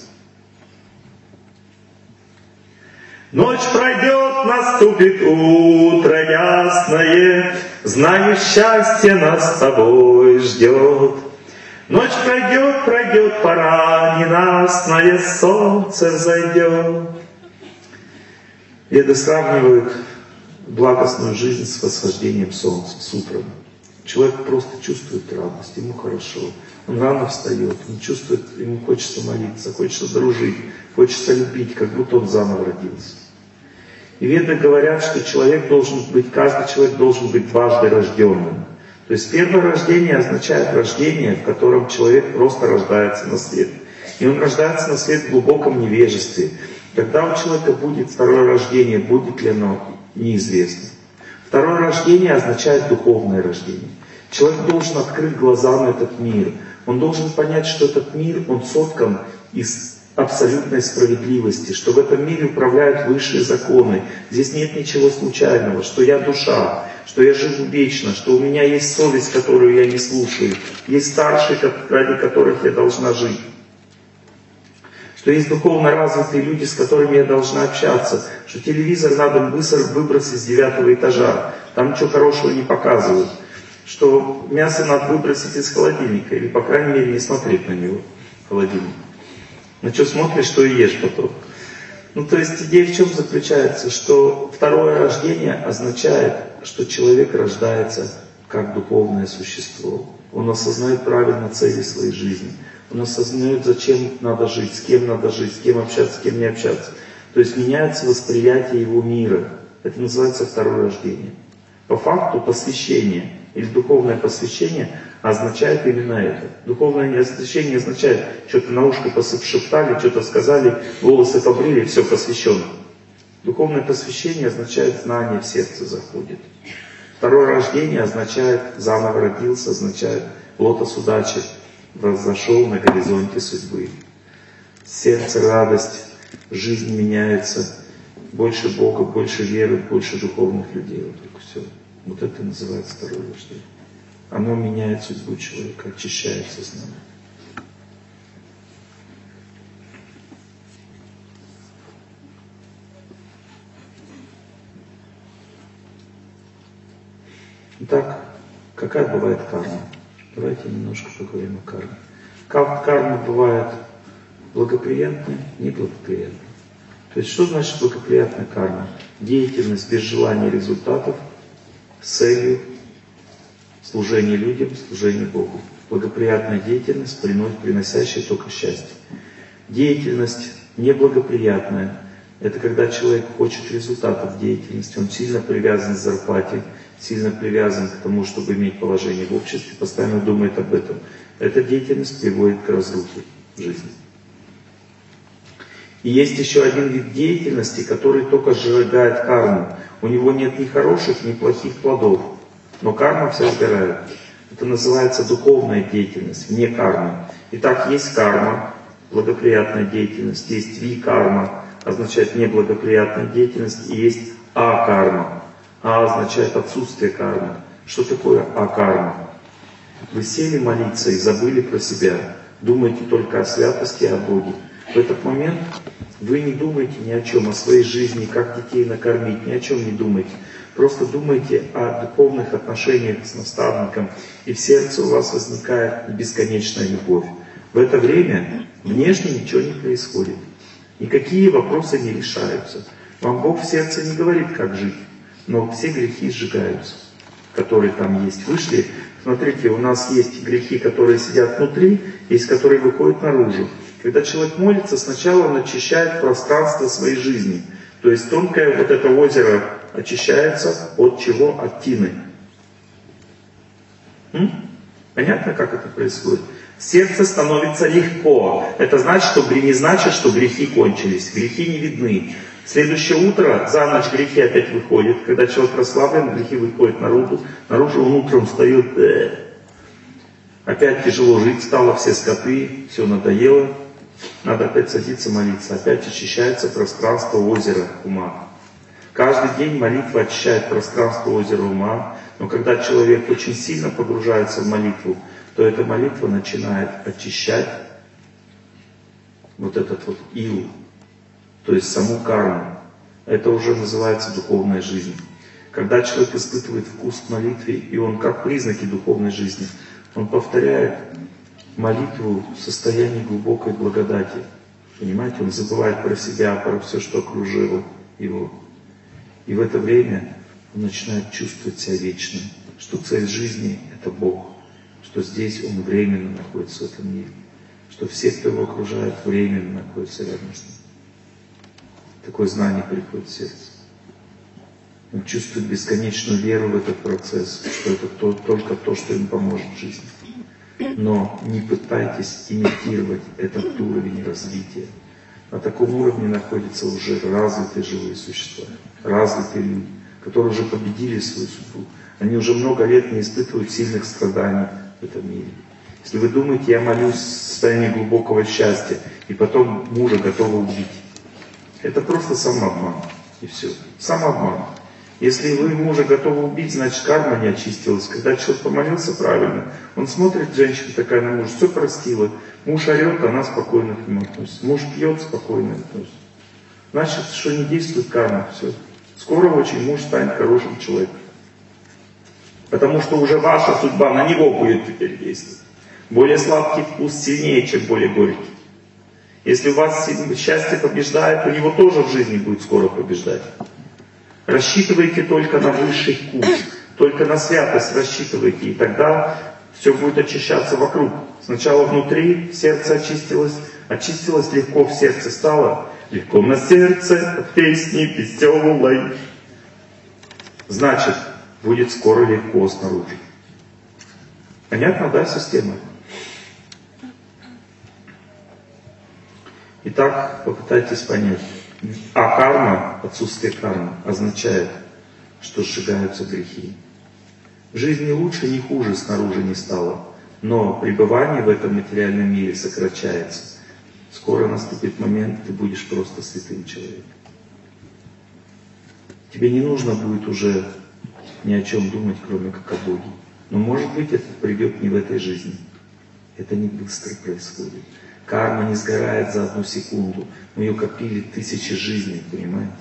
Speaker 1: Ночь пройдет, наступит утро ясное, знаю, счастье нас с тобой ждет. Ночь пройдет, пройдет пора ненастная, солнце взойдет. Веды сравнивают благостную жизнь с восхождением солнца, с утром. Человек просто чувствует радость, ему хорошо. Он рано встает, он чувствует, ему хочется молиться, хочется дружить, хочется любить, как будто он заново родился. И веды говорят, что каждый человек должен быть дважды рожденным. То есть первое рождение означает рождение, в котором человек просто рождается на свет. И он рождается на свет в глубоком невежестве. Когда у человека будет второе рождение, будет ли оно, неизвестно. Второе рождение означает духовное рождение. Человек должен открыть глаза на этот мир. Он должен понять, что этот мир, он соткан из абсолютной справедливости, что в этом мире управляют высшие законы. Здесь нет ничего случайного, что я душа, что я живу вечно, что у меня есть совесть, которую я не слушаю, есть старшие, ради которых я должна жить, что есть духовно развитые люди, с которыми я должна общаться, что телевизор надо выбросить с 9-го этажа, там ничего хорошего не показывают, что мясо надо выбросить из холодильника, или, по крайней мере, не смотреть на него, холодильник. Ну что смотришь, что и ешь потом. Ну, то есть идея в чем заключается? Что второе рождение означает, что человек рождается как духовное существо. Он осознает правильно цели своей жизни. Он осознает, зачем надо жить, с кем общаться, с кем не общаться. То есть меняется восприятие его мира. Это называется второе рождение. По факту посвящение или духовное посвящение означает именно это. Духовное освящение означает, что-то на ушко шептали, что-то сказали, волосы побрили, все посвящено. Духовное посвящение означает знание в сердце заходит. Второе рождение означает заново родился, означает лотос удачи возошел на горизонте судьбы. Сердце радость, жизнь меняется, больше Бога, больше веры, больше духовных людей. Вот только все. Вот это называется второе рождение. Оно меняет судьбу человека, очищает сознание. Итак, какая бывает карма? Давайте немножко поговорим о карме. Карма бывает благоприятная, неблагоприятная. То есть, что значит благоприятная карма? Деятельность без желания результатов с целью служения людям, служения Богу. Благоприятная деятельность, приносящая только счастье. Деятельность неблагоприятная – это когда человек хочет результатов деятельности, он сильно привязан к зарплате, сильно привязан к тому, чтобы иметь положение в обществе, постоянно думает об этом. Эта деятельность приводит к разрухе в жизни. И есть еще один вид деятельности, который только сжигает карму. У него нет ни хороших, ни плохих плодов, но карма вся сгорает. Это называется духовная деятельность, вне кармы. Итак, есть карма, благоприятная деятельность, есть викарма, означает неблагоприятная деятельность, и есть акарма. А означает отсутствие кармы. Что такое акарма? Вы сели молиться и забыли про себя, думаете только о святости и о Боге. В этот момент вы не думаете ни о чем, о своей жизни, как детей накормить, ни о чем не думаете. Просто думайте о духовных отношениях с наставником, и в сердце у вас возникает бесконечная любовь. В это время внешне ничего не происходит. Никакие вопросы не решаются. Вам Бог в сердце не говорит, как жить, но все грехи сжигаются, которые там есть. Вышли, смотрите, у нас есть грехи, которые сидят внутри, есть, которые выходят наружу. Когда человек молится, сначала он очищает пространство своей жизни. То есть тонкое вот это озеро очищается от чего? От тины. Понятно, как это происходит? Сердце становится легко. Это значит, не значит, что грехи кончились. Грехи не видны. Следующее утро, за ночь грехи опять выходят. Когда человек расслаблен, грехи выходят наружу. Наружу он утром встает. Опять тяжело жить стало, все скоты, все надоело. Надо опять садиться молиться. Опять очищается пространство озера ума. Каждый день молитва очищает пространство озера ума. Но когда человек очень сильно погружается в молитву, то эта молитва начинает очищать вот этот вот ил, то есть саму карму. Это уже называется духовная жизнь. Когда человек испытывает вкус к молитве, и он как признаки духовной жизни, он повторяет молитву в состоянии глубокой благодати. Понимаете, он забывает про себя, про все, что окружило его. И в это время он начинает чувствовать себя вечным, что цель жизни — это Бог, что здесь он временно находится в этом мире, что все, кто его окружает, временно находятся рядом с ним. Такое знание приходит в сердце. Он чувствует бесконечную веру в этот процесс, что это только то, что им поможет в жизни. Но не пытайтесь имитировать этот уровень развития. На таком уровне находятся уже развитые живые существа, развитые люди, которые уже победили свою судьбу. Они уже много лет не испытывают сильных страданий в этом мире. Если вы думаете, я молюсь в состоянии глубокого счастья, и потом мужа готова убить, это просто самообман. И все. Самообман. Если вы мужа готовы убить, значит карма не очистилась. Когда человек помолился правильно, он смотрит, женщина такая на мужа, все простила. Муж орет, она спокойно к нему относится. Муж пьет, спокойно относится. Значит, что не действует карма. Все. Скоро очень муж станет хорошим человеком. Потому что уже ваша судьба на него будет теперь действовать. Более сладкий вкус сильнее, чем более горький. Если у вас счастье побеждает, у него тоже в жизни будет скоро побеждать. Рассчитывайте только на высший вкус, только на святость рассчитывайте, и тогда все будет очищаться вокруг. Сначала внутри сердце очистилось, очистилось легко в сердце стало, легко на сердце от песни веселой. Значит, будет скоро легко снаружи. Понятно, да, система? Итак, попытайтесь понять. А карма, отсутствие кармы, означает, что сжигаются грехи. В жизни лучше, не хуже снаружи не стало, но пребывание в этом материальном мире сокращается. Скоро наступит момент, ты будешь просто святым человеком. Тебе не нужно будет уже ни о чем думать, кроме как о Боге. Но может быть это придет не в этой жизни. Это не быстро происходит. Карма не сгорает за одну секунду. Мы ее копили тысячи жизней, понимаете?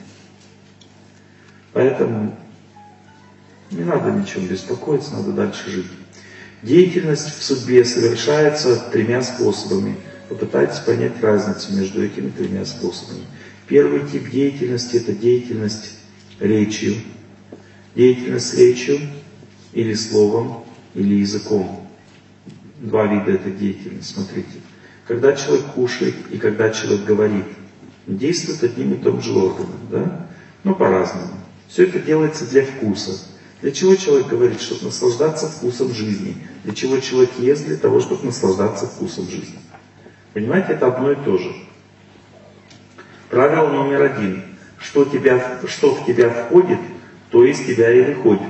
Speaker 1: Поэтому не надо ни о чем беспокоиться, надо дальше жить. Деятельность в судьбе совершается тремя способами. Попытайтесь понять разницу между этими тремя способами. Первый тип деятельности — это деятельность речью. Деятельность речью или словом, или языком. Два вида этой деятельности, смотрите. Когда человек кушает и когда человек говорит, действует одним и том же органом, да? Но по-разному. Все это делается для вкуса. Для чего человек говорит? Чтобы наслаждаться вкусом жизни. Для чего человек ест? Для того, чтобы наслаждаться вкусом жизни. Понимаете, это одно и то же. Правило номер один. Что в тебя входит, то из тебя и выходит.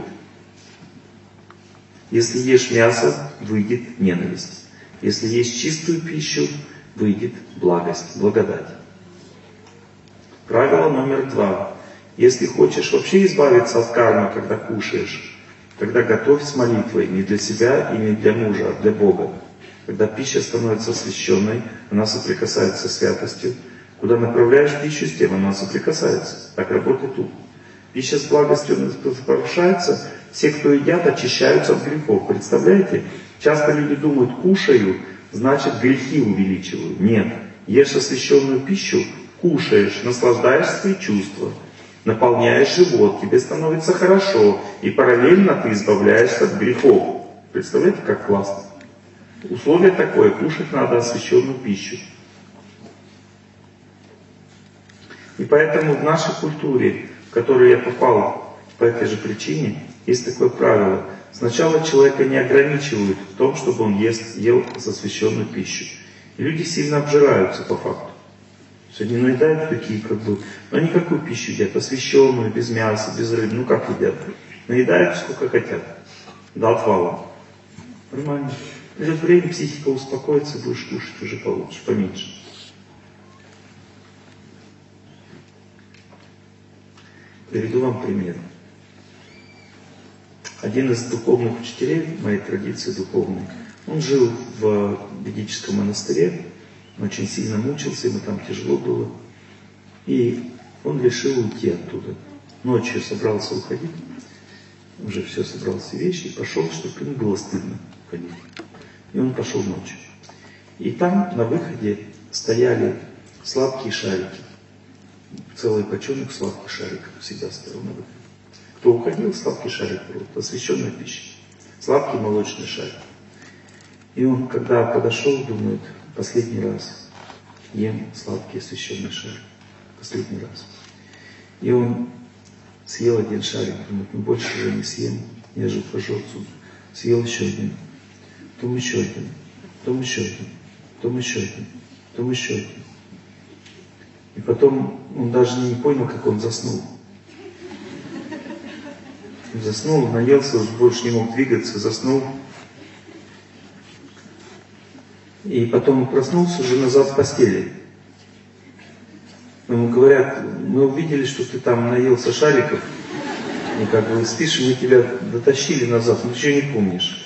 Speaker 1: Если ешь мясо, выйдет ненависть. Если есть чистую пищу, выйдет благость, благодать. Правило номер два. Если хочешь вообще избавиться от кармы, когда кушаешь, тогда готовь с молитвой не для себя и не для мужа, а для Бога. Когда пища становится освященной, она соприкасается с святостью. Куда направляешь пищу, с тем она соприкасается. Так работает ум. Пища с благостью соприкасается, все, кто едят, очищаются от грехов. Представляете? Часто люди думают, кушаю, значит грехи увеличиваю. Нет. Ешь освященную пищу, кушаешь, наслаждаешь свои чувства, наполняешь живот, тебе становится хорошо, и параллельно ты избавляешься от грехов. Представляете, как классно? Условие такое, кушать надо освященную пищу. И поэтому в нашей культуре, в которую я попал по этой же причине, есть такое правило. Сначала человека не ограничивают в том, чтобы он ел освященную пищу. И люди сильно обжираются по факту. Они наедают такие, но они какую пищу едят? Освященную, без мяса, без рыбы. Как едят? Наедают сколько хотят. До отвала. Нормально. Придет время, психика успокоится, будешь кушать уже получше, поменьше. Приведу вам пример. Один из духовных учителей моей традиции духовной, он жил в ведическом монастыре, очень сильно мучился, ему там тяжело было. И он решил уйти оттуда. Ночью собрался уходить, уже все, собрал все вещи и пошел, чтобы ему было стыдно уходить. И он пошел ночью. И там на выходе стояли сладкие шарики. Целый бочонок сладких шариков всегда стоял на выходе. Кто уходил, сладкий шарик был, освященная пища. Сладкий молочный шарик. И он, когда подошел, думает, последний раз ем сладкий освященный шарик. Последний раз. И он съел один шарик, думает, больше уже не съем, я же ухожу отсюда. Съел еще один, потом еще один, потом еще один, потом еще один, потом еще один. И потом он даже не понял, как он заснул. Заснул, наелся, больше не мог двигаться, заснул. И потом проснулся уже назад в постели. Ему говорят, мы увидели, что ты там наелся шариков, и как бы спишь, мы тебя дотащили назад, но ничего не помнишь.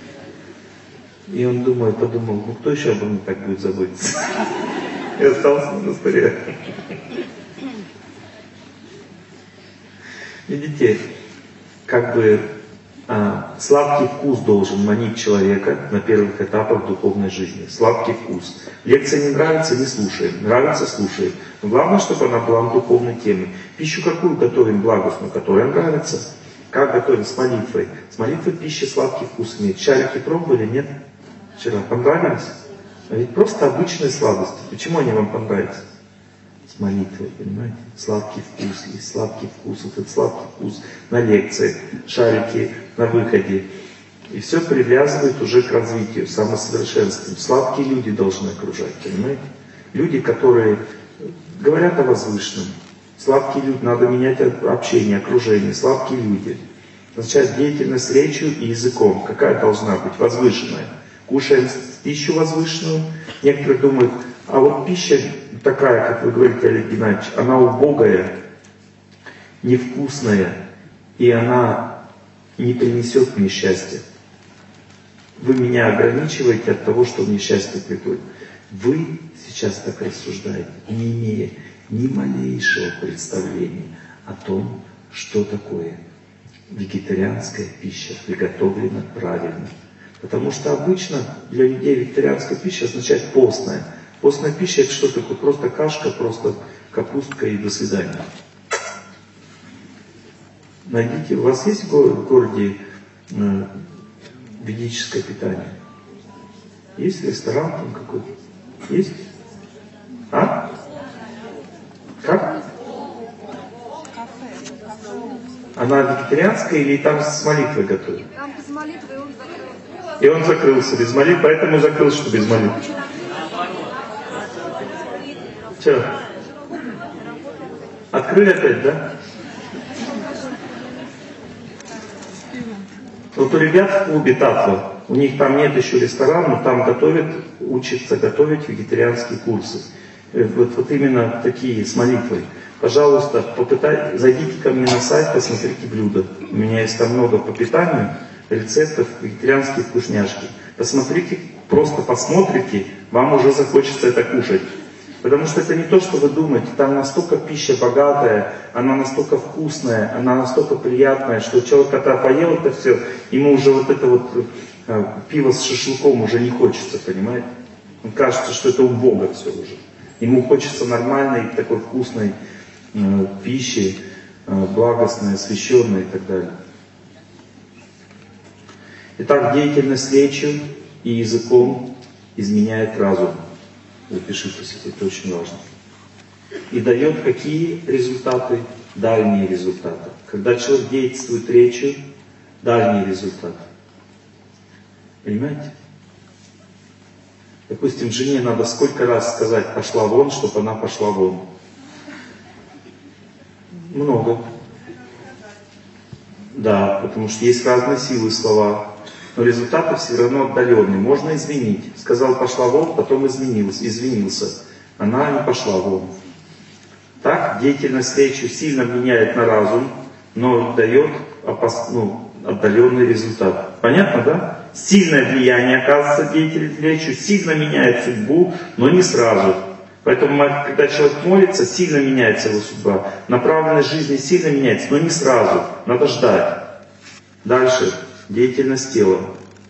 Speaker 1: И он подумал, кто еще обо мне так будет заботиться? И остался в монастыре. Видите, как бы Сладкий вкус должен манить человека на первых этапах духовной жизни. Сладкий вкус. Лекция не нравится, не слушаем. Нравится, слушаем. Но главное, чтобы она была на духовной теме. Пищу какую готовим благостную, которая нравится. Как готовим? С молитвой. С молитвой пища сладкий вкус имеет. Шарики пробовали? Нет? Вчера. Понравились? А ведь просто обычные сладости. Почему они вам понравились? С молитвой, понимаете? Сладкий вкус есть, сладкий вкус, вот этот сладкий вкус на лекции, шарики на выходе. И все привязывает уже к развитию, самосовершенствованию. Сладкие люди должны окружать, понимаете? Люди, которые говорят о возвышенном. Сладкие люди, надо менять общение, окружение. Сладкие люди. Означает деятельность речью и языком. Какая должна быть? Возвышенная. Кушаем пищу возвышенную. Некоторые думают, а вот пища такая, как вы говорите, Олег Геннадьевич, она убогая, невкусная, и она не принесет мне счастья. Вы меня ограничиваете от того, что мне счастье приходит. Вы сейчас так рассуждаете, не имея ни малейшего представления о том, что такое вегетарианская пища, приготовлена правильно. Потому что обычно для людей вегетарианская пища означает постная. Постная пища — это что такое? Просто кашка, просто капустка и до свидания. Найдите, у вас есть в городе ведическое питание? Есть ресторан там какой-то? Есть? А? Как? Она вегетарианская или там с молитвой готовят?
Speaker 3: Там без молитвы он закрылся.
Speaker 1: И он закрылся без молитвы, поэтому закрылся, что без молитвы. Че? Открыли опять, да? Вот у ребят в клубе Татва, у них там нет еще ресторана, но там готовят, учатся готовить вегетарианские курсы. Вот именно такие, с молитвой. Пожалуйста, зайдите ко мне на сайт, посмотрите блюда. У меня есть там много по питанию, рецептов, вегетарианские вкусняшки. Посмотрите, просто посмотрите, вам уже захочется это кушать. Потому что это не то, что вы думаете, там настолько пища богатая, она настолько вкусная, она настолько приятная, что человек, когда поел это все, ему уже вот это вот пиво с шашлыком уже не хочется, понимаете? Он кажется, что это убого все уже. Ему хочется нормальной, такой вкусной пищи, благостной, освященной и так далее. Итак, деятельность речью и языком изменяет разум. Запишите себе, это очень важно. И дает какие результаты? Дальние результаты. Когда человек действует речью, дальние результаты. Понимаете? Допустим, жене надо сколько раз сказать «пошла вон», чтобы она пошла вон. Много. Да, потому что есть разные силы слова. Но результаты все равно отдаленные. Можно изменить. Сказал «пошла вон», потом извинился. Она не пошла вон. Так, деятельность речи сильно влияет на разум, но дает отдаленный результат. Понятно, да? Сильное влияние оказывается деятельность речи, сильно меняет судьбу, но не сразу. Поэтому, когда человек молится, сильно меняется его судьба. Направленность жизни сильно меняется, но не сразу. Надо ждать. Дальше. Деятельность тела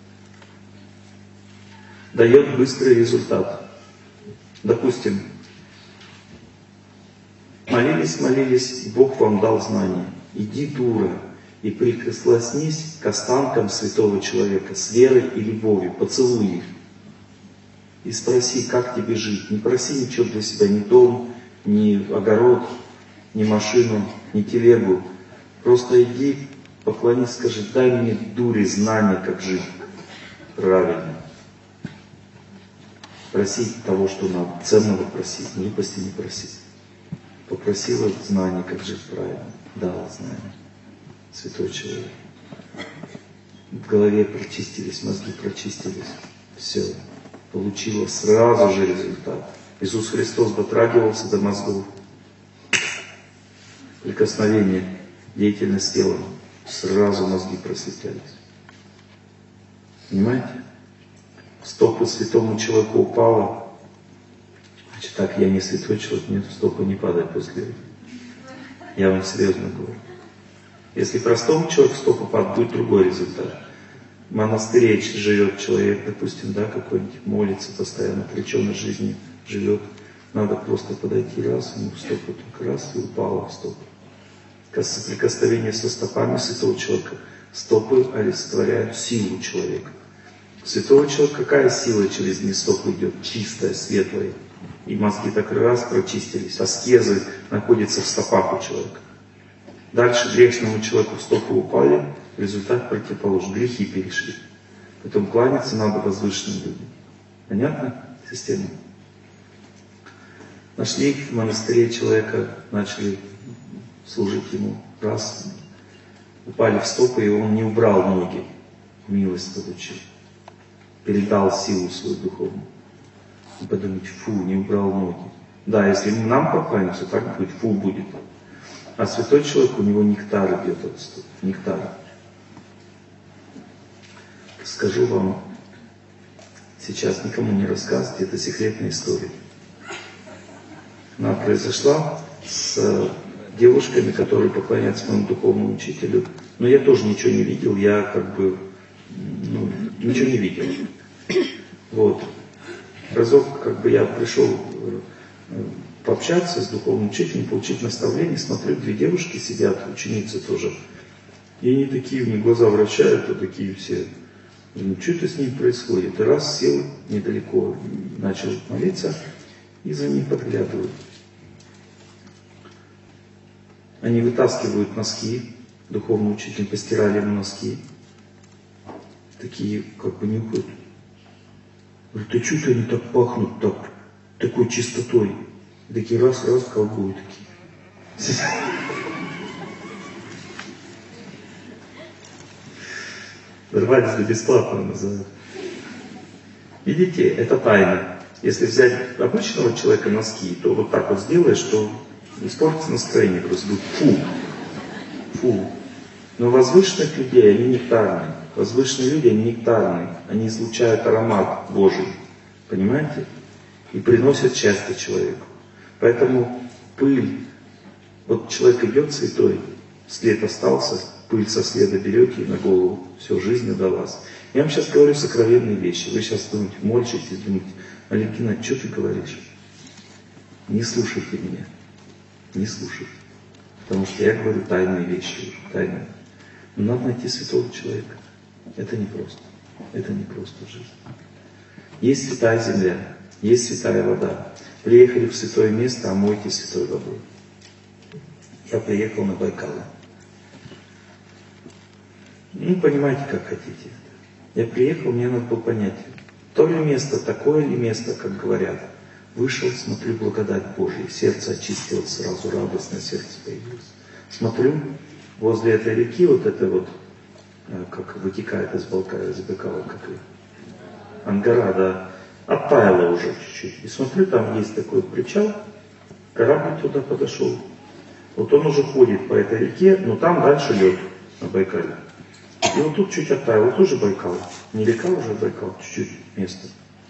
Speaker 1: дает быстрый результат. Допустим, молились, и Бог вам дал знание. Иди, дура, и прикоснись к останкам святого человека с верой и любовью, поцелуй их. И спроси, как тебе жить. Не проси ничего для себя, ни дом, ни огород, ни машину, ни телегу. Просто иди, поклонись, скажи, дай мне, дуре, знания, как жить правильно. Просить того, что надо, ценного просить, глупости не просить. Попросила знания, как жить правильно, дал знания. Святой человек. В голове прочистились, мозги прочистились. Все. Получила сразу же результат. Иисус Христос дотрагивался до мозгов. Прикосновение, деятельность тела. Сразу мозги просветлялись. Понимаете? Стопы святому человеку упала. Значит, так, я не святой человек, нет, стопы не падают после этого. Я вам серьезно говорю. Если простому человеку стопы падают, будет другой результат. В монастыре живет человек, допустим, да, какой-нибудь, молится постоянно, отвлеченной жизнью живет. Надо просто подойти раз, ему в стопу только раз и упало в стопу. Соприкосновение со стопами святого человека. Стопы олицетворяют силу человека. У святого человека какая сила через не стопы идет? Чистая, светлая. И мозги так раз прочистились. Аскезы находятся в стопах у человека. Дальше грешному человеку в стопы упали, результат противоположный. Грехи перешли. Поэтому кланяться надо возвышенным людям. Понятно? Система. Нашли в монастыре человека, начали служить ему. Раз, упали в стопы, и он не убрал ноги. Милость получил. Передал силу свою духовную. И подумать, фу, не убрал ноги. Да, если нам покланяться, так будет, фу будет. А святой человек, у него нектар идет от стоп. Нектар. Скажу вам, сейчас никому не рассказывайте, это секретная история. Она произошла с девушками, которые поклоняются моему духовному учителю. Но я тоже ничего не видел, я как бы, ничего не видел. Вот. Разок как бы я пришел пообщаться с духовным учителем, получить наставление, смотрю, две девушки сидят, ученицы тоже. И они такие, мне глаза вращают, вот такие все. Ну, что это с ним происходит? И раз сел недалеко, начал молиться, и за ним подглядывают. Они вытаскивают носки, духовный учитель постирали ему носки. Такие, как бы нюхают. Говорят, а что-то они так пахнут, такой чистотой. И такие раз, колбуют такие. Дорвались до бесплатного называют. Видите, это тайна. Если взять обычного человека носки, то вот так вот сделаешь, что испортится настроение, просто будет фу. Но возвышенных людей, они нектарные. Возвышенные люди, они нектарные. Они излучают аромат Божий. Понимаете? И приносят счастье человеку. Поэтому пыль, вот человек идет святой, след остался, пыль со следа берете на голову, все, жизнь удалась. Я вам сейчас говорю сокровенные вещи. Вы сейчас думаете, морщитесь, думаете, Олег Геннадьевич, что ты говоришь? Не слушайте меня. Не слушайте. Потому что я говорю тайные вещи. Тайные. Но надо найти святого человека. Это непросто. Это непросто в жизни. Есть святая земля, есть святая вода. Приехали в святое место, омойтесь святой водой. Я приехал на Байкал. Понимаете, как хотите. Я приехал, мне надо было понять, то ли место, такое ли место, как говорят. Вышел, смотрю, благодать Божия, сердце очистилось сразу, радостное сердце появилось. Смотрю, возле этой реки, вот это вот, как вытекает из Байкала, как и Ангара, да, оттаяло уже чуть-чуть. И смотрю, там есть такой причал, корабль туда подошел. Вот он уже ходит по этой реке, но там дальше лед на Байкале. И вот тут чуть оттаяло, тоже Байкал. Не река уже, Байкал, чуть-чуть место.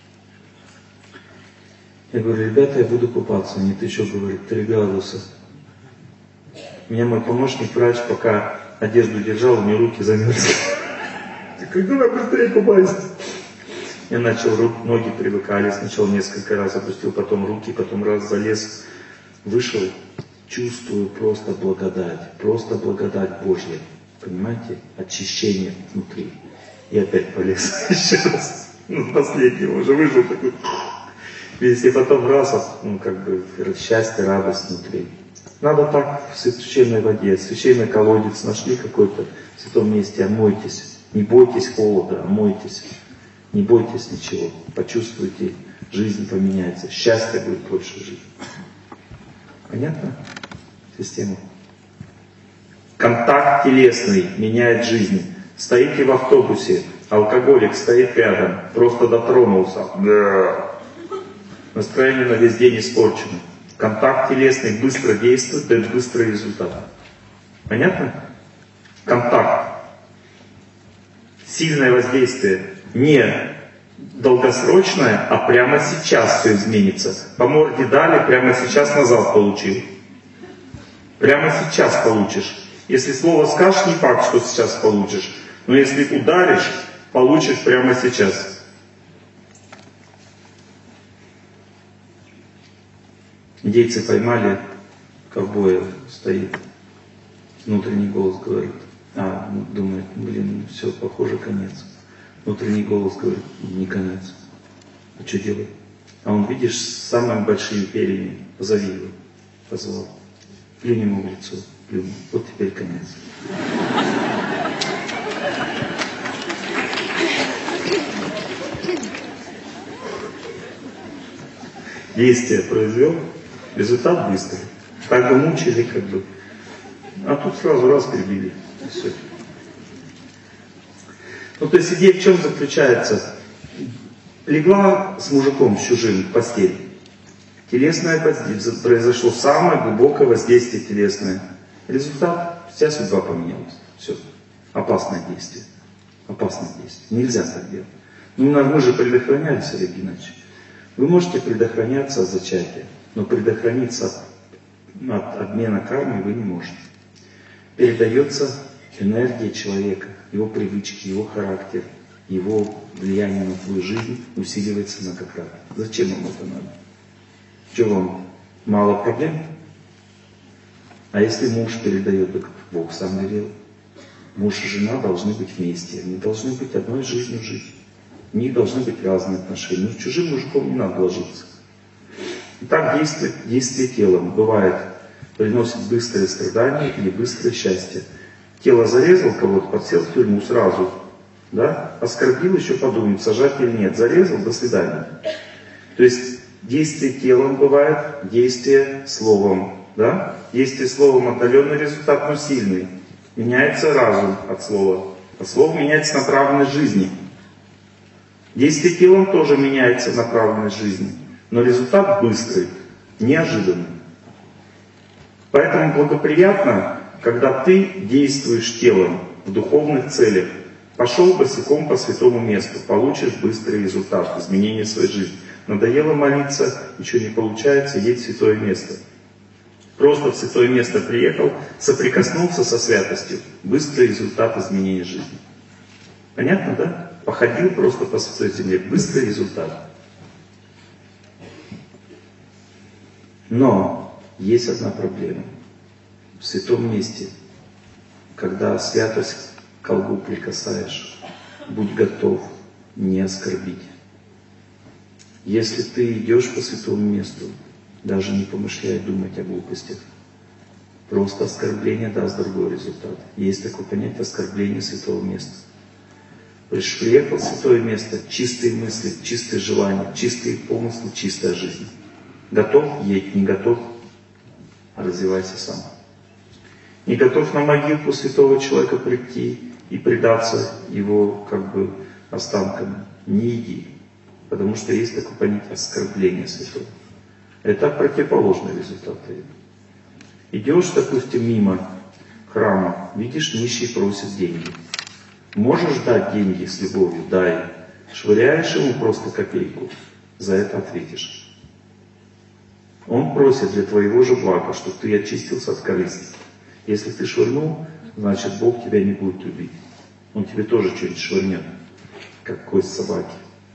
Speaker 1: Я говорю, ребята, я буду купаться. Они, ты что, говорит, 3 градуса. Меня мой помощник, врач, пока одежду держал, у меня руки замерзли. Когда давай быстрее купайся. Я начал, ноги привыкали, сначала несколько раз опустил, потом руки, потом раз залез, вышел, чувствую просто благодать Божья. Понимаете? Очищение внутри. И опять полез еще раз. Последнего уже вышел такой. И потом раз, счастье, радость внутри. Надо так в священной воде, священный колодец нашли какой-то в святом месте, омойтесь. Не бойтесь холода, омойтесь. Не бойтесь ничего. Почувствуйте, жизнь поменяется. Счастье будет больше жить. Понятно? Система. Контакт телесный меняет жизнь. Стоите в автобусе, алкоголик стоит рядом, просто дотронулся. Да. Настроение на весь день испорчено. Контакт телесный быстро действует, дает быстрый результат. Понятно? Контакт. Сильное воздействие. Не долгосрочное, а прямо сейчас все изменится. По морде дали, прямо сейчас назад получил. Прямо сейчас получишь. Если слово скажешь, не факт, что сейчас получишь. Но если ударишь, получишь прямо сейчас. Индейцы поймали ковбоя, стоит. Внутренний голос говорит. Думает, все, похоже, конец. Внутренний голос говорит, не конец. А что делать? А он, видишь, с самыми большими перьями. Позови его. Позвал. Плюнь ему в лицо. Плюнь. Вот теперь конец. Действие произвел, результат быстрый. Так бы мучили, как бы. А тут сразу раз прибили. И все. То есть идея в чем заключается? Легла с мужиком, с чужим в постель. Телесное произошло самое глубокое воздействие телесное. Результат, вся судьба поменялась. Все. Опасное действие. Опасное действие. Нельзя так делать. Мы же предохранялись, Олег Геннадьевич. Вы можете предохраняться от зачатия, но предохраниться от обмена кармой вы не можете. Передается энергия человека, его привычки, его характер, его влияние на твою жизнь усиливается многократно. Зачем вам это надо? Что вам, мало проблем? А если муж передает, так Бог сам велел. Муж и жена должны быть вместе, они должны быть одной жизнью жить. У них должны быть разные отношения. Но с чужим мужиком не надо ложиться. Итак, действие телом бывает, приносит быстрое страдание или быстрое счастье. Тело зарезал кого-то, подсел в тюрьму сразу. Да? Оскорбил, еще подумает, сажать или нет. Зарезал, до свидания. То есть действие телом бывает, действие словом. Да? Действие словом отдаленный результат, но сильный. Меняется разум от слова. А слово меняется направленность жизни. Действие телом тоже меняется направленность жизни. Но результат быстрый, неожиданный. Поэтому благоприятно, когда ты действуешь телом в духовных целях. Пошел босиком по святому месту, получишь быстрый результат, изменение своей жизни. Надоело молиться, ничего не получается, едь в святое место. Просто в святое место приехал, соприкоснулся со святостью, быстрый результат изменения жизни. Понятно, да? Походил просто по святой земле, быстрый результат. Но есть одна проблема. В святом месте, когда святость к колбу прикасаешь, будь готов не оскорбить. Если ты идешь по святому месту, даже не помышляй думать о глупостях, просто оскорбление даст другой результат. Есть такое понятие оскорбление святого места. Приехал в святое место, чистые мысли, чистые желания, чистые помыслы, чистая жизнь. Готов — едь, не готов — развивайся сам. Не готов на могилку святого человека прийти и предаться его останкам, не иди. Потому что есть такое понятие оскорбления святого. Это противоположный результат. Идешь, допустим, мимо храма, видишь, нищий просит деньги. Можешь дать деньги с любовью? Дай. Швыряешь ему просто копейку, за это ответишь. Он просит для твоего же блага, чтобы ты очистился от корысти. Если ты швырнул, значит Бог тебя не будет любить. Он тебе тоже что-нибудь швырнет, как кость собаки.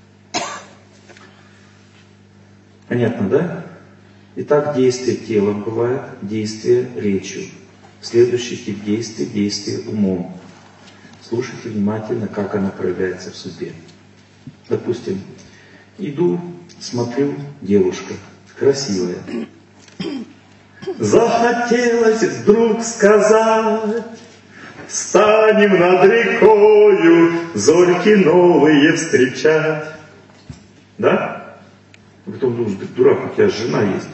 Speaker 1: Понятно, да? Итак, действие телом бывает, действие речью. Следующий тип действия — действие умом. Слушайте внимательно, как оно проявляется в судьбе. Допустим, иду, смотрю, девушка красивая. Захотелось вдруг сказать: встанем над рекою, зорьки новые встречать. Да? А потом думаешь, да дурак, у тебя жена есть.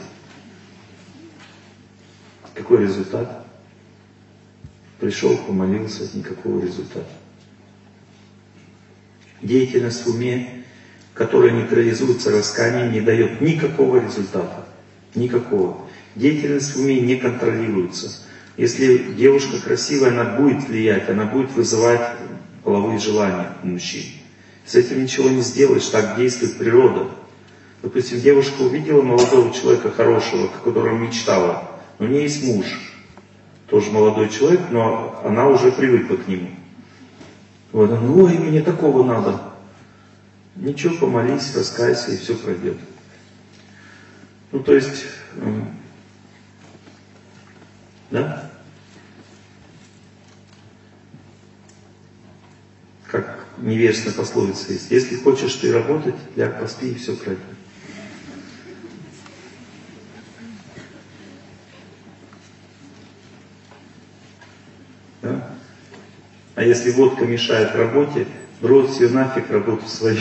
Speaker 1: Какой результат? Пришел, помолился, никакого результата. Деятельность в уме, которая нейтрализуется расканием, не дает никакого результата. Никакого. Деятельность в уме не контролируется. Если девушка красивая, она будет влиять, она будет вызывать половые желания у мужчин. С этим ничего не сделаешь, так действует природа. Допустим, девушка увидела молодого человека хорошего, о котором мечтала, но у нее есть муж. тоже молодой человек, но она уже привыкла к нему. Вот она, ой, мне такого надо. Ничего, помолись, раскайся, и все пройдет. Ну, то есть, да? Как невежественная пословица есть. Если хочешь ты работать, ляг поспи, и все пройдет. Да? А если водка мешает работе, брось ее нафиг, работу свою.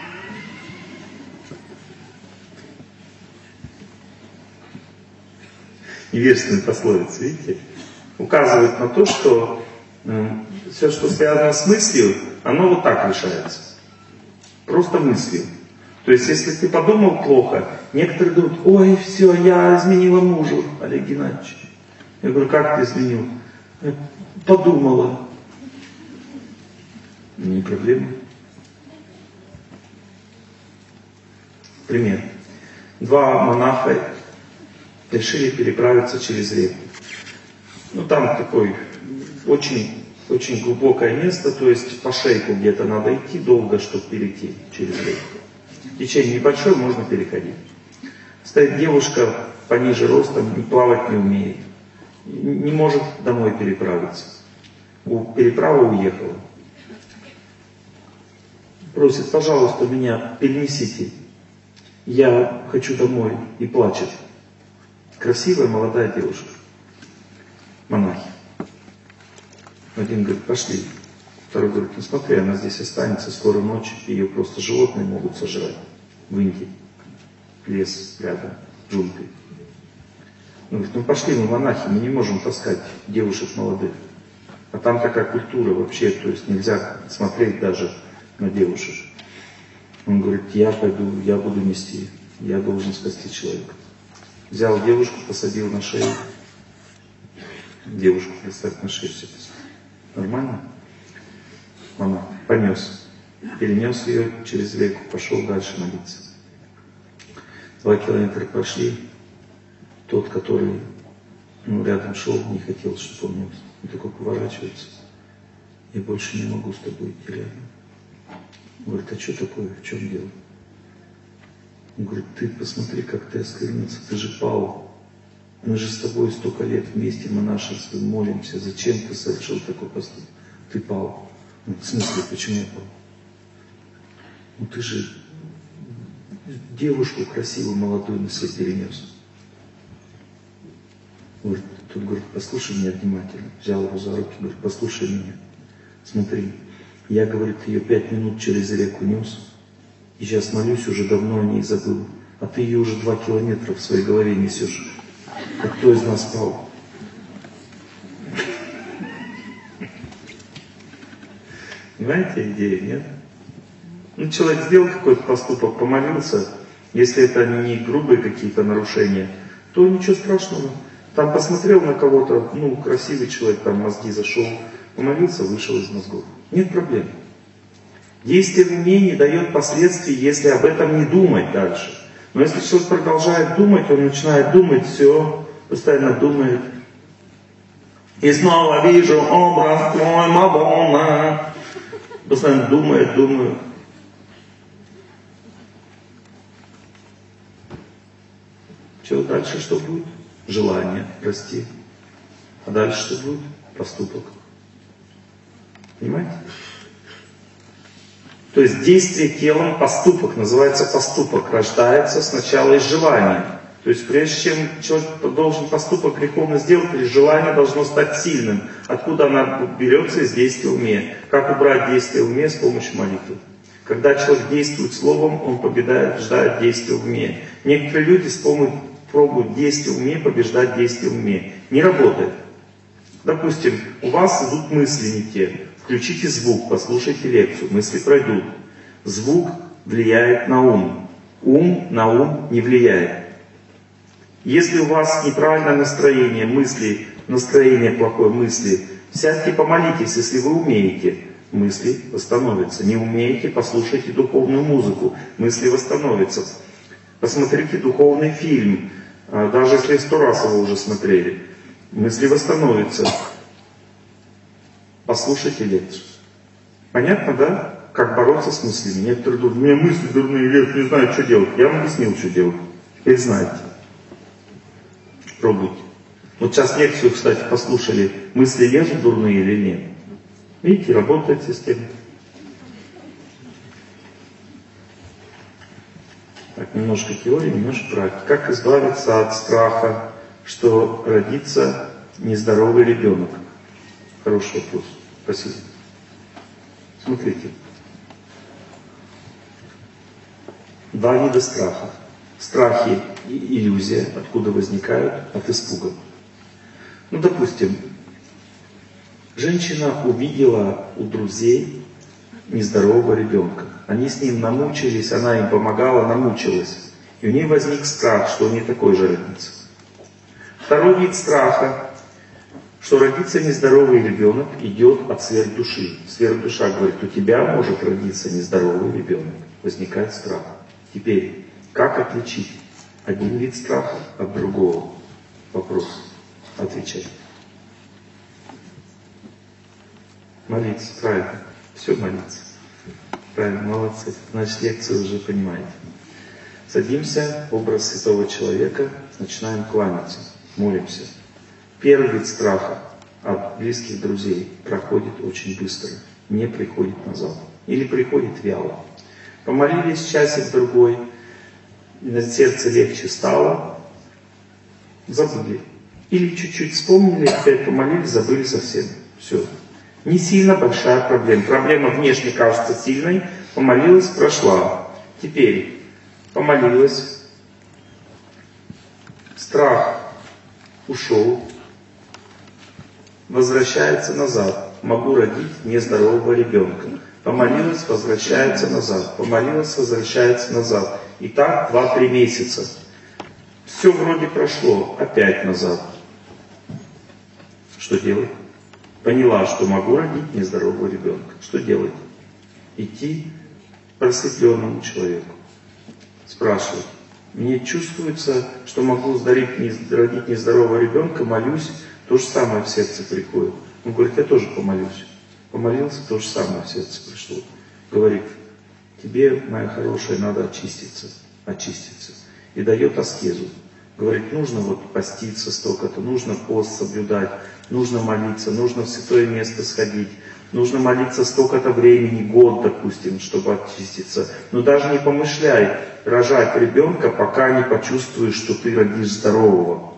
Speaker 1: Невежественная пословица, видите? Указывает на то, что все, что связано с мыслью, оно вот так решается. Просто мыслью. То есть, если ты подумал плохо, некоторые думают, ой, все, я изменила мужу, Олег Геннадьевич. Я говорю, как ты изменил? Подумала. Не проблема. Пример. Два монаха решили переправиться через реку. Ну там такое очень, очень глубокое место, то есть по шейку где-то надо идти долго, чтобы перейти через реку. Течение небольшое, можно переходить. Стоит девушка пониже ростом, плавать не умеет. Не может домой переправиться. Переправа уехала. Просит, пожалуйста, меня перенесите. Я хочу домой. И плачет. Красивая молодая девушка. Монахи. Один говорит, пошли. Второй говорит, ну смотри, она здесь останется, скоро ночь, ее просто животные могут сожрать. В Индии. Лес рядом, джунгли. Он говорит, ну пошли мы, монахи, мы не можем таскать девушек молодых. А там такая культура вообще, то есть нельзя смотреть даже на девушек. Он говорит, я пойду, я буду нести, я должен спасти человека. Взял девушку, посадил на шею. Девушку представь на шею. Нормально? Монах понес. Перенес ее через реку, пошел дальше молиться. 2 километра прошли. Тот, который рядом шел, не хотел, чтобы он нес. Он такой поворачивается. Я больше не могу с тобой идти рядом. Он говорит, а что такое, в чем дело? Он говорит, ты посмотри, как ты осквернился, ты же пал. Мы же с тобой столько лет вместе монашествуем, молимся. Зачем ты совершил такой поступок? Ты пал. Он говорит, в смысле, почему я пал? Ну ты же девушку красивую, молодую на себе перенес. Говорит, тут говорит, послушай меня внимательно. Взял его за руки, говорит, послушай меня. Смотри, я, говорит, ее 5 минут через реку нес. И сейчас молюсь, уже давно о ней забыл. А ты ее уже 2 километра в своей голове несешь. А кто из нас пал? Понимаете идею, нет? Ну, человек сделал какой-то поступок, помолился. Если это не грубые какие-то нарушения, то ничего страшного. Там посмотрел на кого-то, ну, красивый человек, там мозги зашел, помолился, вышел из мозгов. Нет проблем. Действие в уме не дает последствий, если об этом не думать дальше. Но если человек продолжает думать, он начинает думать, все, постоянно думает. И снова вижу образ твой, Мадонна. Постоянно думает. Все, дальше что будет? Желание расти. А дальше что будет? Поступок. Понимаете? То есть действие телом, поступок, называется поступок, рождается сначала из желания. То есть прежде чем человек должен поступок греховно сделать, желание должно стать сильным. Откуда оно берется? Из действия в уме. Как убрать действие в уме? С помощью молитвы. Когда человек действует словом, он побеждает действие в уме. Некоторые люди пробуют действие в уме, побеждать действие в уме. Не работает. Допустим, у вас идут мысли не те. Включите звук, послушайте лекцию, мысли пройдут. Звук влияет на ум. Ум на ум не влияет. Если у вас неправильное настроение, мысли, настроение плохое, мысли, сядьте помолитесь, если вы умеете. Мысли восстановятся. Не умеете, послушайте духовную музыку, мысли восстановятся. Посмотрите духовный фильм, даже если 100 раз его уже смотрели. мысли восстановятся. Послушайте лекцию. Понятно, да? Как бороться с мыслями? Некоторые думают, у меня мысли дурные, я не знаю, что делать. Я вам объяснил, что делать. Теперь знаете. Пробуйте. Вот сейчас лекцию, кстати, послушали. Мысли лезут дурные или нет? Видите, работает система. Так, немножко теории, немножко практики. Как избавиться от страха, что родится нездоровый ребенок? Хороший вопрос. Спасибо. Смотрите. Два вида страха. Страхи и иллюзия, откуда возникают? От испуга. Ну, допустим, женщина увидела у друзей нездорового ребенка. Они с ним намучились, она им помогала, намучилась. И у нее возник страх, что у нее такой же родится. Второй вид страха, что родится нездоровый ребенок, идет от сверхдуши. Сверхдуша говорит, у тебя может родиться нездоровый ребенок. Возникает страх. Теперь, как отличить один вид страха от другого? Вопрос. Отвечать. Молиться, правильно. Все молиться. Правильно, молодцы. Значит, лекцию уже понимаете. Садимся, образ святого человека, начинаем кланяться, молимся. Первый вид страха от близких друзей проходит очень быстро, не приходит назад. Или приходит вяло. Помолились часик-другой, на сердце легче стало, забыли. Или чуть-чуть вспомнили, опять помолились, забыли совсем. Все. Не сильно большая проблема. Проблема внешне кажется сильной, помолилась, прошла. Теперь помолилась, страх ушел, возвращается назад. Могу родить нездорового ребенка. Помолилась, возвращается назад. Помолилась, возвращается назад. И так 2-3 месяца. Все вроде прошло, опять назад. Что делать? Поняла, что могу родить нездорового ребенка. Что делать? Идти к просветленному человеку. Спрашивать. Мне чувствуется, что могу родить нездорового ребенка, молюсь, то же самое в сердце приходит. Он говорит, я тоже помолюсь. Помолился, то же самое в сердце пришло. Говорит, тебе, моя хорошая, надо очиститься. Очиститься. И дает аскезу. Говорит, нужно вот поститься столько-то, нужно пост соблюдать, нужно молиться, нужно в святое место сходить, нужно молиться столько-то времени, год, допустим, чтобы очиститься. Но даже не помышляй рожать ребенка, пока не почувствуешь, что ты родишь здорового.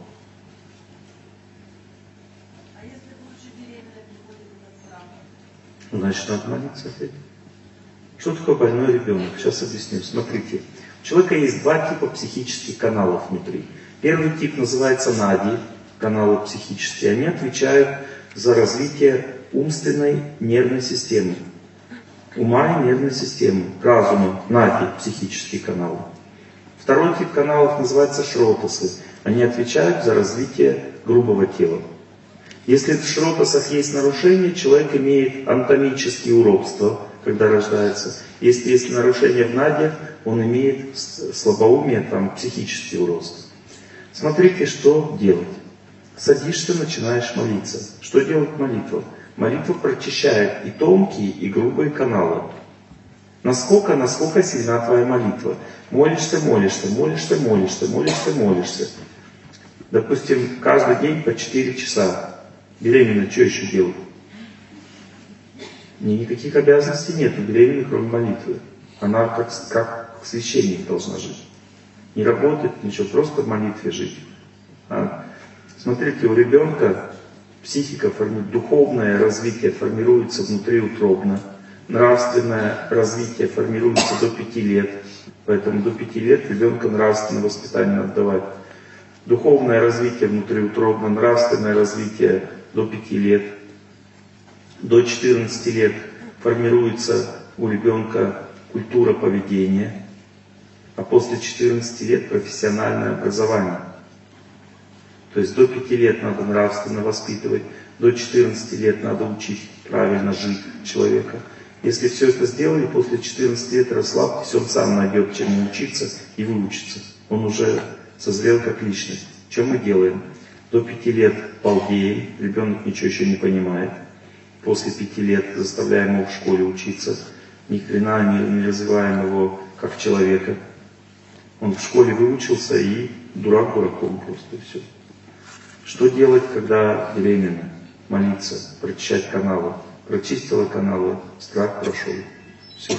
Speaker 4: А если лучше беременная приходит этот страх?
Speaker 1: Значит, надо молиться опять. Что такое больной ребенок? Сейчас объясню. Смотрите, у человека есть 2 типа психических каналов внутри. Первый тип называется нади, каналы психические. Они отвечают за развитие умственной нервной системы. Ума и нервной системы, разума, нади, психические каналы. Второй тип каналов называется шротасы. Они отвечают за развитие грубого тела. Если в шротасах есть нарушение, человек имеет анатомические уродства, когда рождается. Если есть нарушение в наде, он имеет слабоумие, там, психические уродства. Смотрите, что делать. Садишься, начинаешь молиться. Что делает молитва? Молитва прочищает и тонкие, и грубые каналы. Насколько сильна твоя молитва? Молишься, молишься, молишься, молишься, молишься, молишься. Допустим, каждый день по 4 часа. Беременна что еще делать? Никаких обязанностей нет у беременной, кроме молитвы. Она как священник должна жить. Не работать, ничего, просто в молитве жить. Смотрите, у ребенка психика, духовное развитие формируется внутриутробно, нравственное развитие формируется до 5 лет, поэтому до 5 лет ребенка нравственное воспитание надо давать. Духовное развитие внутриутробно, нравственное развитие до 5 лет. До 14 лет формируется у ребенка культура поведения, а после 14 лет профессиональное образование. То есть до 5 лет надо нравственно воспитывать, до 14 лет надо учить правильно жить человека. Если все это сделали, после 14 лет расслабьтесь, он сам найдет, чем учиться и выучиться. Он уже созрел как личность. Что мы делаем? До 5 лет балдеем, ребенок ничего еще не понимает. После 5 лет заставляем его в школе учиться, ни хрена не развиваем его как человека. Он в школе выучился и дурак дураком просто, и все. Что делать, когда беременна? Молиться, прочищать каналы. Прочистила каналы, страх прошел. Все.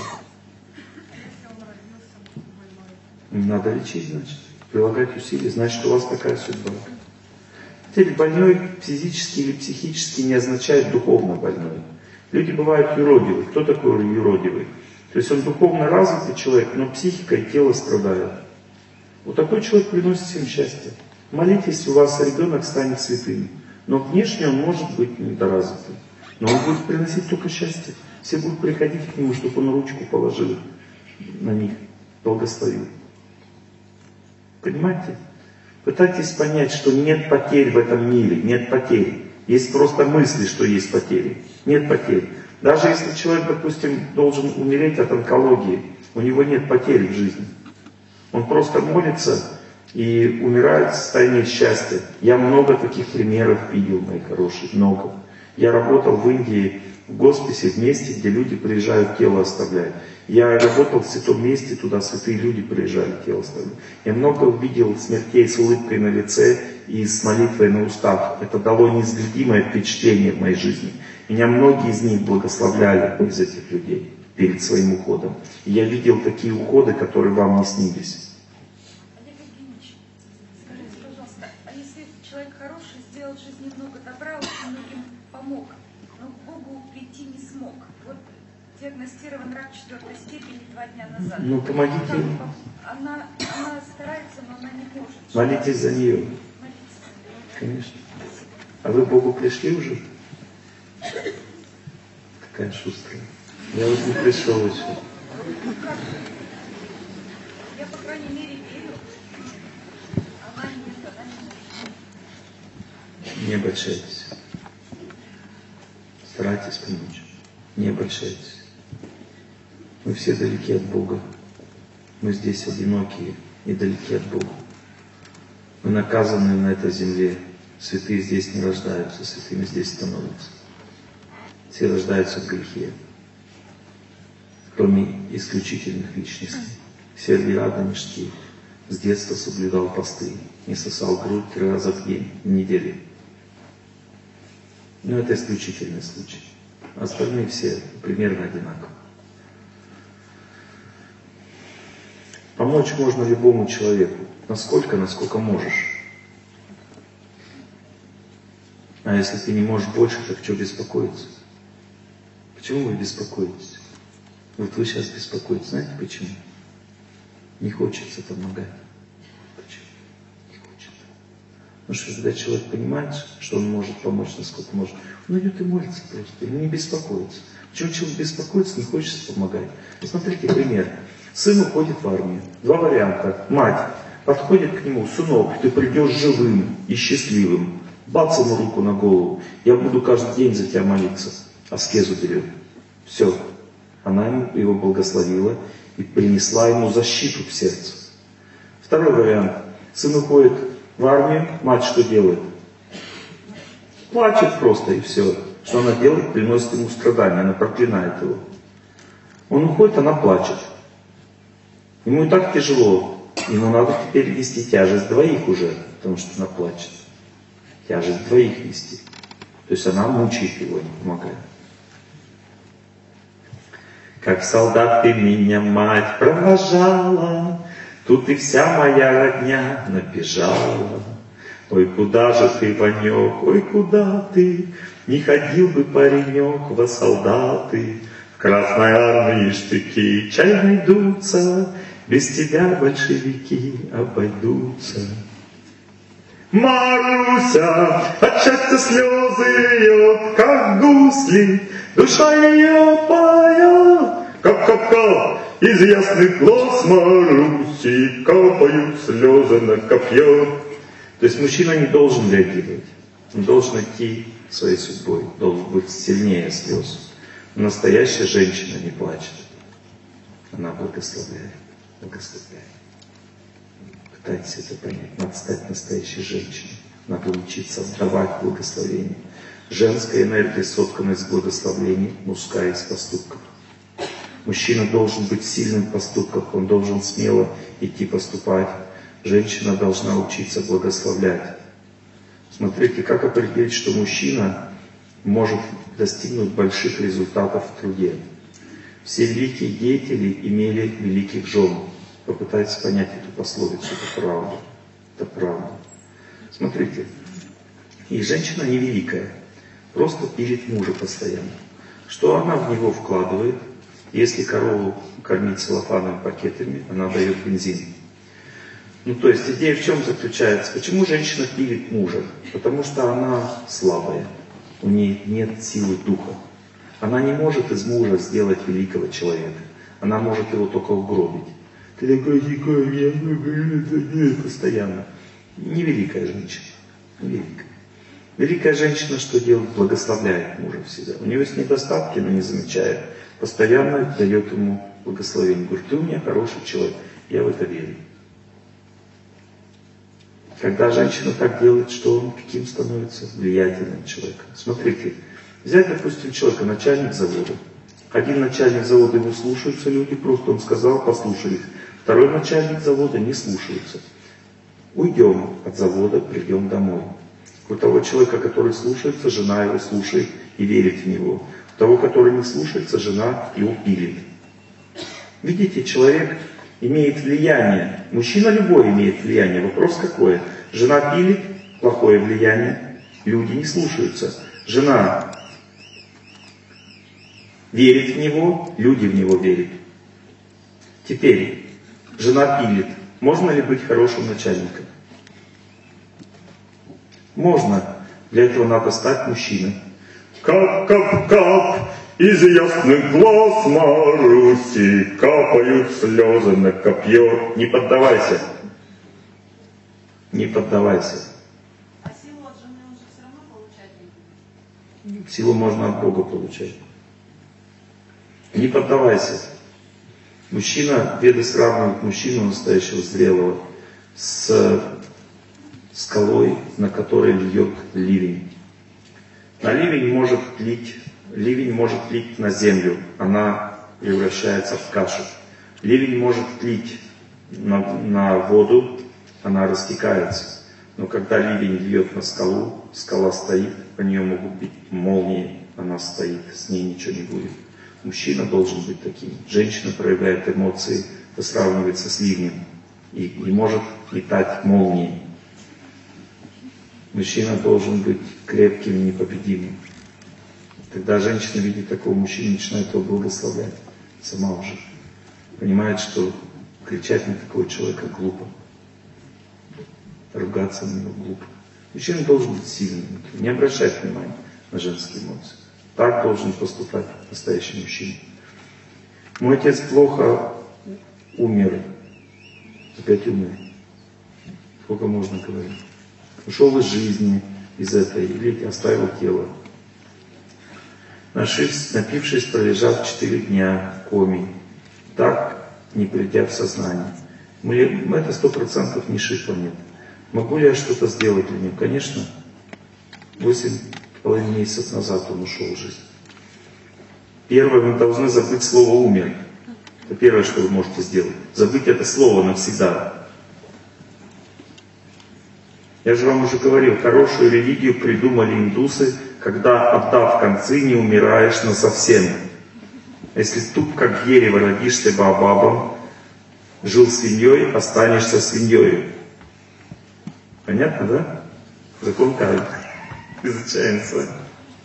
Speaker 1: Надо лечить, значит. Прилагать усилия, значит, у вас такая судьба. Теперь больной физически или психически не означает духовно больной. Люди бывают юродивы. Кто такой юродивый? То есть он духовно развитый человек, но психика и тело страдают. Вот такой человек приносит всем счастье. Молитесь, у вас ребенок станет святым. Но внешне он может быть недоразвитым. Но он будет приносить только счастье. Все будут приходить к нему, чтобы он ручку положил на них, благословил. Понимаете? Пытайтесь понять, что нет потерь в этом мире, нет потерь. Есть просто мысли, что есть потери. Нет потерь. Даже если человек, допустим, должен умереть от онкологии, у него нет потерь в жизни. Он просто молится и умирает в состоянии счастья. Я много таких примеров видел, мои хорошие, много. Я работал в Индии в госписе, в месте, где люди приезжают тело оставлять. Я работал в святом месте, туда святые люди приезжали тело оставлять. Я много увидел смертей с улыбкой на лице и с молитвой на устах. Это дало неизгладимое впечатление в моей жизни. Меня многие из них благословляли, из этих людей, перед своим уходом. И я видел такие уходы, которые вам не снились.
Speaker 4: Олег Евгеньевич, скажите, пожалуйста, а если человек хороший, сделал в жизни много добра, очень многим помог, но к Богу прийти не смог? Вот диагностирован рак 4-й степени 2 дня назад.
Speaker 1: Ну, помогите ей.
Speaker 4: Она старается, но она не может.
Speaker 1: Молитесь за нее.
Speaker 4: Молитесь за нее.
Speaker 1: Конечно. А вы к Богу пришли уже? Какая шустрая. Я вот не пришел еще.
Speaker 4: Я, по крайней мере, верю. Она нет, она не может.
Speaker 1: Не обольщайтесь. Старайтесь помочь. Не обольщайтесь. Мы все далеки от Бога. Мы здесь одинокие и далеки от Бога. Мы наказаны на этой земле. Святые здесь не рождаются, святыми здесь становятся. Все рождаются в грехе. Кроме исключительных личностей. Сергий Радонежский с детства соблюдал посты. Не сосал грудь 3 раза в день, в неделю. Но это исключительный случай. Остальные все примерно одинаковы. Помочь можно любому человеку. Насколько можешь. А если ты не можешь больше, так что беспокоиться? Почему вы беспокоитесь? Вот вы сейчас беспокоитесь. Знаете почему? Не хочется помогать. Почему? Не хочется. Потому что когда человек понимает, что он может помочь, насколько может, он идет и молится просто, и не беспокоится. Почему человек беспокоится, не хочется помогать? Посмотрите пример. Сын уходит в армию. 2 варианта. Мать подходит к нему: сынок, ты придешь живым и счастливым. Бац ему руку на голову. Я буду каждый день за тебя молиться. Аскезу берет. Все. Она его благословила и принесла ему защиту в сердце. Второй вариант. Сын уходит в армию, мать что делает? Плачет просто и все. Что она делает? Приносит ему страдания, она проклинает его. Он уходит, она плачет. Ему и так тяжело. Ему надо теперь нести тяжесть 2 уже, потому что она плачет. Тяжесть 2 нести. То есть она мучает его, не помогает. Как солдат ты меня, мать, провожала, тут и вся моя родня набежала. Ой, куда же ты, Ванек, ой, куда ты? Не ходил бы паренек во солдаты. В Красной армии штыки чай найдутся, без тебя большевики обойдутся. Маруся, от счастья слезы льет, как гусли, душа ее поет. Кап-кап-кап, из ясных глаз Маруси капают слезы на копье. То есть мужчина не должен реагировать, он должен идти своей судьбой, должен быть сильнее слез. Настоящая женщина не плачет, она благословляет, благословляет. Пытайтесь это понять, надо стать настоящей женщиной. Надо учиться давать благословение. Женская энергия соткана из благословений, мужская из поступков. Мужчина должен быть сильным в поступках, он должен смело идти поступать. Женщина должна учиться благословлять. Смотрите, как определить, что мужчина может достигнуть больших результатов в труде. Все великие деятели имели великих жен. Попытайтесь понять эту пословицу, это правда. Это правда. Смотрите, и женщина невеликая, просто пилит мужа постоянно. Что она в него вкладывает? Если корову кормить целлофановыми пакетами, она дает бензин. Ну, то есть идея в чем заключается? Почему женщина пилит мужа? Потому что она слабая, у нее нет силы духа. Она не может из мужа сделать великого человека. Она может его только угробить. Ты такой дикой, постоянно. Невеликая женщина. Невеликая. Великая женщина что делает? Благословляет мужа всегда. У нее есть недостатки, но не замечает. Постоянно дает ему благословение. Говорит, ты у меня хороший человек. Я в это верю. Когда женщина так делает, что он каким становится? Влиятельным человеком. Смотрите, взять, допустим, человека, начальник завода. Один начальник завода, его слушаются люди, просто он сказал, послушались. Второй начальник завода не слушается. Уйдем от завода, придем домой. У того человека, который слушается, жена его слушает и верит в него. У того, который не слушается, жена его пилит. Видите, человек имеет влияние. Мужчина любой имеет влияние. Вопрос какой? Жена пилит, плохое влияние. Люди не слушаются. Жена верит в него, люди в него верят. Теперь, жена пилит. Можно ли быть хорошим начальником? Можно. Для этого надо стать мужчиной. Кап-кап-кап, из ясных глаз Маруси капают слезы на копье. Не поддавайся. Не поддавайся.
Speaker 3: А силу от жены он же все равно получать не будет?
Speaker 1: Силу можно от Бога получать. Не поддавайся. Мужчина, веды сравнивают мужчину настоящего зрелого с скалой, на которой льет ливень. Ливень может лить на землю, она превращается в кашу. Ливень может лить на воду, она растекается. Но когда ливень льет на скалу, скала стоит, по нее могут быть молнии, она стоит, с ней ничего не будет. Мужчина должен быть таким. Женщина проявляет эмоции, это сравнивается с ливнем и может летать молнией. Мужчина должен быть крепким и непобедимым. Тогда женщина видит такого мужчину, начинает его благословлять. Сама уже понимает, что кричать на такого человека глупо. Ругаться на него глупо. Мужчина должен быть сильным. Не обращать внимания на женские эмоции. Так должен поступать настоящий мужчина. Мой отец плохо умер. Опять умер. Сколько можно говорить? Ушел из жизни, из этой, или оставил тело. Напившись, пролежав 4 дня в коме, так не придя в сознание. Это 100% низшей планеты. Могу ли я что-то сделать для него? Конечно. 8,5 месяцев назад он ушел в жизнь. Первое, вы должны забыть слово «умер». Это первое, что вы можете сделать. Забыть это слово навсегда. Я же вам уже говорил, хорошую религию придумали индусы, когда, отдав концы, не умираешь насовсем. Если туп, как дерево, родишься баобабом, жил свиньей, останешься свиньей. Понятно, да? Закон Кармы. Изучаем с вами.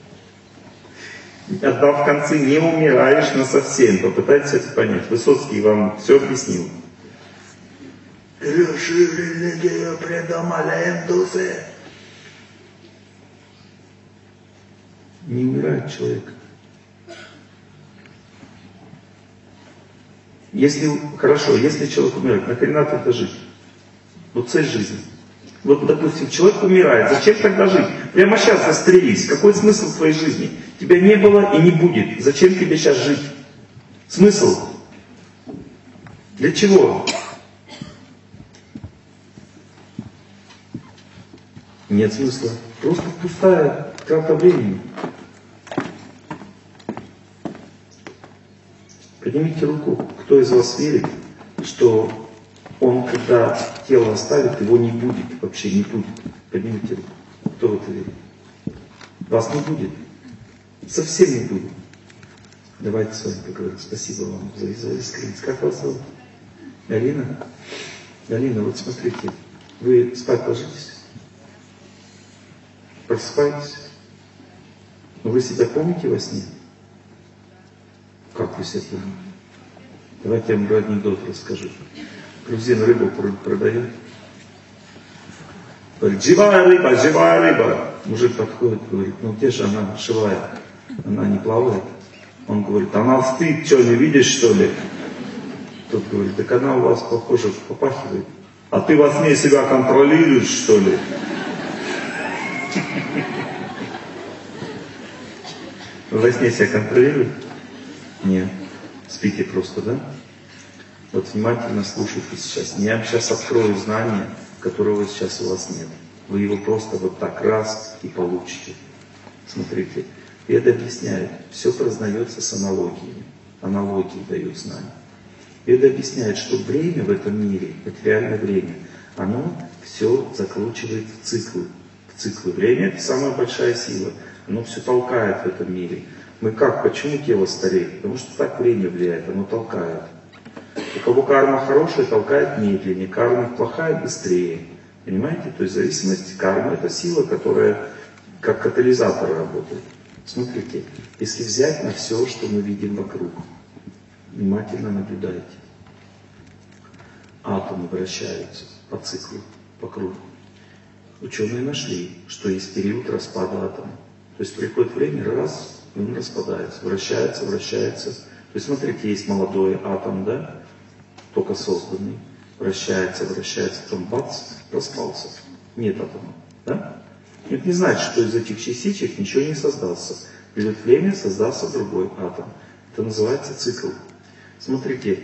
Speaker 1: Отдав концы, не умираешь насовсем. Попытайтесь это понять. Высоцкий вам все объяснил. Хорошую религию придумали индусы. Не умирает человек. Хорошо, если человек умирает, нахрена тогда жить? Вот цель жизни. Вот, допустим, человек умирает, зачем тогда жить? Прямо сейчас застрелись. Какой смысл в твоей жизни? Тебя не было и не будет. Зачем тебе сейчас жить? Смысл? Для чего? Нет смысла. Просто пустая трата времени. Поднимите руку, кто из вас верит, что он, когда тело оставит, его не будет, вообще не будет. Поднимите руку. Кто в это верит? Вас не будет. Совсем не будет. Давайте с вами поговорим. Спасибо вам за искренность. Как вас зовут? Галина? Галина, вот смотрите, вы спать ложитесь? Просыпаетесь? Но вы себя помните во сне? Как вы себя помните? Давайте я вам анекдот расскажу. Грузин рыбу продает. Говорит, живая рыба. Мужик подходит, говорит, ну где же она живая? Она не плавает. Он говорит, она стыд, что, не видишь, что ли? Тот говорит, так она у вас, похоже, попахивает. А ты во сне себя контролируешь, что ли? Вы во сне себя контролируете? Нет. Спите просто, да? Вот внимательно слушайте сейчас. Я сейчас открою знание, которого сейчас у вас нет. Вы его просто вот так раз и получите. Смотрите. Веды объясняют, все познается с аналогиями. Аналогии дают знания. Веды объясняют, что время в этом мире, материальное время, оно все закручивает в циклы. В циклы. Время — это самая большая сила. Оно все толкает в этом мире. Мы как? Почему тело стареет? Потому что так время влияет, оно толкает. У кого карма хорошая, толкает медленнее, карма плохая — быстрее. Понимаете? То есть в зависимости, карма — это сила, которая как катализатор работает. Смотрите, если взять на все, что мы видим вокруг, внимательно наблюдайте. Атомы вращаются по циклу, по кругу. Ученые нашли, что есть период распада атома. То есть приходит время, раз, и он распадается, вращается. То есть смотрите, есть молодой атом, да, только созданный, вращается, потом бац, распался. Нет атома, да? Это не значит, что из этих частичек ничего не создастся. Придет время, создастся другой атом. Это называется цикл. Смотрите,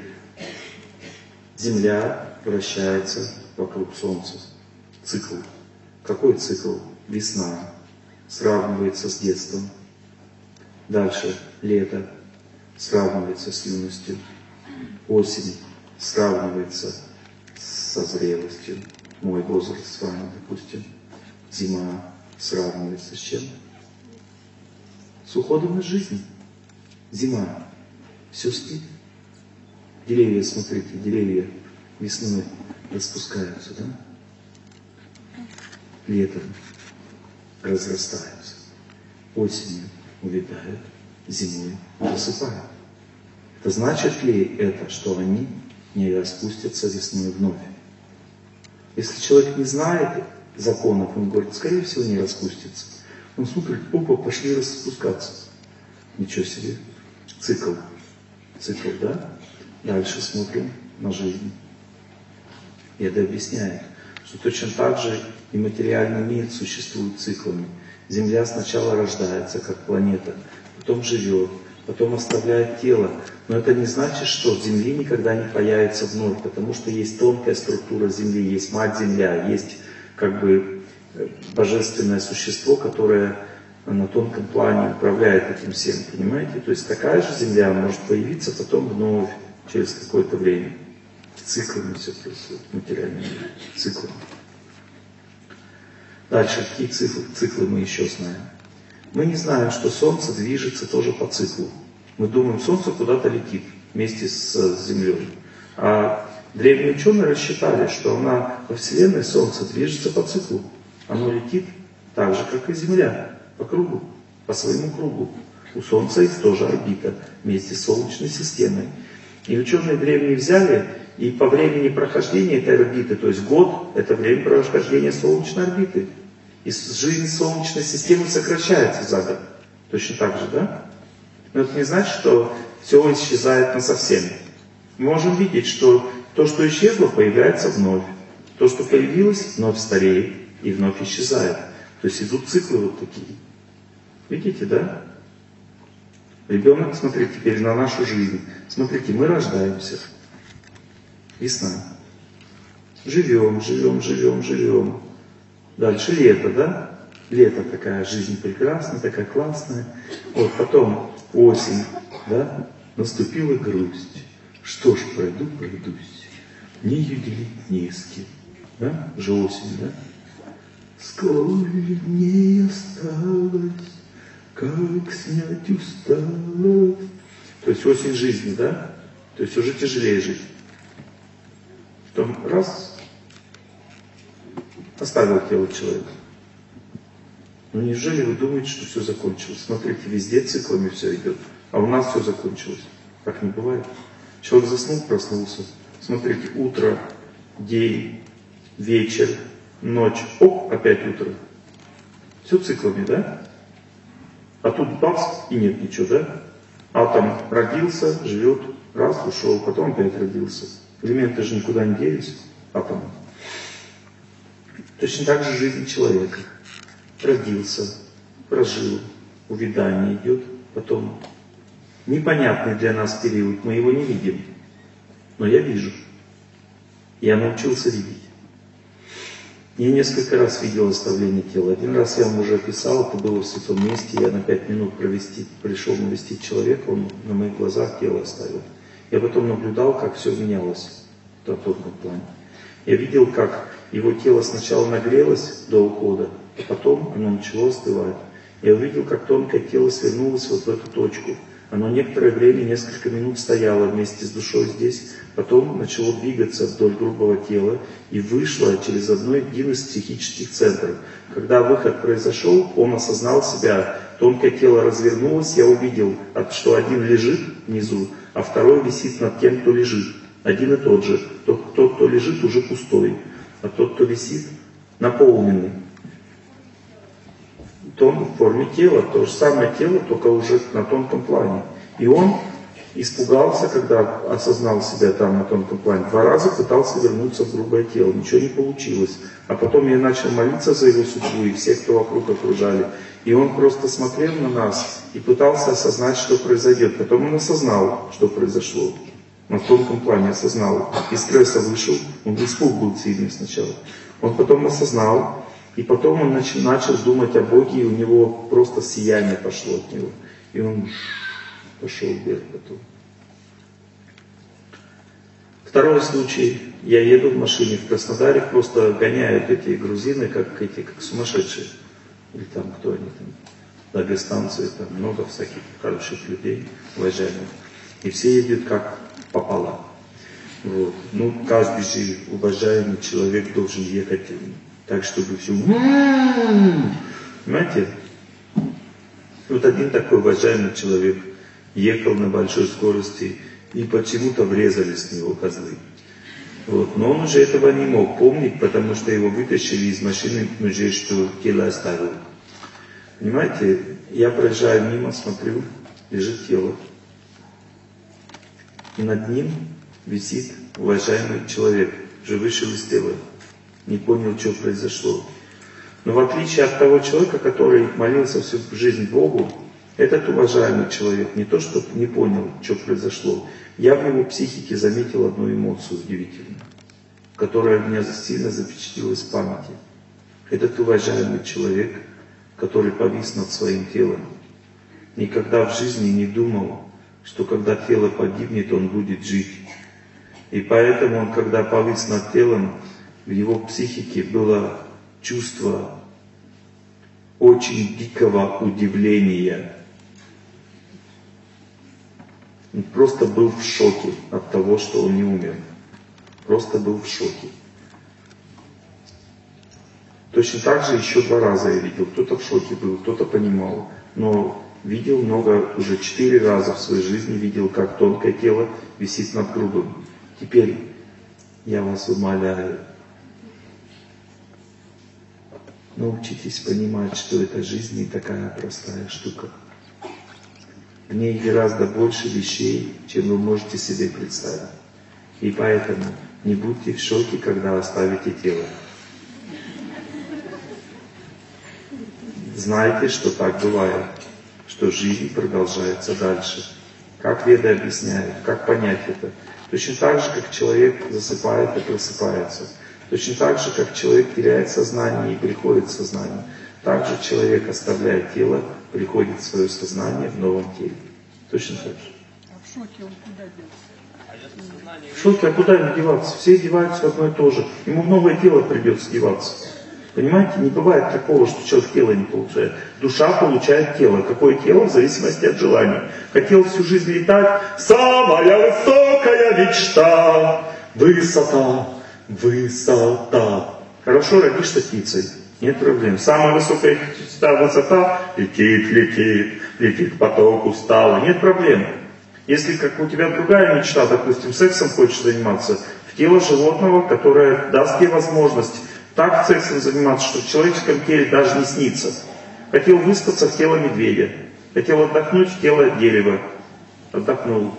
Speaker 1: Земля вращается вокруг Солнца. Цикл. Какой цикл? Весна. Сравнивается с детством. Дальше лето. Сравнивается с юностью. Осень. Сравнивается со зрелостью. Мой возраст с вами, допустим. Зима сравнивается с чем? С уходом из жизни. Зима. Все спит. Деревья, смотрите, деревья весной распускаются, да? Летом разрастаются. Осенью увядают, зимой засыпают. Это значит ли это, что они не распустятся весной вновь? Если человек не знает законов, он говорит, скорее всего, не распустится. Он смотрит, опа, пошли распускаться. Ничего себе. Цикл. Цикл, да? Дальше смотрим на жизнь. И это объясняет, что точно так же и материальный мир существует циклами. Земля сначала рождается, как планета, потом живет, потом оставляет тело. Но это не значит, что Земли никогда не появится вновь, потому что есть тонкая структура Земли, есть Мать-Земля, есть как бы божественное существо, которое на тонком плане управляет этим всем, понимаете? То есть такая же Земля может появиться потом вновь, через какое-то время. Циклами все происходит, материальными циклами. Дальше, какие циклы мы еще знаем? Мы не знаем, что Солнце движется тоже по циклу. Мы думаем, Солнце куда-то летит вместе с Землей. А древние ученые рассчитали, что во Вселенной Солнце движется по циклу. Оно летит так же, как и Земля, по кругу, по своему кругу. У Солнца есть тоже орбита вместе с Солнечной системой. И ученые древние взяли, и по времени прохождения этой орбиты, то есть год, это время прохождения Солнечной орбиты. И жизнь Солнечной системы сокращается за год. Точно так же, да? Но это не значит, что все исчезает насовсем. Мы можем видеть, что то, что исчезло, появляется вновь. То, что появилось, вновь стареет и вновь исчезает. То есть идут циклы вот такие. Видите, да? Ребенок, смотрите, теперь на нашу жизнь. Смотрите, мы рождаемся. Весна. Живем. Дальше лето, да? Лето такая жизнь прекрасная, такая классная. Вот потом осень, да? Наступила грусть. Что ж, пройдусь. Нею делить не с кем. Да? Уже осень, да? Сколь дней осталось, как снять усталость. То есть осень жизни, да? То есть уже тяжелее жить. Потом раз, оставил тело человека. Ну неужели вы думаете, что все закончилось? Смотрите, везде циклами все идет, а у нас все закончилось. Так не бывает. Человек заснул, проснулся. Смотрите, утро, день, вечер, ночь, оп, опять утро. Все циклами, да? А тут бац, и нет ничего, да? Атом родился, живет, раз, ушел, потом опять родился. Элементы же никуда не делись, атомы. Точно так же жизнь человека. Родился, прожил, увядание идет, потом непонятный для нас период, мы его не видим. Но я вижу. Я научился видеть. Я несколько раз видел оставление тела. Один раз я вам уже описал, это было в святом месте, я на 5 минут пришел навестить человека, он на моих глазах тело оставил. Я потом наблюдал, как все менялось в тонком плане. Я видел, как его тело сначала нагрелось до ухода, а потом оно начало остывать. Я увидел, как тонкое тело свернулось вот в эту точку. Оно некоторое время, несколько минут стояло вместе с душой здесь, потом начало двигаться вдоль грубого тела и вышло через один из психических центров. Когда выход произошел, он осознал себя, тонкое тело развернулось, я увидел, что один лежит внизу, а второй висит над тем, кто лежит. Один и тот же. Тот, кто лежит, уже пустой, а тот, кто висит, наполненный. Он в форме тела, то же самое тело, только уже на тонком плане. И он испугался, когда осознал себя там на тонком плане. 2 раза пытался вернуться в грубое тело, ничего не получилось. А потом я начал молиться за его судьбу и всех, кто вокруг окружали. И он просто смотрел на нас и пытался осознать, что произойдет. Потом он осознал, что произошло. На тонком плане осознал. Из стресса вышел, он испуг был сильный сначала. Он потом осознал. И потом он начал думать о Боге, и у него просто сияние пошло от него. И он пошел вверх потом. Второй случай. Я еду в машине в Краснодаре, просто гоняют эти грузины, как сумасшедшие. Или там, кто они там, дагестанцы, там много всяких хороших людей, уважаемых. И все едут как пополам. Вот. Ну, каждый же уважаемый человек должен ехать так, чтобы все... Понимаете? Вот один такой уважаемый человек ехал на большой скорости, и почему-то врезались в него козлы. Вот. Но он уже этого не мог помнить, потому что его вытащили из машины, уже что тело оставил. Понимаете? Я проезжаю мимо, смотрю, лежит тело. И над ним висит уважаемый человек, уже вышел из тела. Не понял, что произошло. Но в отличие от того человека, который молился всю жизнь Богу, этот уважаемый человек не то, что не понял, что произошло, я в его психике заметил одну эмоцию удивительную, которая у меня сильно запечатлелась в памяти. Этот уважаемый человек, который повис над своим телом, никогда в жизни не думал, что когда тело погибнет, он будет жить. И поэтому он, когда повис над телом, в его психике было чувство очень дикого удивления. Он просто был в шоке от того, что он не умер. Просто был в шоке. Точно так же еще 2 раза я видел. Кто-то в шоке был, кто-то понимал. Но видел много, уже 4 раза в своей жизни видел, как тонкое тело висит над грубым. Теперь я вас умоляю, научитесь понимать, что эта жизнь не такая простая штука. В ней гораздо больше вещей, чем вы можете себе представить. И поэтому не будьте в шоке, когда оставите тело. Знайте, что так бывает, что жизнь продолжается дальше. Как Веды объясняют, как понять это? Точно так же, как человек засыпает и просыпается. Точно так же, как человек теряет сознание и приходит в сознание, так же человек, оставляя тело, приходит в свое сознание в новом теле. Точно так же.
Speaker 5: А в шоке он куда делся?
Speaker 1: В шоке, а куда ему деваться? Все деваются в одно и то же. Ему в новое тело придется деваться. Понимаете, не бывает такого, что человек тело не получает. Душа получает тело. Какое тело? В зависимости от желания. Хотел всю жизнь летать. Самая высокая мечта. Высота, высота. Хорошо, родишься птицей. Нет проблем. Самая высокая высота. Летит, летит, летит поток, устала. Нет проблем. Если как у тебя другая мечта, допустим, сексом хочешь заниматься, в тело животного, которое даст тебе возможность так сексом заниматься, что в человеческом теле даже не снится. Хотел выспаться в тело медведя. Хотел отдохнуть в тело дерева. Отдохнул.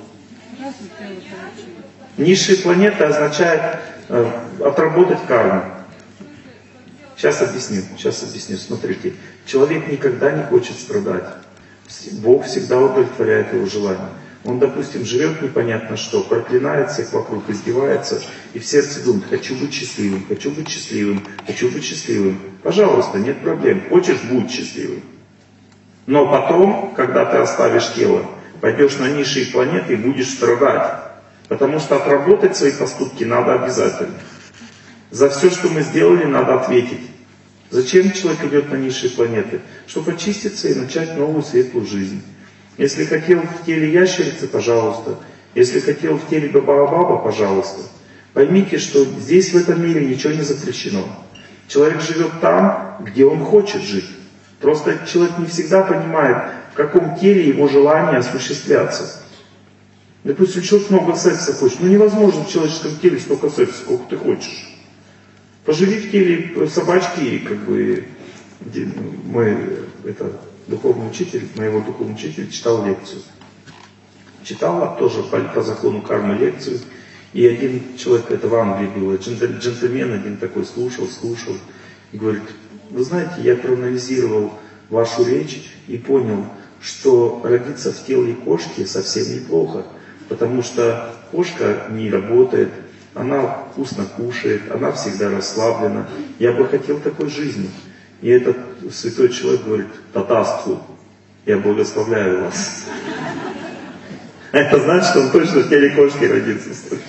Speaker 1: Низшие планеты означает отработать карму. Сейчас объясню. Смотрите. Человек никогда не хочет страдать. Бог всегда удовлетворяет его желание. Он, допустим, живет непонятно что, проклинает всех вокруг, издевается, и в сердце думает: хочу быть счастливым, хочу быть счастливым, хочу быть счастливым. Пожалуйста, нет проблем. Хочешь, будь счастливым. Но потом, когда ты оставишь тело, пойдешь на низшие планеты и будешь страдать. Потому что отработать свои поступки надо обязательно. За все, что мы сделали, надо ответить. Зачем человек идет на низшие планеты? Чтобы очиститься и начать новую светлую жизнь. Если хотел в теле ящерицы, пожалуйста. Если хотел в теле баба-баба, пожалуйста. Поймите, что здесь в этом мире ничего не запрещено. Человек живет там, где он хочет жить. Просто человек не всегда понимает, в каком теле его желание осуществляться. Допустим, человек много секса хочет. Ну невозможно в человеческом теле столько секса, сколько ты хочешь. Поживи в теле собачки, как бы, духовный учитель, моего духовного учителя читал лекцию. Читал тоже по закону кармы лекцию. И один человек, это в Англии было, джентльмен один такой, слушал, и говорит: вы знаете, я проанализировал вашу речь и понял, что родиться в теле кошки совсем неплохо, потому что кошка не работает, она вкусно кушает, она всегда расслаблена. Я бы хотел такой жизни. И этот святой человек говорит: татастху, я благословляю вас. Это значит, что он точно в теле кошки родится.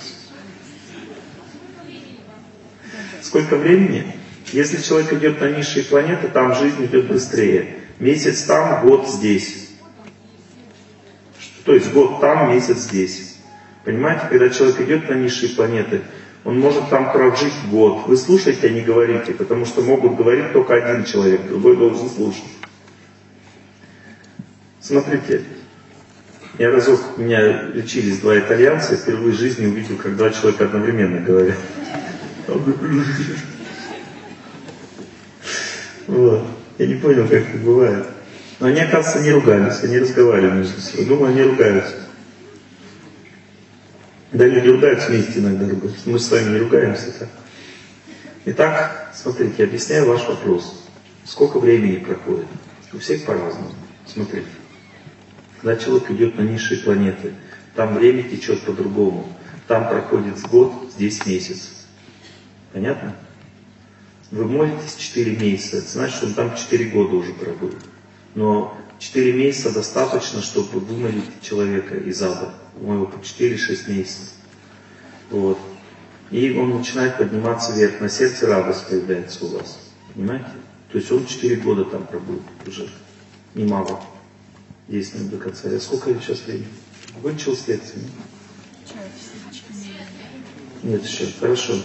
Speaker 1: Сколько времени? Если человек идет на низшие планеты, там жизнь идет быстрее. Месяц там, год здесь. То есть год там, месяц здесь. Понимаете, когда человек идет на низшие планеты, он может там прожить год. Вы слушайте, а не говорите, потому что могут говорить только один человек, другой должен слушать. Смотрите, меня лечились два итальянца, и впервые в жизни увидел, как два человека одновременно говорят. Вот. Я не понял, как это бывает. Но они, оказывается, не ругались, они разговаривали между собой. Думаю, они ругаются. Да, люди ругаются вместе, иногда ругаются. Мы с вами не ругаемся так. Итак, смотрите, я объясняю ваш вопрос. Сколько времени проходит? У всех по-разному. Смотрите. Когда человек идет на низшие планеты, там время течет по-другому. Там проходит год, здесь месяц. Понятно? Вы молитесь 4 месяца, это значит, что он там 4 года уже пробыл. Но 4 месяца достаточно, чтобы вымолить человека из ада. У него по 4-6 месяцев. Вот. И он начинает подниматься вверх. На сердце радость появляется у вас. Понимаете? То есть он 4 года там пробыл уже. Немало. Действует до конца. А сколько сейчас времени? Кончилась лекция? Нет, еще. Хорошо.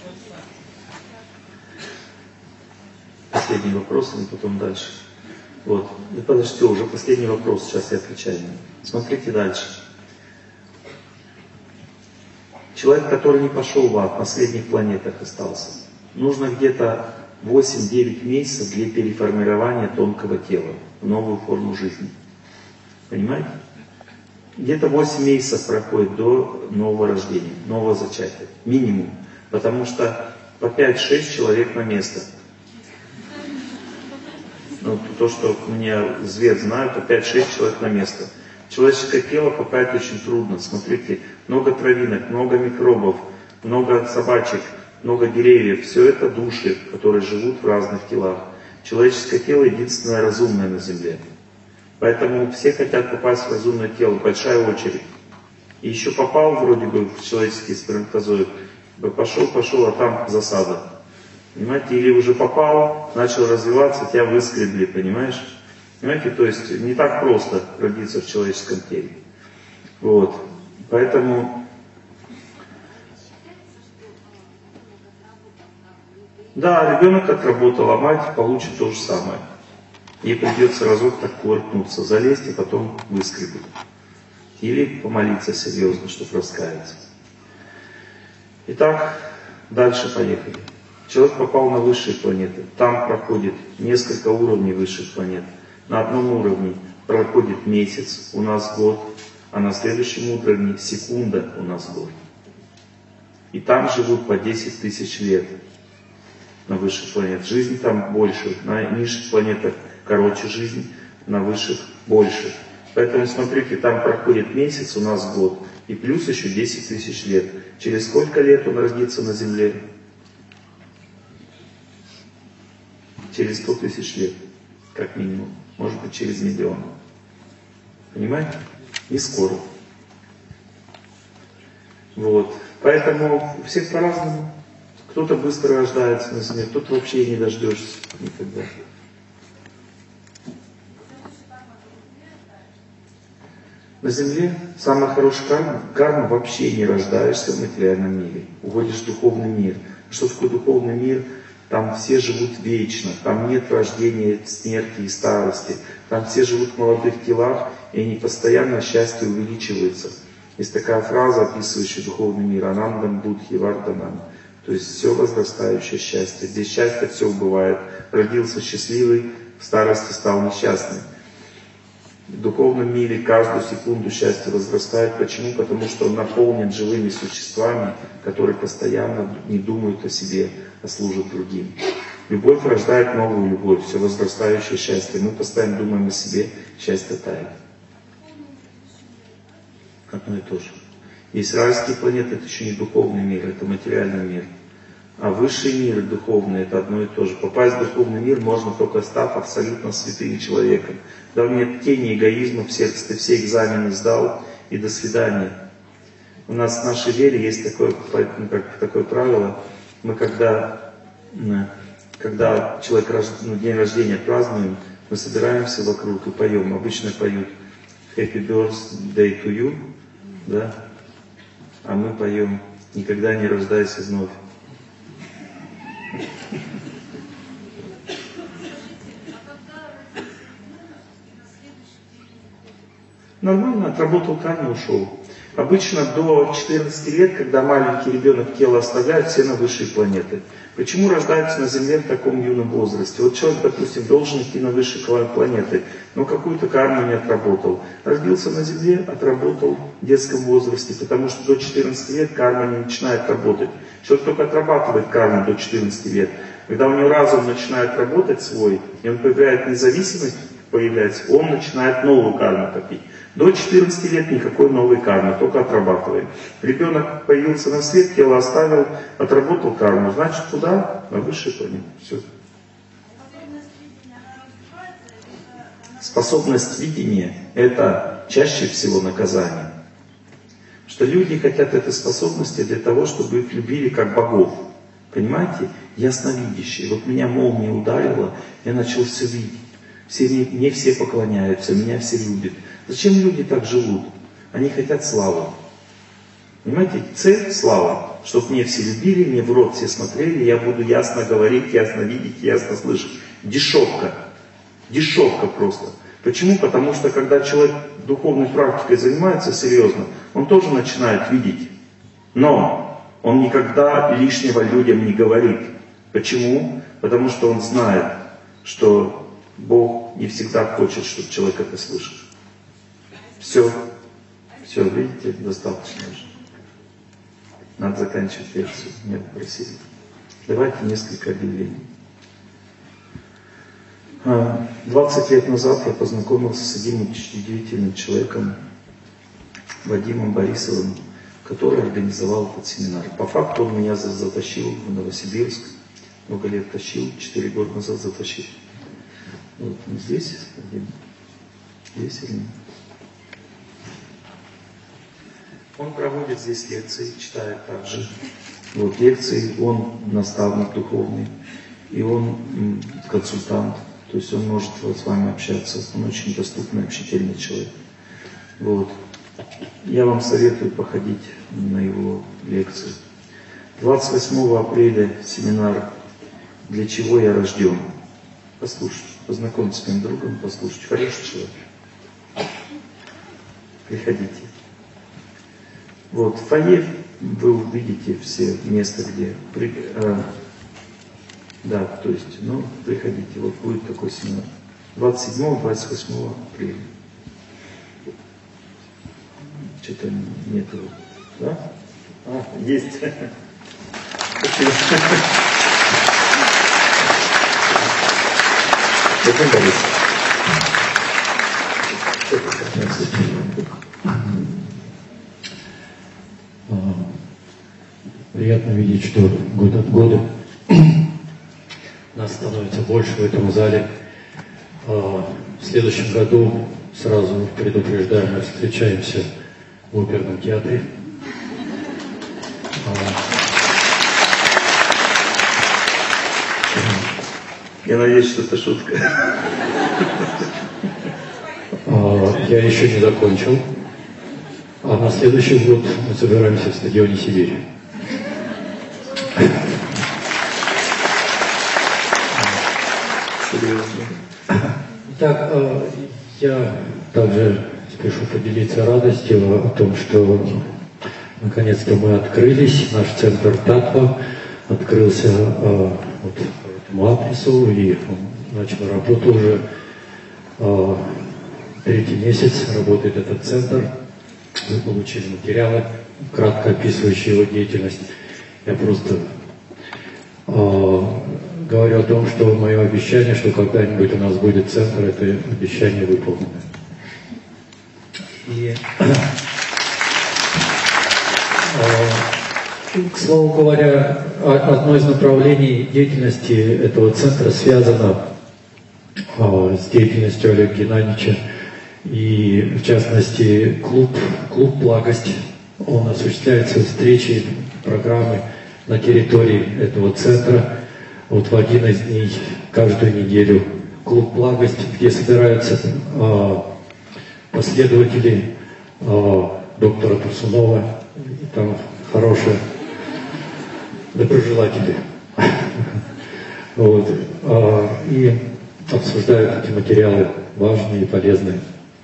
Speaker 1: Последний вопрос, и потом дальше. Вот. Ну, подождите, уже последний вопрос, сейчас я отвечаю. Смотрите дальше. Человек, который не пошел в ад, на средних планетах остался. Нужно где-то 8-9 месяцев для переформирования тонкого тела в новую форму жизни. Понимаете? Где-то 8 месяцев проходит до нового рождения, нового зачатия. Минимум. Потому что по 5-6 человек на место. Ну, то, что мне зверь знают, то 5-6 человек на место. Человеческое тело попасть очень трудно. Смотрите, много травинок, много микробов, много собачек, много деревьев. Все это души, которые живут в разных телах. Человеческое тело единственное разумное на Земле. Поэтому все хотят попасть в разумное тело, большая очередь. И еще попал вроде бы в человеческий сперматозоид, пошел, а там засада. Понимаете, или уже попал, начал развиваться, тебя выскребли, понимаешь? Понимаете, то есть не так просто родиться в человеческом теле. Вот, поэтому... Да, ребенок отработал, а мать получит то же самое. Ей придется разок так кувыркнуться, залезть и потом выскребут. Или помолиться серьезно, чтобы раскаяться. Итак, дальше поехали. Человек попал на высшие планеты. Там проходит несколько уровней высших планет. На одном уровне проходит месяц, у нас год, а на следующем уровне секунда, у нас год. И там живут по 10 тысяч лет на высших планетах. Жизнь там больше, на низших планетах короче жизнь, на высших больше. Поэтому смотрите, там проходит месяц, у нас год, и плюс еще 10 тысяч лет. Через сколько лет он родится на Земле? Через 100 тысяч лет, как минимум. Может быть, через миллион. Понимаете? Не скоро. Вот. Поэтому у всех по-разному. Кто-то быстро рождается на Земле, кто-то вообще и не дождешься никогда. На Земле самая хорошая карма вообще не рождаешься в материальном мире. Уходишь в духовный мир. Что такое духовный мир? Там все живут вечно, там нет рождения, смерти и старости. Там все живут в молодых телах, и они постоянно, счастье увеличивается. Есть такая фраза, описывающая духовный мир: «Анандам будхи варданам». То есть все возрастающее счастье. Здесь счастье все убывает. Родился счастливый, в старости стал несчастным. В духовном мире каждую секунду счастье возрастает. Почему? Потому что он наполнен живыми существами, которые постоянно не думают о себе, а служат другим. Любовь рождает новую любовь, все возрастающее счастье. Мы постоянно думаем о себе, счастье тает. Одно и то же. Есть райские планеты, это еще не духовный мир, это материальный мир. А высший мир и духовный — это одно и то же. Попасть в духовный мир можно только став абсолютно святым человеком. Когда нет тени эгоизма в сердце, ты все экзамены сдал, и до свидания. У нас в нашей вере есть такое правило. Мы когда человек день рождения празднуем, мы собираемся вокруг и поем. Обычно поют Happy Birthday to you, да? А мы поем «Никогда не рождайся вновь». Нормально, отработал карму, ушел. Обычно до 14 лет, когда маленький ребенок тело оставляет, все на высшие планеты. Почему рождаются на Земле в таком юном возрасте? Вот человек, допустим, должен идти на высшие планеты, но какую-то карму не отработал. Родился на Земле, отработал в детском возрасте, потому что до 14 лет карма не начинает работать. Человек только отрабатывает карму до 14 лет. Когда у него разум начинает работать свой, и он появляет независимость, он начинает новую карму копить. До 14 лет никакой новой кармы, только отрабатываем. Ребенок появился на свет, тело оставил, отработал карму, значит куда? На высшей планете. Все. Способность видения — это чаще всего наказание. Что люди хотят этой способности для того, чтобы их любили как богов. Понимаете? Ясновидящие. Вот меня молния ударила, я начал все видеть. Мне все поклоняются, меня все любят. Зачем люди так живут? Они хотят славы. Понимаете, цель — слава. Чтобы меня все любили, мне в рот все смотрели, я буду ясно говорить, ясно видеть, ясно слышать. Дешевка. Дешевка просто. Почему? Потому что когда человек духовной практикой занимается серьезно, он тоже начинает видеть. Но он никогда лишнего людям не говорит. Почему? Потому что он знает, что Бог не всегда хочет, чтобы человек это слышал. Все, видите, достаточно уже. Надо заканчивать лекцию, меня попросили. Давайте несколько объявлений. 20 лет назад я познакомился с одним удивительным человеком, Вадимом Борисовым, который организовал этот семинар. По факту он меня затащил в Новосибирск, много лет тащил, 4 года назад затащил. Вот он здесь, здесь или нет? Он проводит здесь лекции, читает также. Вот лекции, он наставник духовный, и он консультант, то есть он может с вами общаться, он очень доступный, общительный человек. Вот. Я вам советую походить на его лекции. 28 апреля семинар «Для чего я рожден?» Послушайте, познакомьтесь с моим другом, послушайте. Хороший человек. Приходите. Вот, в фойе вы увидите все места, где... да, то есть, ну, приходите. Вот будет такой семинар. 27-28 апреля. Что-то нету, да? А, есть. Спасибо. Владимир Борисович.
Speaker 6: Приятно видеть, что год от года нас становится больше в этом зале. В следующем году, сразу предупреждаем, мы встречаемся в оперном театре.
Speaker 1: Я надеюсь, что это шутка.
Speaker 6: Я еще не закончил. А на следующий год мы собираемся в стадионе «Сибирь».
Speaker 1: Серьезно.
Speaker 6: Так, я также спешу поделиться радостью о том, что наконец-то мы открылись. Наш центр Татва открылся вот по этому адресу, и он начал работу уже 3-й месяц. Работает этот центр. Вы получили материалы, кратко описывающие его деятельность. Я просто говорю о том, что мое обещание, что когда-нибудь у нас будет центр, это обещание выполнено. И, к слову говоря, одно из направлений деятельности этого центра связано с деятельностью Олега Геннадьевича, и в частности клуб «Благость». Он осуществляет встречи, программы на территории этого центра. Вот в один из дней каждую неделю клуб «Благость», где собираются последователи доктора Турсунова, и там хорошие доброжелатели. Вот, и обсуждают эти материалы важные и полезные.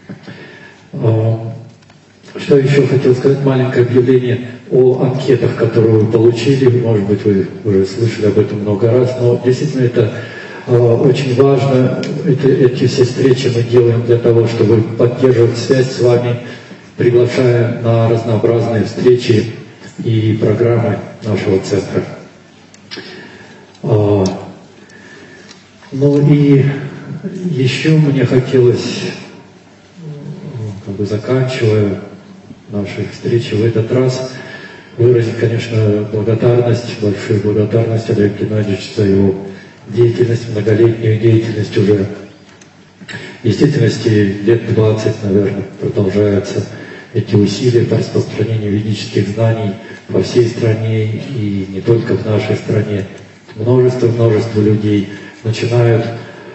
Speaker 6: Что еще хотел сказать, маленькое объявление о анкетах, которые вы получили. Может быть, вы уже слышали об этом много раз, но действительно это очень важно. Эти все встречи мы делаем для того, чтобы поддерживать связь с вами, приглашая на разнообразные встречи и программы нашего центра. Ну и еще мне хотелось, как бы заканчивая наши встречи в этот раз, выразить, конечно, благодарность, большую благодарность Олегу Геннадьевичу за его деятельность, многолетнюю деятельность уже. В действительности лет 20, наверное, продолжаются эти усилия по распространению ведических знаний по всей стране и не только в нашей стране. Множество людей начинают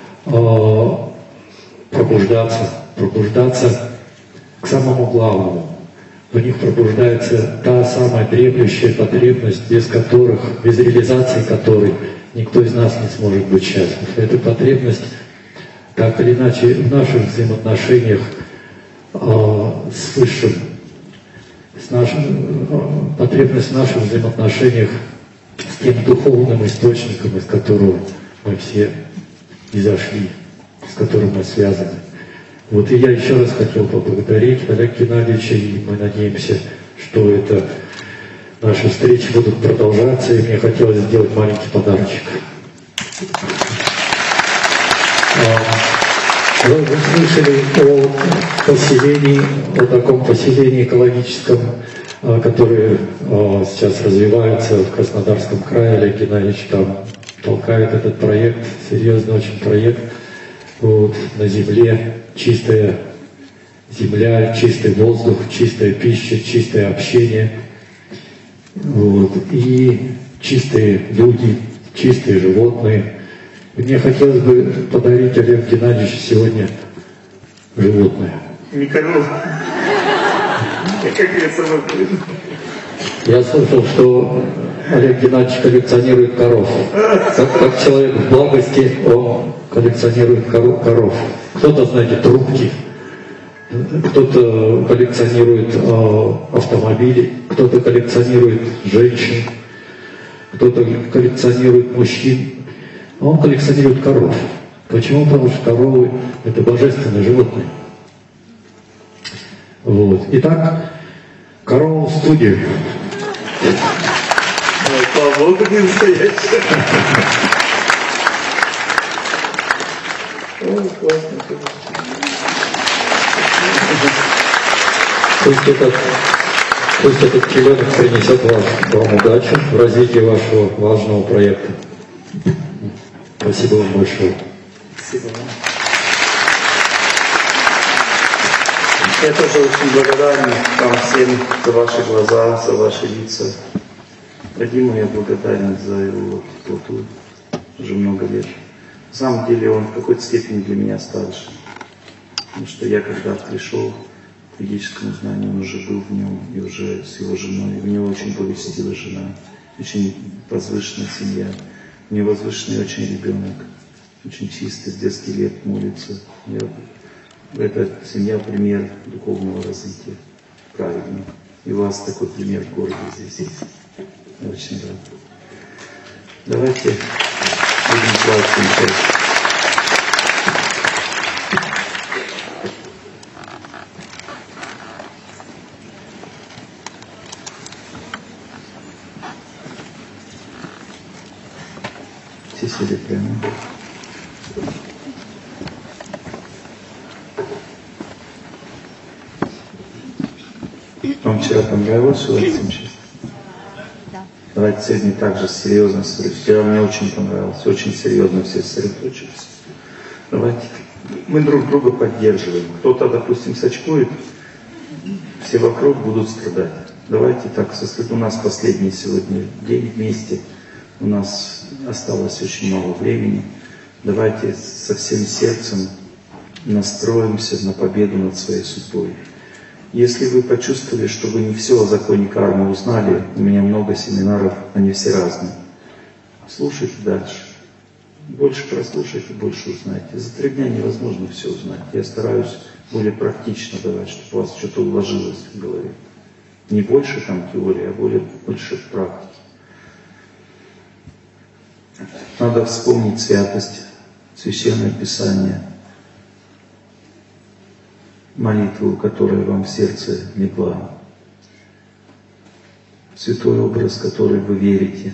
Speaker 6: пробуждаться к самому главному. В них пробуждается та самая дремлющая потребность, без реализации которой никто из нас не сможет быть счастлив. Эта потребность, так или иначе, в наших взаимоотношениях с Высшим, потребность в наших взаимоотношениях с тем духовным источником, из которого мы все изошли, с которым мы связаны. Вот и я еще раз хотел поблагодарить Олега Геннадьевича, и мы надеемся, что наши встречи будут продолжаться, и мне хотелось сделать маленький подарочек. Вы слышали о таком поселении экологическом которые сейчас развиваются в Краснодарском крае. Олег Геннадьевич там толкает этот проект, серьезный очень проект. Вот, на земле чистая земля, чистый воздух, чистая пища, чистое общение. Вот, и чистые люди, чистые животные. И мне хотелось бы подарить Олегу Геннадьевичу сегодня животное.
Speaker 1: Не коров. Как говорится,
Speaker 6: Я слышал, что Олег Геннадьевич коллекционирует коров. Как человек в благости, он коллекционирует коров. Кто-то, знаете, трубки, кто-то коллекционирует автомобили, кто-то коллекционирует женщин, кто-то коллекционирует мужчин, а он коллекционирует коров. Почему? Потому что коровы – это божественные животные. Вот. Итак, корова в студию.
Speaker 1: Слава Богу, не настоящая. Ой, классно.
Speaker 6: Пусть этот теленок принесет вам удачу в развитии вашего важного проекта. Спасибо вам большое.
Speaker 1: Спасибо вам. Я тоже очень благодарен вам всем за ваши глаза, за ваши лица. Вадиму я благодарен за его теплоту уже много лет. На самом деле он в какой-то степени для меня старше. Потому что я когда пришел к ведическому знанию, он уже был в нем, и уже с его женой. У него очень благочестивая жена, очень возвышенная семья. У него возвышенный очень ребенок, очень чистый, с детских лет молится. Эта семья пример духовного развития, правильно. И у вас такой пример в городе здесь есть. Я очень рад. Давайте будем славить. Все сели прямо. Вам вчера понравилось, что я сейчас? Да. Давайте сегодня также серьезно сосредоточимся. Вчера мне очень понравилось, очень серьезно все сосредоточились. Давайте мы друг друга поддерживаем. Кто-то, допустим, сочкует, все вокруг будут страдать. Давайте так, у нас последний сегодня день вместе, у нас осталось очень мало времени. Давайте со всем сердцем настроимся на победу над своей судьбой. Если вы почувствовали, что вы не все о законе кармы узнали, у меня много семинаров, они все разные. Слушайте дальше. Больше прослушайте, больше узнаете. За 3 дня невозможно все узнать. Я стараюсь более практично давать, чтобы у вас что-то уложилось в голове. Не больше там теории, а больше практики. Надо вспомнить святость, Священное Писание, молитву, которая вам в сердце легла, святой образ, в который вы верите,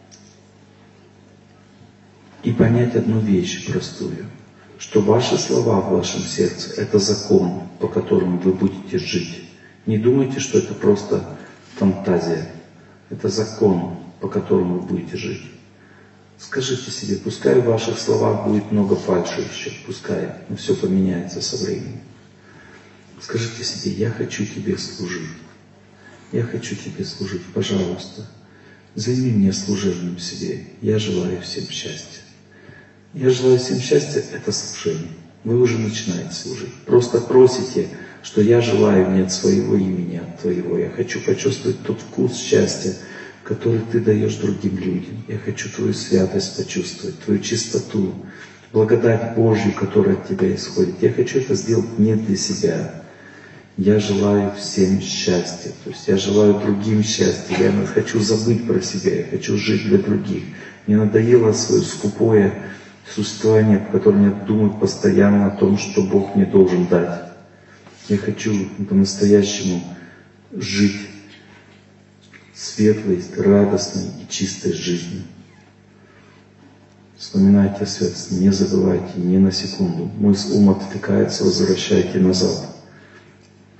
Speaker 1: и понять одну вещь простую, что ваши слова в вашем сердце – это закон, по которому вы будете жить. Не думайте, что это просто фантазия, это закон, по которому вы будете жить. Скажите себе, пускай в ваших словах будет много фальши еще, пускай, но все поменяется со временем. Скажите себе, я хочу тебе служить. Я хочу тебе служить, пожалуйста. Займи меня служением себе. Я желаю всем счастья. Я желаю всем счастья, это служение. Вы уже начинаете служить. Просто просите, что я желаю не от своего имени, а от твоего. Я хочу почувствовать тот вкус счастья, который ты даешь другим людям. Я хочу твою святость почувствовать, твою чистоту, благодать Божью, которая от тебя исходит. Я хочу это сделать не для себя. Я желаю всем счастья. То есть я желаю другим счастья. Я хочу забыть про себя. Я хочу жить для других. Мне надоело свое скупое существование, в котором я думаю постоянно о том, что Бог мне должен дать. Я хочу по-настоящему жить светлой, радостной и чистой жизнью. Вспоминайте о святости, не забывайте ни на секунду. Мой ум отвлекается, возвращайте назад.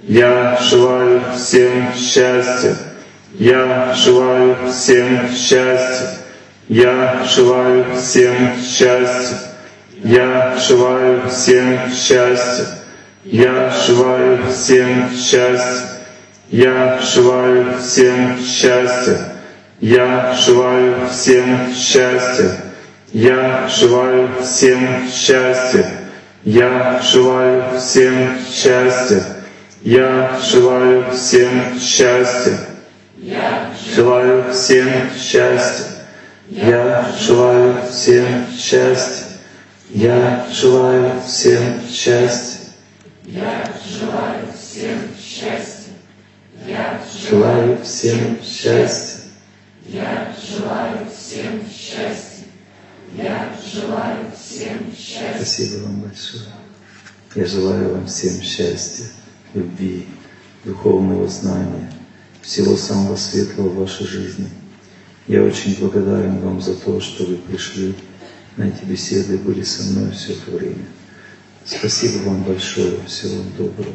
Speaker 1: Я желаю всем счастья. Я желаю всем счастья. Я желаю всем счастья. Я желаю всем счастья. Я желаю всем счастья. Я желаю всем счастья. Я желаю всем счастья. Я желаю всем счастья. Я желаю всем счастья. Я желаю всем счастья. Я желаю всем счастья. Я желаю всем счастья. Я желаю всем счастья. Я желаю всем счастья. Я желаю всем счастья. Я желаю всем счастья. Я желаю всем счастья. Спасибо вам большое. Я желаю вам всем счастья, любви, духовного знания, всего самого светлого в вашей жизни. Я очень благодарен вам за то, что вы пришли на эти беседы, были со мной все это время. Спасибо вам большое. Всего вам доброго.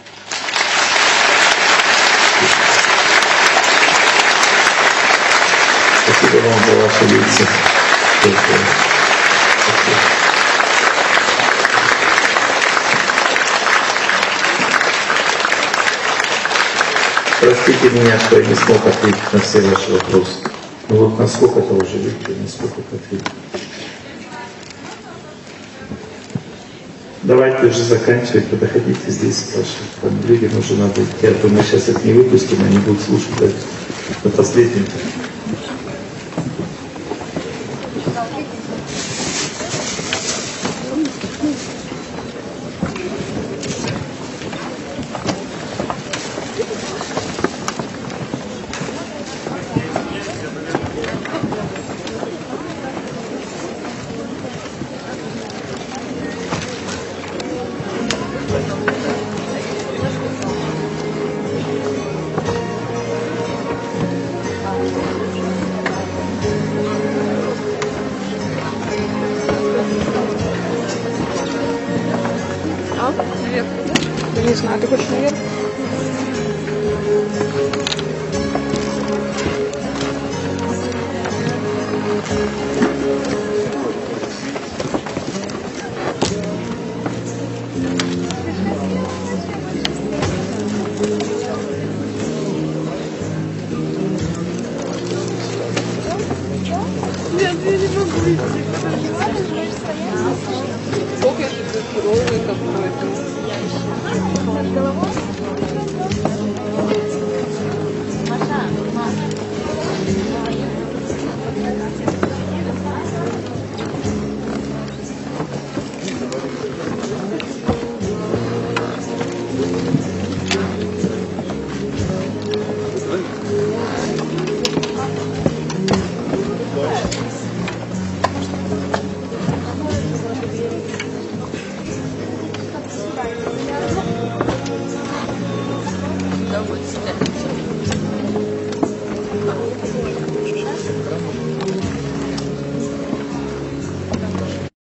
Speaker 1: Спасибо вам за ваши лица. Простите меня, что я не смог ответить на все ваши вопросы. Ну вот насколько-то уже видите, насколько-то ответил. Давайте уже заканчивать, подходите здесь, спрашивать. Там людям уже надо идти, а то мы сейчас их не выпустим, они будут слушать дальше. На последнем.
Speaker 5: Наверх. Я не знаю, ты хочешь наверх? Нет, я не могу идти. Сколько я же здоровый какой-то.